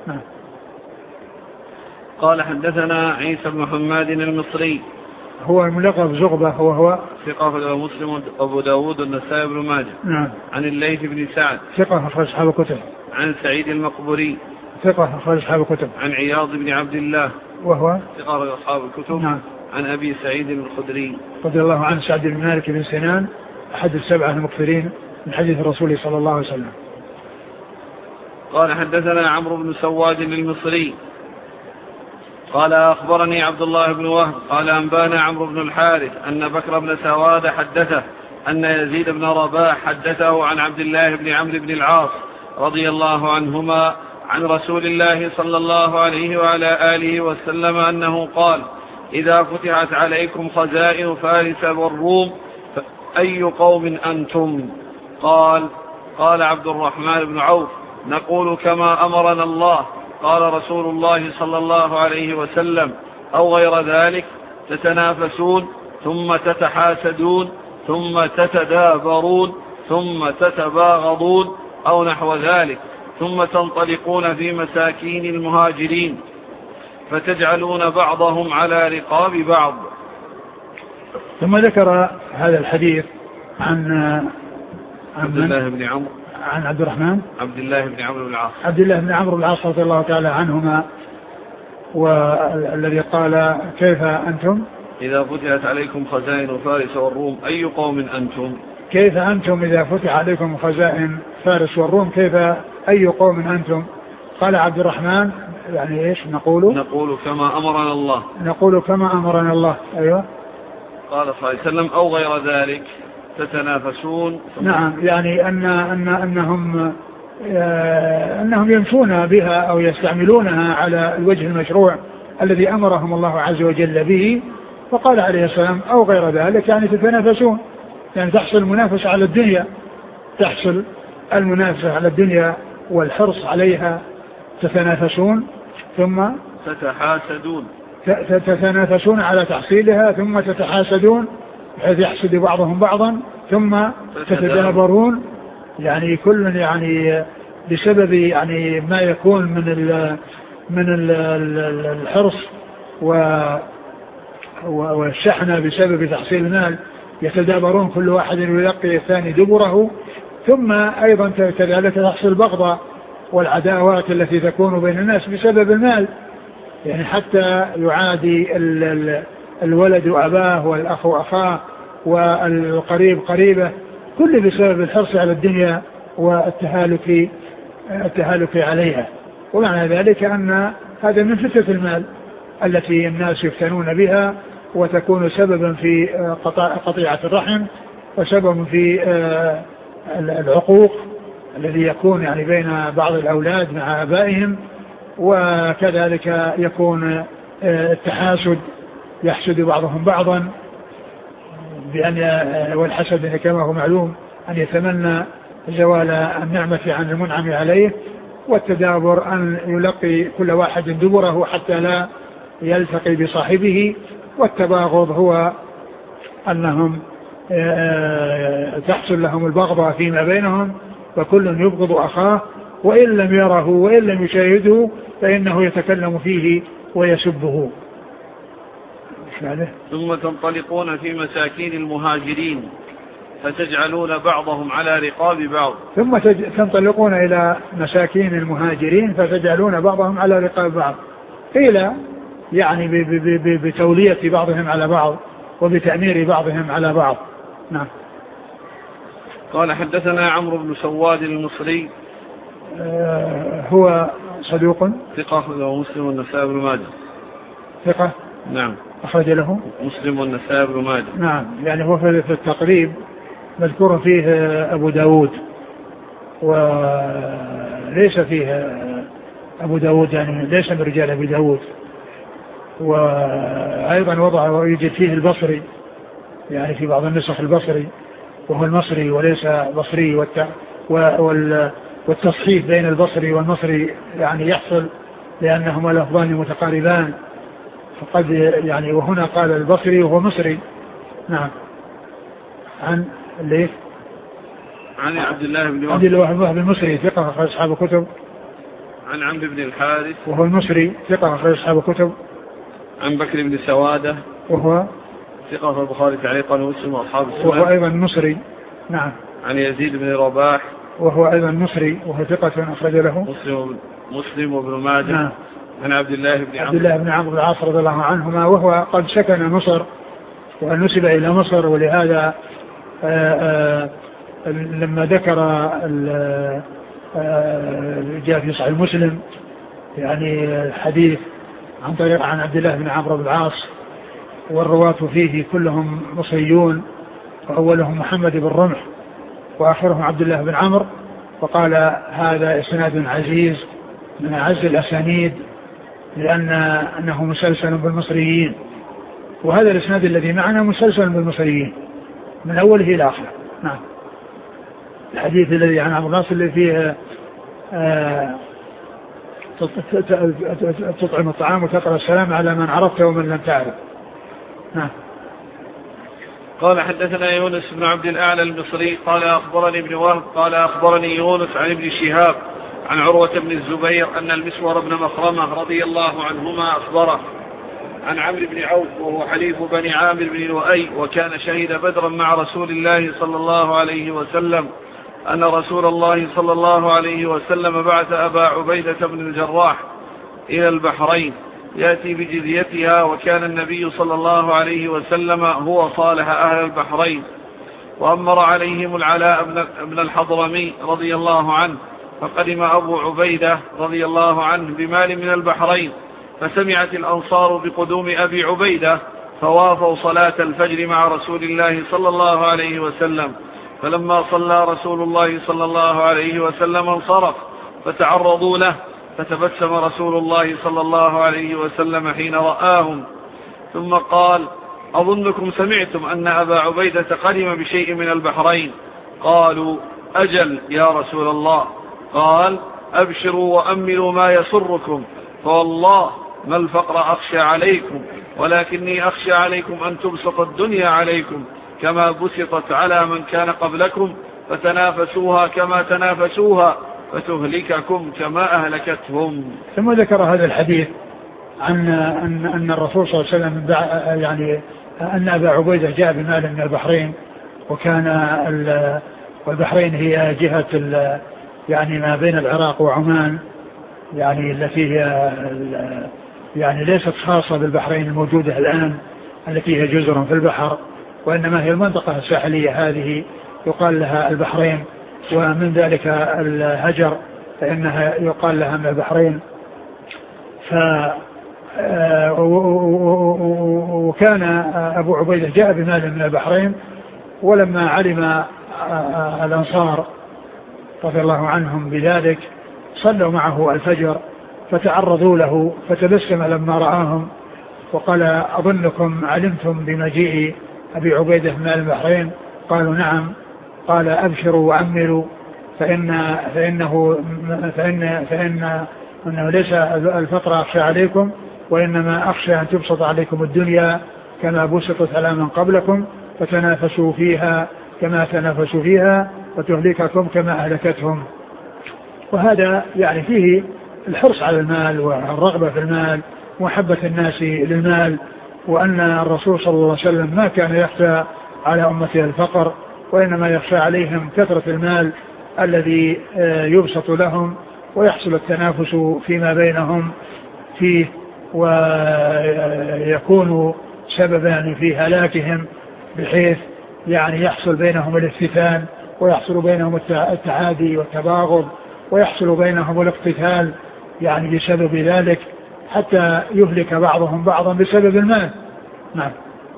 قال حدثنا عيسى بن حماد المصري هو الملقب زغبة وهو ثقة مسلم أبو داود النسائي بن ماجه. نعم. عن الليث بن سعد ثقة أخرج أصحاب الكتب. عن سعيد المقبري ثقة أخرج أصحاب الكتب. عن عياض بن عبد الله وهو ثقة أصحاب الكتب. نعم. عن أبي سعيد الخدري رضي الله عنه سعد بن مالك بن سنان أحد السبعة المكثرين من حديث الرسول صلى الله عليه وسلم. قال حدثنا عمرو بن سواد المصري قال أخبرني عبد الله بن وهب قال أنبانا عمرو بن الحارث أن بكر بن سواد حدثه أن يزيد بن رباح حدثه عن عبد الله بن عمرو بن العاص رضي الله عنهما عن رسول الله صلى الله عليه وعلى آله وسلم أنه قال: إذا فتحت عليكم خزائن فارس والروم أي قوم أنتم؟ قال عبد الرحمن بن عوف: نقول كما أمرنا الله. قال رسول الله صلى الله عليه وسلم: أو غير ذلك؟ تتنافسون ثم تتحاسدون ثم تتدابرون ثم تتباغضون أو نحو ذلك، ثم تنطلقون في مساكين المهاجرين فتجعلون بعضهم على رقاب بعض. ثم ذكر هذا الحديث عن عبد الله بن عمرو عن عبد الرحمن عبد الله بن عمرو بن العاص عبد الله بن عمرو بن العاص رضي الله تعالى عنهما، والذي قال: كيف أنتم إذا فتحت عليكم خزائن فارس والروم أي قوم أنتم؟ كيف أنتم إذا فتح عليكم خزائن فارس والروم كيف أي قوم أنتم؟ قال عبد الرحمن: يعني إيش نقول كما أمرنا الله. نقول كما أمرنا الله. أيوة. قال صلى الله عليه وسلم: أو غير ذلك؟ تتنافسون. نعم، يعني أنهم يمشون بها أو يستعملونها على الوجه المشروع الذي أمرهم الله عز وجل به. فقال عليه السلام: أو غير ذلك، يعني تتنافسون، يعني تحصل المنافسة على الدنيا، تحصل المنافسة على الدنيا والحرص عليها. تتنافسون ثم تتنافسون على تحصيلها ثم تتحاسدون بحيث يحسد بعضهم بعضا ثم تتدابرون، يعني كل يعني بسبب يعني ما يكون من الحرص والشحنة بسبب تحصيل المال يتدابرون، كل واحد يلقي الثاني دبره. ثم أيضا كذلك تحصل البغضة والعداوات التي تكون بين الناس بسبب المال، يعني حتى يعادي الولد أباه والأخ أخاه والقريب قريبه، كل بسبب الحرص على الدنيا والتهالك عليها. ومعنى ذلك أن هذا من فتنة المال التي الناس يفتنون بها، وتكون سببا في قطيعة الرحم، وسبب في العقوق الذي يكون يعني بين بعض الأولاد مع آبائهم، وكذلك يكون التحاسد، يحسد بعضهم بعضا والحسد كما هو معلوم أن يتمنى زوال النعمة عن المنعم عليه، والتدابر أن يلقي كل واحد دبره حتى لا يلتقي بصاحبه، والتباغض هو أنهم تحصل لهم البغضة فيما بينهم، فكل يبغض أخاه وإن لم يره وإن لم يشاهده فإنه يتكلم فيه ويسبه. ثم تنطلقون في مساكين المهاجرين فتجعلون بعضهم على رقاب بعض. ثم تنطلقون إلى مساكين المهاجرين فتجعلون بعضهم على رقاب بعض، قيل يعني بتولية بعضهم على بعض وبتأمير بعضهم على بعض. نعم. قال حدثنا عمرو بن سواد المصري هو صدوق ثقة ومسلم والنسائي بن ماجه. ثقة. نعم. أخرج له مسلم والنسائي بن ماجه. نعم، يعني هو في التقريب مذكور فيه أبو داود، وليس فيه أبو داود، يعني ليس من رجال أبي داود. وأيضا وضع ويوجد فيه البصري، يعني في بعض النسخ البصري، وهو المصري وليس بصري، والتصحيف بين البصري والمصري يعني يحصل لأنهما لفظان متقاربان، فقد يعني وهنا قال البصري وهو مصري. نعم. عن ليه؟ عن عبد الله بن وهب المصري ثقة أخرج أصحاب الكتب. عن عمرو بن الحارث وهو المصري ثقة أخرج أصحاب الكتب. عن بكر بن سوادة وهو ثقة في البخاري تعليقا ومسلم وأصحاب السنن. وهو أيضا مصري. نعم. عن يزيد بن رباح وهو أيضا مصري وهو ثقة أخرج له مسلم وابن ماجه. نعم. عن عبد الله بن عمرو بن العاص رضي الله عنهما، وهو قد سكن مصر ونسب إلى مصر، ولهذا لما ذكر جاء في صحيح مسلم يعني الحديث عن طريق عن عبد الله بن عمرو بن العاص، والرواة فيه كلهم مصريون، وأولهم محمد بن رمح وآخرهم عبد الله بن عمرو، وقال هذا إسناد عزيز من أعز الأسانيد لأنه مسلسل بالمصريين. وهذا الإسناد الذي معنا مسلسل بالمصريين من أوله إلى آخره. نعم. الحديث الذي عن عمرو الناصر اللي فيه تطعم الطعام وتقرأ السلام على من عرفت ومن لم تعرف. نعم. قال حدثنا يونس بن عبد الأعلى المصري قال أخبرني ابن وهب قال أخبرني يونس عن ابن شهاب عن عروة بن الزبير أن المسور بن مخرمة رضي الله عنهما أخبره عن عمرو بن عوف وهو حليف بني عامر بن لؤي وكان شهد بدرا مع رسول الله صلى الله عليه وسلم أن رسول الله صلى الله عليه وسلم بعث أبا عبيدة بن الجراح إلى البحرين يأتي بجزيتها، وكان النبي صلى الله عليه وسلم هو صالح أهل البحرين، وأمر عليهم العلاء بن الحضرمي رضي الله عنه، فقدم أبو عبيدة رضي الله عنه بمال من البحرين، فسمعت الأنصار بقدوم أبي عبيدة فوافوا صلاة الفجر مع رسول الله صلى الله عليه وسلم، فلما صلى رسول الله صلى الله عليه وسلم انصرف فتعرضوا له، فتبسم رسول الله صلى الله عليه وسلم حين رآهم ثم قال أظنكم سمعتم أن أبا عبيدة قدم بشيء من البحرين؟ قالوا أجل يا رسول الله. قال أبشروا وأملوا ما يسركم، فوالله ما الفقر أخشى عليكم، ولكني أخشى عليكم أن تبسط الدنيا عليكم كما بسطت على من كان قبلكم، فتنافسوها كما تنافسوها، فتهلككم كما أهلكتهم. ثم ذكر هذا الحديث عن أن الرسول صلى الله عليه وسلم يعني أن أبا عبيدة جاء بمال من البحرين، وكان والبحرين هي جهة يعني ما بين العراق وعمان، يعني التي هي يعني ليست خاصة بالبحرين الموجودة الآن التي هي جزر في البحر، وإنما هي المنطقة الساحلية هذه يقال لها البحرين، ومن ذلك الهجر فإنها يقال لها من البحرين. وكان أبو عبيدة جاء بمال من البحرين، ولما علم الأنصار رضي الله عنهم بذلك صلوا معه الفجر فتعرضوا له، فتبسم لما رآهم وقال أظنكم علمتم بمجيء أبي عبيدة من البحرين؟ قالوا نعم. قال أبشروا وأملوا فإنه ليس الفقر أخشى عليكم، وإنما أخشى أن تبسط عليكم الدنيا كما بسطت على من قبلكم، فتنافسوا فيها كما تنافسوا فيها، وتهلككم كما أهلكتهم. وهذا يعني فيه الحرص على المال والرغبة في المال ومحبة الناس للمال، وأن الرسول صلى الله عليه وسلم ما كان يخشى على أمته الفقر، وإنما يخشى عليهم كثرة المال الذي يبسط لهم ويحصل التنافس فيما بينهم فيه، ويكون سببا في هلاكهم، بحيث يعني يحصل بينهم الافتتان، ويحصل بينهم التعادي والتباغض، ويحصل بينهم الاقتتال يعني بسبب ذلك، حتى يهلك بعضهم بعضا بسبب المال. نعم.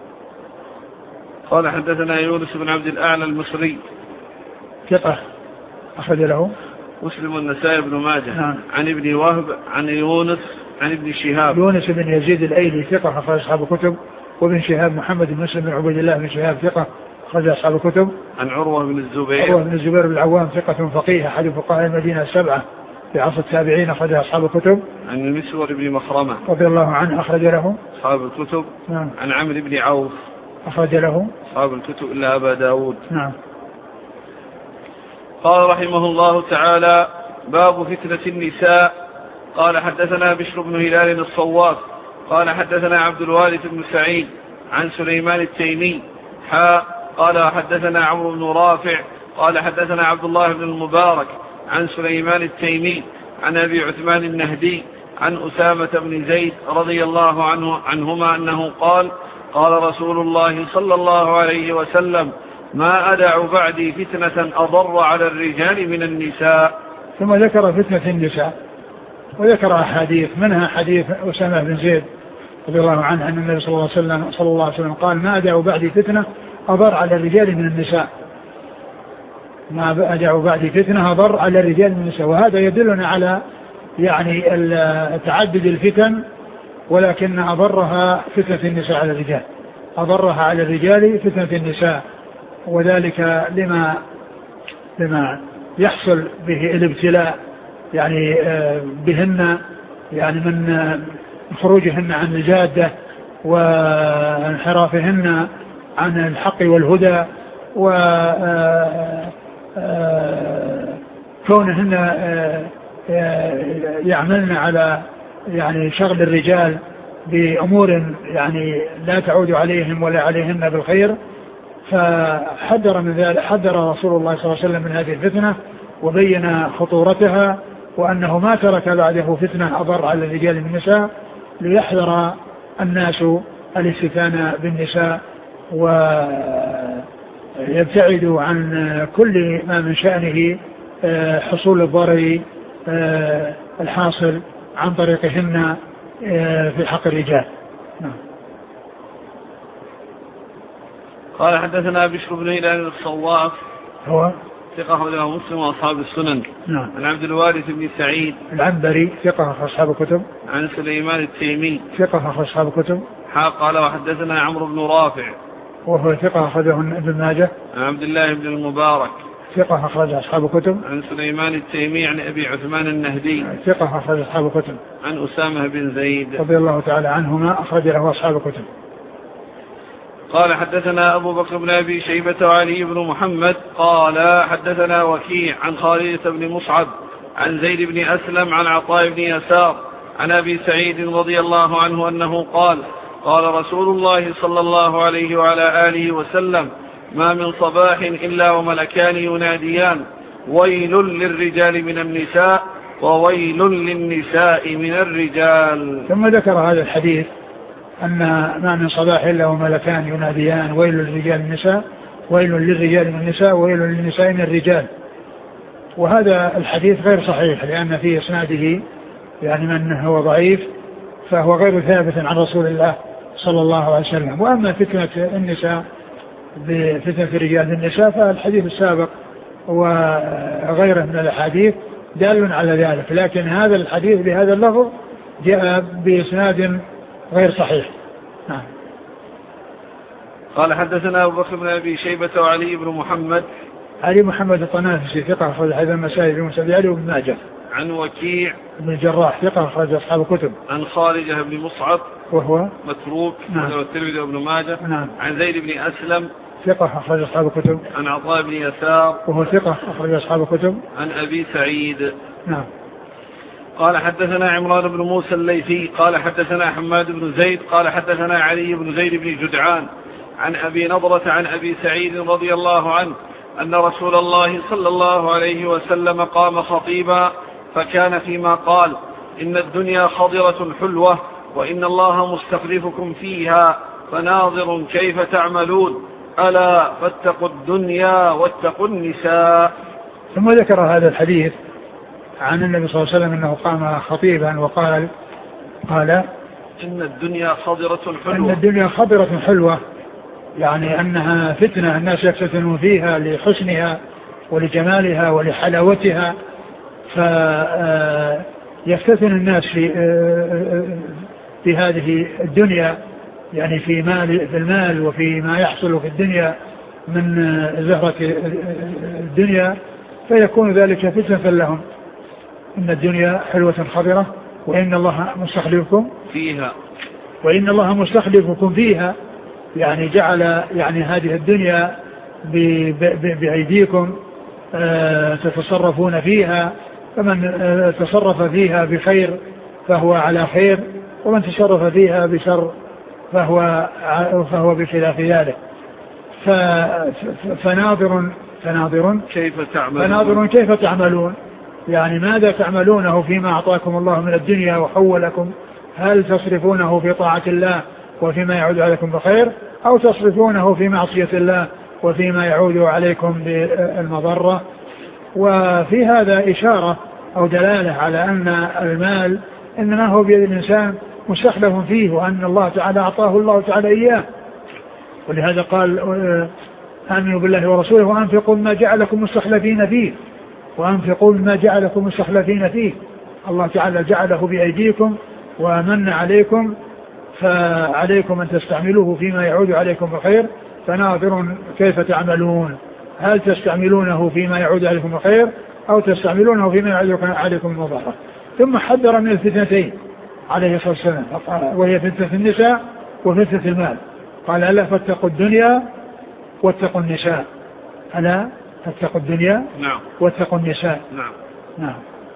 قال حدثنا يونس بن عبد الأعلى المصري ثقة أخرج له مسلم والنسائي بن ماجه. نعم. عن ابن وهب عن يونس عن ابن شهاب. يونس بن يزيد الأيلي ثقة أخرج أصحاب الكتب. وابن شهاب محمد بن مسلم بن عبيد الله بن شهاب ثقة أخرج أصحاب الكتب. عن عروة بن الزبير. عروة بن الزبير بن العوام ثقة فقيه أحد فقهاء المدينة السبعة في عصر التابعين أخرج أصحاب الكتب. عن المسور بن مخرمة رضي الله عنه أخرج له أصحاب الكتب. نعم. عن عمرو بن عوف أخرج له أصحاب الكتب إلا أبا داود. نعم. قال رحمه الله تعالى: باب فتنة النساء. قال حدثنا بشر بن هلال الصواف قال حدثنا عبد الوارث بن سعيد عن سليمان التيمي قال حدثنا عمرو بن رافع قال حدثنا عبد الله بن المبارك عن سليمان التيمي عن أبي عثمان النهدي عن أسامة بن زيد رضي الله عنهما أنه قال: قال رسول الله صلى الله عليه وسلم: ما أدع بعدي فتنة أضر على الرجال من النساء. ثم ذكر فتنة النساء وذكر أحاديث منها حديث أسامة بن زيد رضي الله عنه أن النبي صلى الله عليه وسلم قال: ما أدع بعدي فتنة أضر على الرجال من النساء. ما أدع بعدي فتنة أضر على الرجال من النساء. وهذا يدلنا على يعني تعدد الفتن، ولكن أضرها فتنة النساء على الرجال، أضرها على الرجال فتنة النساء، وذلك لما يحصل به الابتلاء يعني بهن، يعني من خروجهن عن الجادة وانحرافهن عن الحق والهدى، وكونهن يعملن على يعني شغل الرجال بأمور يعني لا تعود عليهم ولا عليهن بالخير. فحذر من ذلك، حذر رسول الله صلى الله عليه وسلم من هذه الفتنة وبين خطورتها، وأنه ما ترك بعده فتنة أضر على الرجال من النساء، ليحذر الناس الاستثانة بالنساء ويبتعدوا عن كل ما من شأنه حصول الضرر الحاصل عن طريقهن في حق الرجال. قال حدثنا بشر بن هلال الصواف هو ثقة له مسلم وأصحاب السنن. نعم. عن عبد الوارث بن سعيد العنبري ثقة أصحاب الكتب. عن سليمان التيمي ثقة أصحاب الكتب. قال وحدثنا عمرو بن رافع وهو ثقة أخرجه ابن ماجه. عن عبد الله بن المبارك ثقة أخرج أصحاب الكتب. عن سليمان التيمي عن أبي عثمان النهدي ثقة أخرج أصحاب الكتب. عن أسامة بن زيد رضي الله تعالى عنهما أخرج له أصحاب الكتب. قال حدثنا أبو بكر بن أبي شيبة وعلي بن محمد قال حدثنا وكيع عن خالد بن مصعب عن زيد بن أسلم عن عطاء بن يسار عن أبي سعيد رضي الله عنه أنه قال: قال رسول الله صلى الله عليه وعلى آله وسلم: ما من صباح إلا وملكان يناديان: ويل للرجال من النساء وويل للنساء من الرجال. ثم ذكر هذا الحديث أن ما من صباح إلا وملكان يناديان: ويل للرجال من النساء، ويل للرجال من النساء، ويل للنساء من الرجال. وهذا الحديث غير صحيح، لأن في إسناده يعني من هو ضعيف، فهو غير ثابت عن رسول الله صلى الله عليه وسلم. وأما فتنة النساء بفتنة الرجال بالنساء فالحديث السابق وغيره من الأحاديث دال على ذلك، لكن هذا الحديث بهذا اللفظ جاء بإسناد غير صحيح. نعم. قال حدثنا أبو بكر بن أبي شيبة وعلي بن محمد. علي محمد الطنافسي ثقة أخرج هذا المسائل في مسند علي بن ماجه. عن وكيع بن الجراح ثقة أخرج أصحاب الكتب. عن خالد بن مصعب وهو متروك والترمذي وابن ماجه. نعم. عن زيد بن أسلم ثقة أخرج أصحاب الكتب. عن عطاء بن يسار وهو ثقة أخرج أصحاب الكتب. عن أبي سعيد. نعم. قال حدثنا عمران بن موسى الليثي قال حدثنا حماد بن زيد قال حدثنا علي بن زيد بن جدعان عن أبي نضرة عن أبي سعيد رضي الله عنه أن رسول الله صلى الله عليه وسلم قام خطيبا فكان فيما قال: إن الدنيا خضرة حلوة وإن الله مستخلفكم فيها فناظر كيف تعملون ألا فاتقوا الدنيا واتقوا النساء. ثم ذكر هذا الحديث عن النبي صلى الله عليه وسلم أنه قام خطيبا وقال إن الدنيا خضرة حلوة. إن الدنيا خضرة حلوة، يعني أنها فتنة الناس يفتتنون فيها لحسنها ولجمالها ولحلاوتها، فيفتتن الناس في هذه الدنيا، يعني في المال وفي ما يحصل في الدنيا من زهرة الدنيا، فيكون ذلك فتنة لهم. إن الدنيا حلوة خضرة وإن الله مستخلفكم فيها، وإن الله مستخلفكم فيها، يعني جعل يعني هذه الدنيا بأيديكم تتصرفون فيها، فمن تصرف فيها بخير فهو على خير، ومن تصرف فيها بشر فهو بخلاف ذلك. فناظر كيف تعملون، يعني ماذا تعملونه فيما أعطاكم الله من الدنيا وحولكم، هل تصرفونه في طاعة الله وفيما يعود عليكم بخير، أو تصرفونه في معصية الله وفيما يعود عليكم بالمضرة. وفي هذا إشارة أو دلالة على أن المال إنما هو بيد الإنسان مستخلف فيه، وأن الله تعالى أعطاه الله تعالى إياه، ولهذا قال آمنوا بالله ورسوله وأنفقوا ما جعلكم مستخلفين فيه، وأنفقوا ما جعلكم مستخلفين فيه. الله تعالى جعله بأيديكم ومن عليكم، فعليكم أن تستعملوه فيما يعود عليكم بخير. فناظر كيف تعملون، هل تستعملونه فيما يعود عليكم بخير أو تستعملونه فيما يعود عليكم بضرر. ثم حذر من الفتنتين عليه الصلاة والسلام، وهي فتنة النساء وفتنة المال. قال ألا فاتقوا الدنيا واتقوا النساء، ألا فاتقوا الدنيا واتقوا النساء. نعم.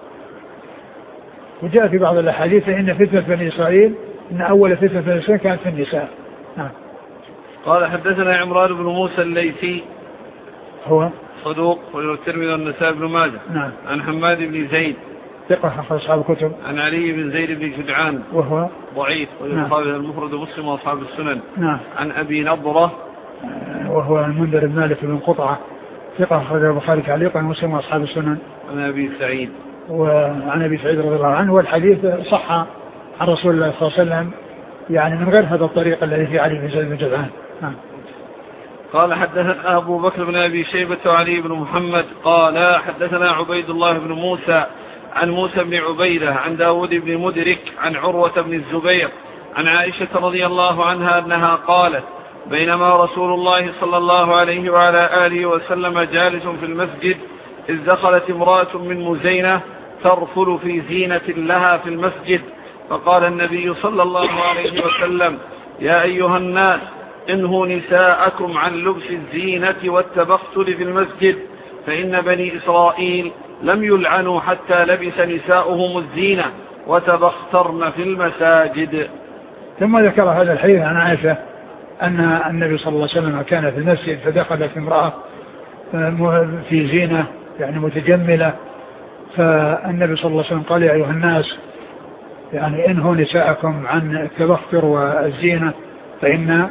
وجاء في بعض الأحاديث إن فتنة بني إسرائيل، إن أول فتنة بني إسرائيل كانت في النساء. نعم. قال حدثنا عمران بن موسى الليثي هو صدوق والترمذي والنسائي بن ماجه. نعم. عن حماد بن زيد ثقة أخرج أصحاب الكتب. عن علي بن زيد بن جدعان وهو ضعيف ويصاب المفرد مسلم وأصحاب السنن. نعم. عن أبي نضرة وهو المنذر بن مالك بن قطعة ثقة أخرج البخاري تعليقا ومسلم وأصحاب السنن. عن أبي سعيد وعن أبي سعيد رضي الله عنه، والحديث صح عن رسول الله صلى الله عليه وسلم، يعني من غير هذا الطريق الذي في علي بن زيد بن جدعان. قال حدثنا أبو بكر بن أبي شيبة وعلي بن محمد قال حدثنا عبيد الله بن موسى عن موسى بن عبيدة عن داود بن مدرك عن عروة بن الزبير عن عائشة رضي الله عنها أنها قالت بينما رسول الله صلى الله عليه وعلى آله وسلم جالس في المسجد إذ دخلت امرأة من مزينة ترفل في زينة لها في المسجد، فقال النبي صلى الله عليه وسلم يا أيها الناس انهوا نساءكم عن لبس الزينة والتبختر في المسجد، فإن بني إسرائيل لم يلعنوا حتى لبس نساؤهم الزينة وتبخترن في المساجد. ثم ذكر هذا الحديث عن عائشة أن النبي صلى الله عليه وسلم كان في المسجد فدخلت امرأة في زينة يعني متجملة، فالنبي صلى الله عليه وسلم قال يا أيها الناس يعني انهوا نساءكم عن التبختر والزينة فإن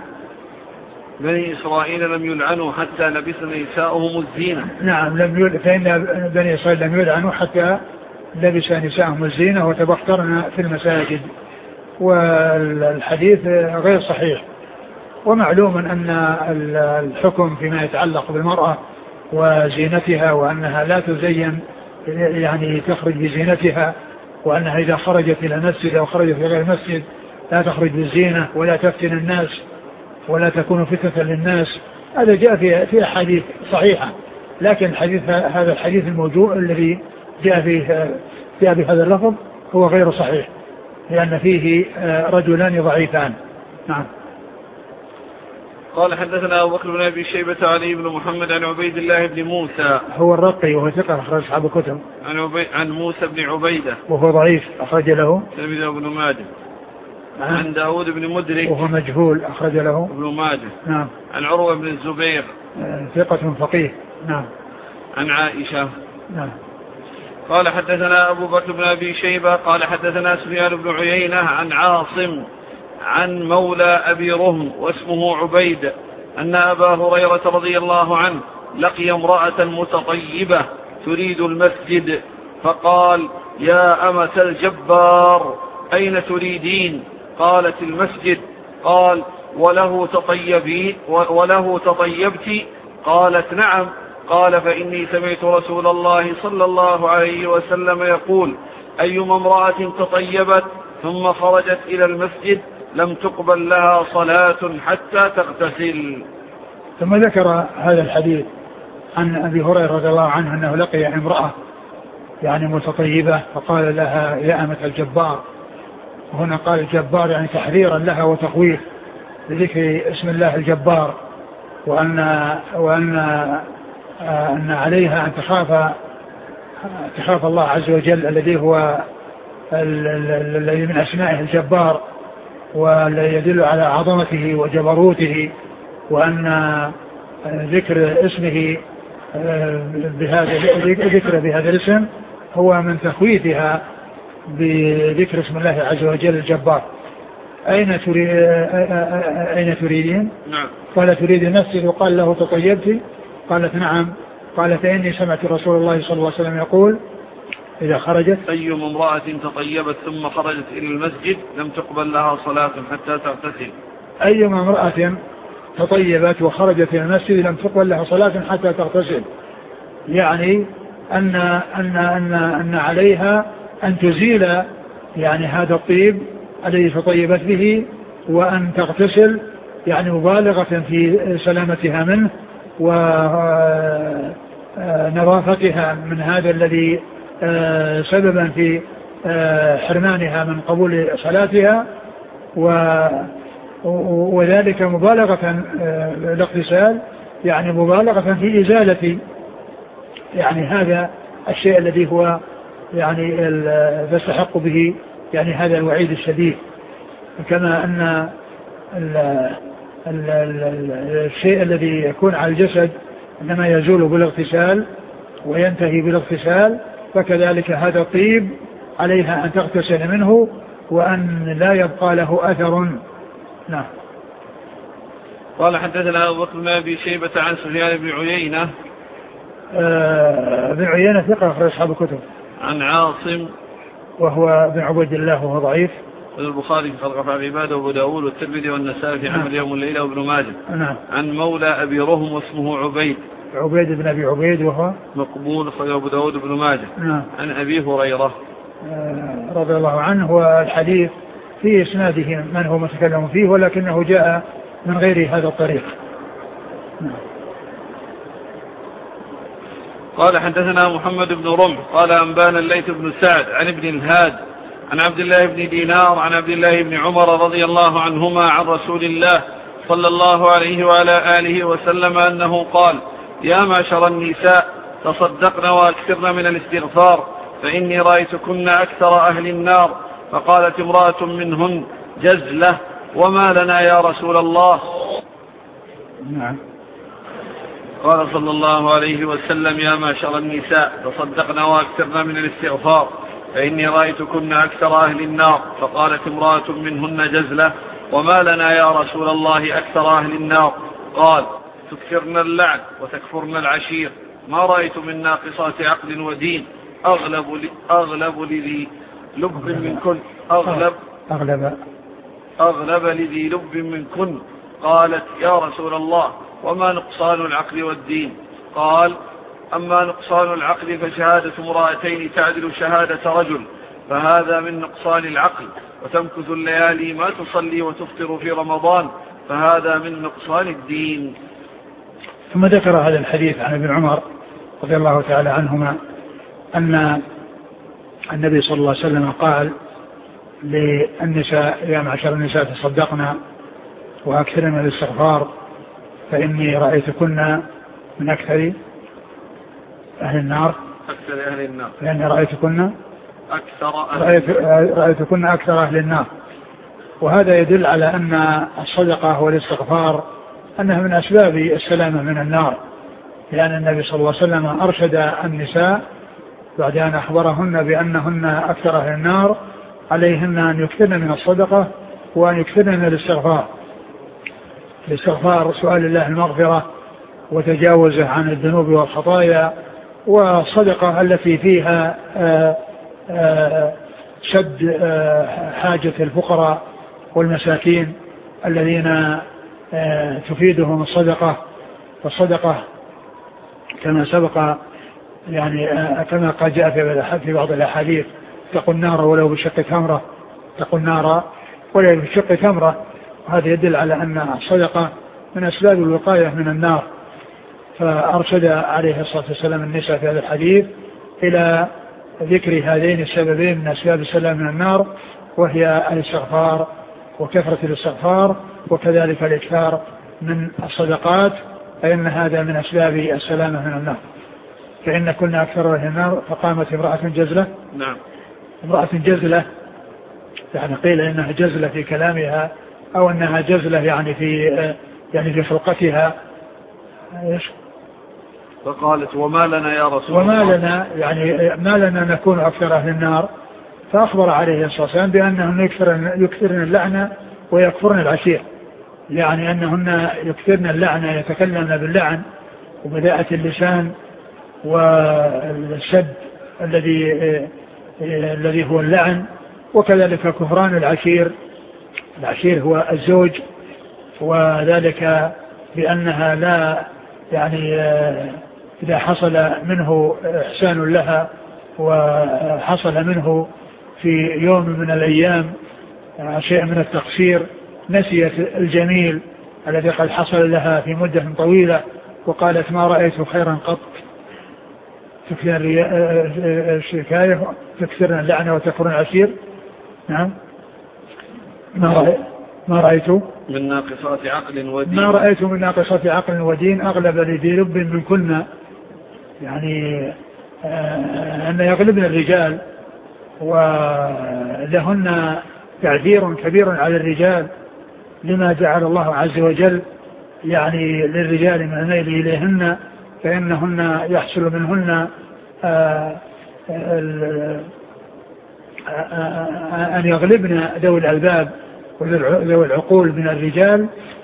بني إسرائيل لم يلعنوا حتى لبس نساؤهم الزينة. نعم فإن بني إسرائيل لم يلعنوا حتى لبس نساءهم الزينة وتبخترن في المساجد. والحديث غير صحيح، ومعلوم أن الحكم فيما يتعلق بالمرأة وزينتها وأنها لا تزين يعني تخرج بزينتها، وأنها إذا خرجت إلى المسجد أو خرجت إلى غير المسجد لا تخرج بالزينة ولا تفتن الناس ولا تكون فتنة للناس. هذا جاء في أحاديث صحيحة، لكن هذا الحديث الموجود الذي جاء بهذا اللفظ هو غير صحيح، لأن فيه رجلان ضعيفان. نعم. قال حدثنا أبو بكر بن أبي شيبة علي بن محمد عن عبيد الله بن موسى هو الرقي وهو ثقة أخرج أصحاب الكتب عن موسى بن عبيدة وهو ضعيف أخرج له تلميذ ابن ماجه. عن داود بن مدرك وهو مجهول أخرج له ابن ماجه. نعم. عن عروة بن الزبير ثقة فقيه. نعم. عن عائشة. نعم. قال حدثنا أبو بكر بن أبي شيبة قال حدثنا سفيان بن عيينة عن عاصم عن مولى أبي رهم واسمه عبيد أن أبا هريرة رضي الله عنه لقي امرأة متطيبة تريد المسجد فقال يا أمة الجبار أين تريدين؟ قالت المسجد. قال وله تطيبت؟ قالت نعم. قال فإني سمعت رسول الله صلى الله عليه وسلم يقول أيما امرأة تطيبت ثم خرجت إلى المسجد لم تقبل لها صلاة حتى تغتسل. ثم ذكر هذا الحديث عن أبي هريرة رضي الله عنه أنه لقي امرأة يعني متطيبة فقال لها يا أمة الجبار. وهنا قال الجبار يعني تحذيرا لها وتخويف بذكر اسم الله الجبار، وأن عليها أن تخاف الله عز وجل الذي هو الذي من أسمائه الجبار والذي يدل على عظمته وجبروته، وأن ذكر اسمه بهذا الاسم هو من تخويفها بذكر اسم الله عز وجل الجبار. أين تريدين؟ نعم. قال تريد المسجد. وقال له تطيبت؟ قالت نعم. قال فإني سمعت رسول الله صلى الله عليه وسلم يقول إذا خرجت أيما امرأة تطيبت ثم خرجت إلى المسجد لم تقبل لها صلاة حتى تغتسل. أيما امرأة تطيبت وخرجت إلى المسجد لم تقبل لها صلاة حتى تغتسل، يعني أن عليها أن تزيل يعني هذا الطيب الذي تطيبت به وأن تغتسل، يعني مبالغة في سلامتها منه ونظافتها من هذا الذي سببا في حرمانها من قبول صلاتها، وذلك مبالغة الاغتسال يعني مبالغة في إزالة يعني هذا الشيء الذي هو يعني تستحق به يعني هذا الوعيد الشديد. كما أن الشيء الذي يكون على الجسد إنما يزول بالاغتسال وينتهي بالاغتسال، فكذلك هذا الطيب عليها أن تغتسل منه وأن لا يبقى له أثر. نعم. قال حدثنا أبو بكر بن أبي شيبة عن سفيان بن عيينة. بن عيينة ثقة أخرج أصحاب الكتب. عن عاصم وهو بن عبيد الله وهو ضعيف. البخاري في خلق أفعال العباد وأبو داود والترمذي والنسائي في عمل يوم الليلة وابن ماجه. نعم. عن مولى أبي رهم واسمه عبيد بن أبي عبيد وهو مقبول أخرجه أبو داود وابن ماجه. نعم. عن أبي هريرة رضي الله عنه. والحديث في إسناده من هو متكلم فيه ولكنه جاء من غير هذا الطريق. نعم. قال حدثنا محمد بن رمح قال أنبانا الليث بن سعد عن ابن الهاد عن عبد الله بن دينار عن عبد الله بن عمر رضي الله عنهما عن رسول الله صلى الله عليه وعلى آله وسلم أنه قال يا معشر النساء تصدقن وأكثرن من الاستغفار فإني رأيتكن أكثر أهل النار. فقالت امرأة منهن جزلة وما لنا يا رسول الله. نعم. قال صلى الله عليه وسلم يا معشر النساء تصدقن وأكثرن من الاستغفار فإني رأيتكن أكثر أهل النار. فقالت امرأة منهن جزلة وما لنا يا رسول الله أكثر أهل النار. قال تكثرن اللعن وتكفرن العشير ما رأيت من ناقصات عقل ودين أغلب لذي لب منكن أغلب لذي لب منكن. قالت يا رسول الله وما نقصان العقل والدين؟ قال أما نقصان العقل فشهادة امرأتين تعدل شهادة رجل فهذا من نقصان العقل، وتمكث الليالي ما تصلي وتفطر في رمضان فهذا من نقصان الدين. ثم ذكر هذا الحديث عن ابن عمر رضي الله تعالى عنهما أن النبي صلى الله عليه وسلم قال للنساء يا معشر النساء تصدقنا وأكثرن من الاستغفار فإني رأيتكن من أكثر أهل النار. أكثر أهل النار لأني رأيتكن أكثر أهل النار. وهذا يدل على أن الصدقة والاستغفار أنها من أسباب السلامة من النار، لأن النبي صلى الله عليه وسلم أرشد النساء بعد أن أخبرهن بأنهن أكثر أهل النار عليهن أن يكثرن من الصدقة وأن يكثرن من الاستغفار سؤال الله المغفرة وتجاوزه عن الذنوب والخطايا، والصدقة التي فيها شد حاجة الفقراء والمساكين الذين تفيدهم الصدقة. والصدقة كما سبق يعني كما قد جاء في بعض الأحاديث اتقوا النار ولو بشق تمرة، اتقوا النار ولو بشق تمرة. وهذا يدل على أن الصدقة من أسباب الوقاية من النار. فأرشد عليه الصلاة والسلام النساء في هذا الحديث إلى ذكر هذين السببين من أسباب السلام من النار، وهي الاستغفار وكثرة الاستغفار، وكذلك الإكثار من الصدقات، فإن هذا من أسباب السلامة من النار. فإن كنا أكثر أهل النار. فقامت امرأة جزلة. نعم. امرأة جزلة يعني قيل إنها جزلة في كلامها أو أنها جزلة يعني في خلقتها. فقالت وما لنا يا رسول الله، وما لنا يعني ما لنا نكون أكثر أهل النار. فأخبر عليه الصلاة والسلام بأنهن يكثرن اللعنة ويكفرن العشير، يعني أنهن يكثرن اللعنة، يتكلمن باللعن وبذاءة اللسان والسب الذي هو اللعن، وكذلك كفران العشير. العشير هو الزوج، وذلك بأنها لا يعني إذا حصل منه إحسان لها وحصل منه في يوم من الأيام شيء من التقصير نسيت الجميل الذي قد حصل لها في مدة طويلة وقالت ما رأيت خيرا قط. تكثر الشكاية، تكثرن اللعنة وتكفرن العشير. نعم. ما رأيت من ناقصات عقل ودين، ما رأيت من ناقصات عقل ودين أغلب لذي لب من كنا، يعني أن يغلبن الرجال ولهن تعذير كبير على الرجال لما جعل الله عز وجل يعني للرجال من الميل إليهن، فإنهن يحصل منهن أن يغلبن ذوي الألباب وذوي العقول من الرجال.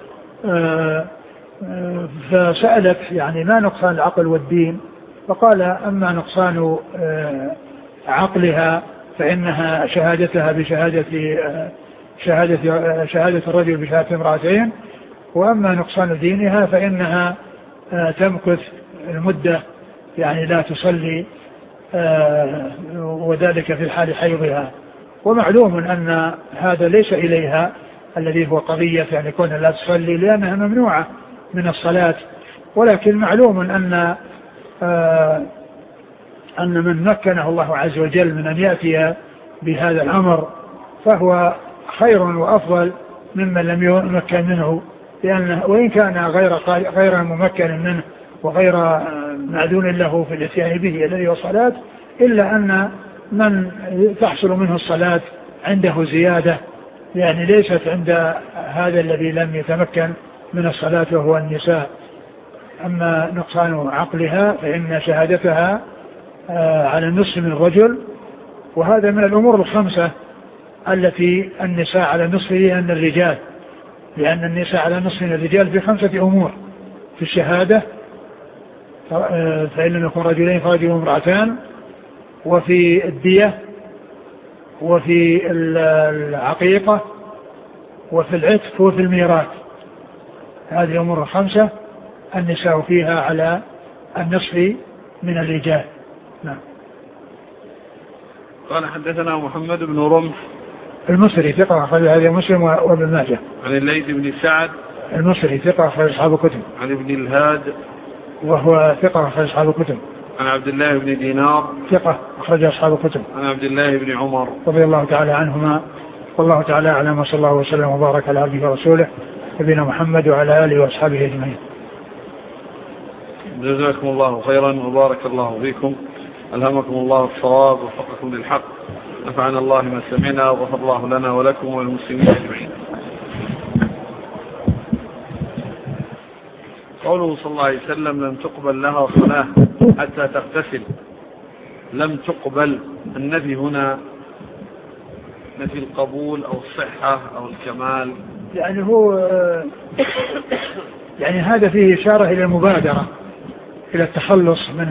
فسألت يعني ما نقصان العقل والدين، فقال أما نقصان عقلها فإنها شهادتها شهادة الرجل بشهادة امرأتين، وأما نقصان دينها فإنها تمكث المدة يعني لا تصلي، وذلك في حال حيضها. ومعلوم أن هذا ليس إليها الذي هو قضية يعني كونها لا تصلي لأنها ممنوعة من الصلاة، ولكن معلوم أن من مكنه الله عز وجل من أن يأتي بهذا الأمر فهو خير وأفضل ممن لم يمكن منه، لأنه وإن كان غير ممكن منه وغير معدون له في الاتيان به الذي هو الصلاة، إلا أن من تحصل منه الصلاة عنده زيادة يعني ليست عند هذا الذي لم يتمكن من الصلاة وهو النساء. أما نقصان عقلها فإن شهادتها على النصف من الرجل، وهذا من الأمور الخمسة التي النساء على النصف من الرجال، لأن النساء على النصف من الرجال في 5 أمور: في الشهادة فإن لم يكن رجلين فرجل وامرأتان، وفي الدية، وفي العقيقة، وفي العتق، وفي الميراث. هذه الأمور 5 النساء فيها على النصف من الرجال. نعم. قال حدثنا محمد بن رمح المصري ثقة أخرج هذه مسلم وابن ماجه. عن الليث بن سعد المصري ثقة أخرج أصحاب الكتب. عن ابن الهاد وهو ثقة أخرج أصحاب الكتب. عن عبد الله بن دينار ثقة أخرج أصحاب الكتب. عن عبد الله بن عمر رضي الله تعالى عنهما. والله تعالى أعلم، وصلى الله وسلم وبارك على عبده ورسوله نبينا محمد وعلى آله وأصحابه أجمعين. جزاكم الله خيرا وبارك الله فيكم، ألهمكم الله الصواب ووفقكم للحق، نفعنا الله ما سمعنا وغفر الله لنا ولكم والمسلمين أجمعين. قوله صلى الله عليه وسلم لم تقبل لها صلاة حتى تغتسل، لم تقبل، النفي هنا نفي القبول أو الصحة أو الكمال، يعني هو يعني هذا فيه إشارة إلى المبادرة إلى التخلص من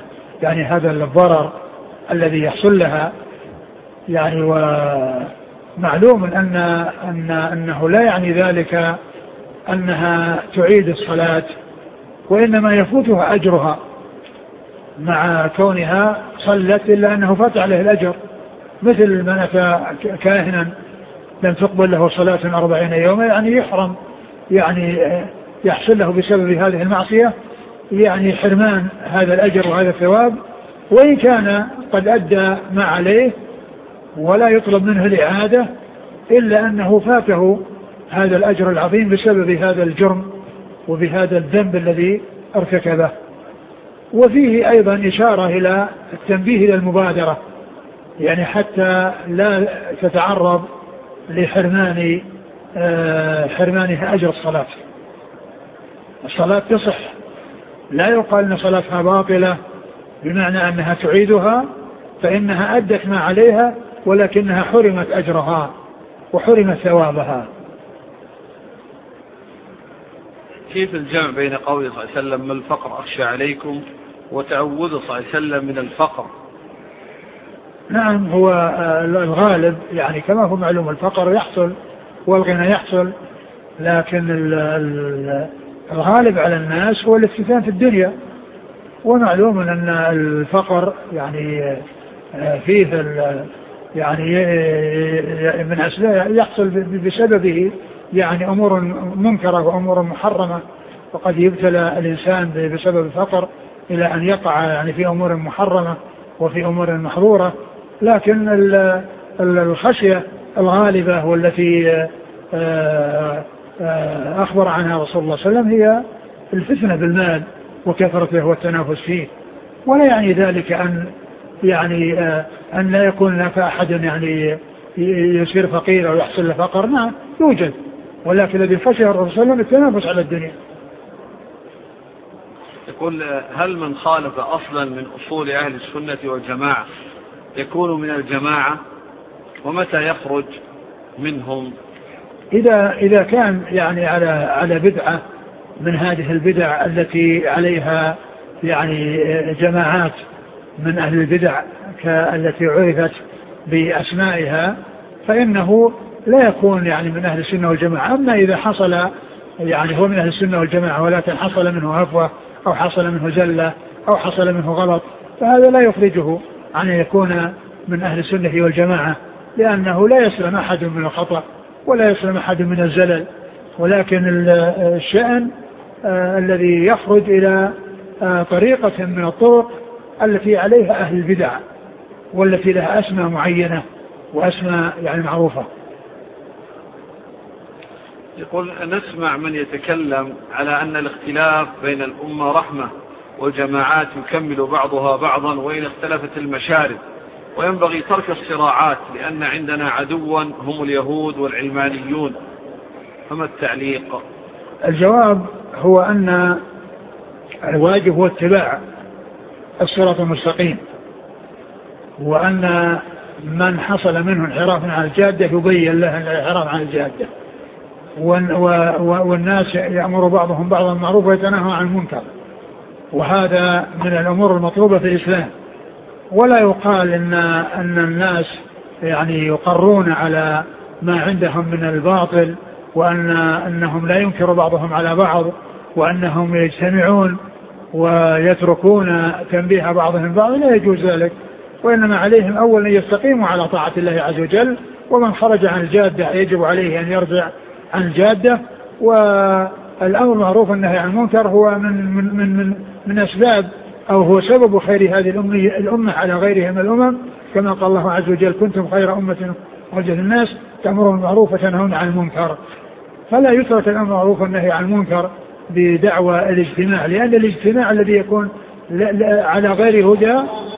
هذا الضرر الذي يحصل لها، يعني معلوم أنه لا يعني ذلك أنها تعيد الصلاة، وإنما يفوتها أجرها مع كونها صلت، إلا أنه فات عليه الأجر، مثل من أتى كاهنا لم تقبل له صلاة 40 يوما، يعني يحرم، يعني يحصل له بسبب هذه المعصية يعني حرمان هذا الأجر وهذا الثواب، وإن كان قد أدى ما عليه ولا يطلب منه الإعادة، إلا أنه فاته هذا الأجر العظيم بسبب هذا الجرم وبهذا الذنب الذي ارتكبه. وفيه أيضا إشارة إلى التنبيه إلى المبادرة، يعني حتى لا تتعرض حرمانها أجر الصلاة. الصلاة تصح، لا يقال أن صلاتها باطلة بمعنى أنها تعيدها، فإنها أدت ما عليها ولكنها حرمت أجرها وحرمت ثوابها. كيف الجمع بين قوله صلى الله عليه وسلم: ما الفقر أخشى عليكم، وتعوذ صلى الله عليه وسلم من الفقر؟ نعم، هو الغالب يعني كما هو معلوم الفقر يحصل والغنى يحصل، لكن الغالب على الناس هو الافتتان في الدنيا، ومعلوم أن الفقر يعني فيه يعني من أسباب يحصل بسببه يعني أمور منكرة وأمور محرمة، وقد يبتلى الإنسان بسبب الفقر إلى أن يقع يعني في أمور محرمة وفي أمور محظورة. لكن الخشية الغالبة والتي أخبر عنها رسول الله صلى الله عليه وسلم هي الفتنة بالمال وكثرته والتنافس فيه، ولا يعني ذلك أن لا يكون لك أحد يعني يصير فقير أو يحصل له فقر، نعم يوجد، ولكن الذي خشي الرسول صلى الله عليه وسلم التنافس على الدنيا. يقول: هل من خالف أصلا من أصول أهل السنة والجماعة يكون من الجماعة، ومتى يخرج منهم؟ إذا كان يعني على بدعة من هذه البدع التي عليها يعني جماعات من أهل البدع التي عرفت بأسمائها، فإنه لا يكون يعني من أهل السنة والجماعة. أما إذا حصل يعني هو من أهل السنة والجماعة ولكن حصل منه هفوة أو حصل منه زلة أو حصل منه غلط، فهذا لا يخرجه عن أن يكون من أهل السنة والجماعة، لأنه لا يسلم أحد من الخطأ ولا يسلم أحد من الزلل، ولكن الشأن الذي يخرج إلى طريقة من الطرق التي عليها أهل البدع والتي لها أسماء معينة وأسماء يعني معروفة. يقول: نسمع من يتكلم على أن الاختلاف بين الأمة رحمة، والجماعات يكمل بعضها بعضا وإن اختلفت المشارب، وينبغي ترك الصراعات لأن عندنا عدوا هم اليهود والعلمانيون، فما التعليق؟ الجواب هو أن الواجب هو اتباع الصراط المستقيم، وأن من حصل منه انحراف عن الجادة يبين له الانحراف عن الجادة، والناس يأمر بعضهم بعضا بالمعروف ويتناهى عن المنكر، وهذا من الأمور المطلوبة في الإسلام. ولا يقال أن الناس يعني يقرون على ما عندهم من الباطل، وأنهم لا ينكر بعضهم على بعض، وأنهم يجتمعون ويتركون تنبيه بعضهم بعض، لا يجوز ذلك، وإنما عليهم أولا يستقيموا على طاعة الله عز وجل، ومن خرج عن الجادة يجب عليه أن يرجع عن الجادة. والأمر معروف النهي عن المنكر هو من أسباب أو هو سبب خير هذه الأمة على غيرها من الأمم، كما قال الله عز وجل: كنتم خير أمة أخرجت للناس تأمرون بالمعروف وتنهون عن المنكر. فلا يترك الأمر معروف والنهي عن المنكر بدعوى الاجتماع، لأن الاجتماع الذي يكون على غير هدى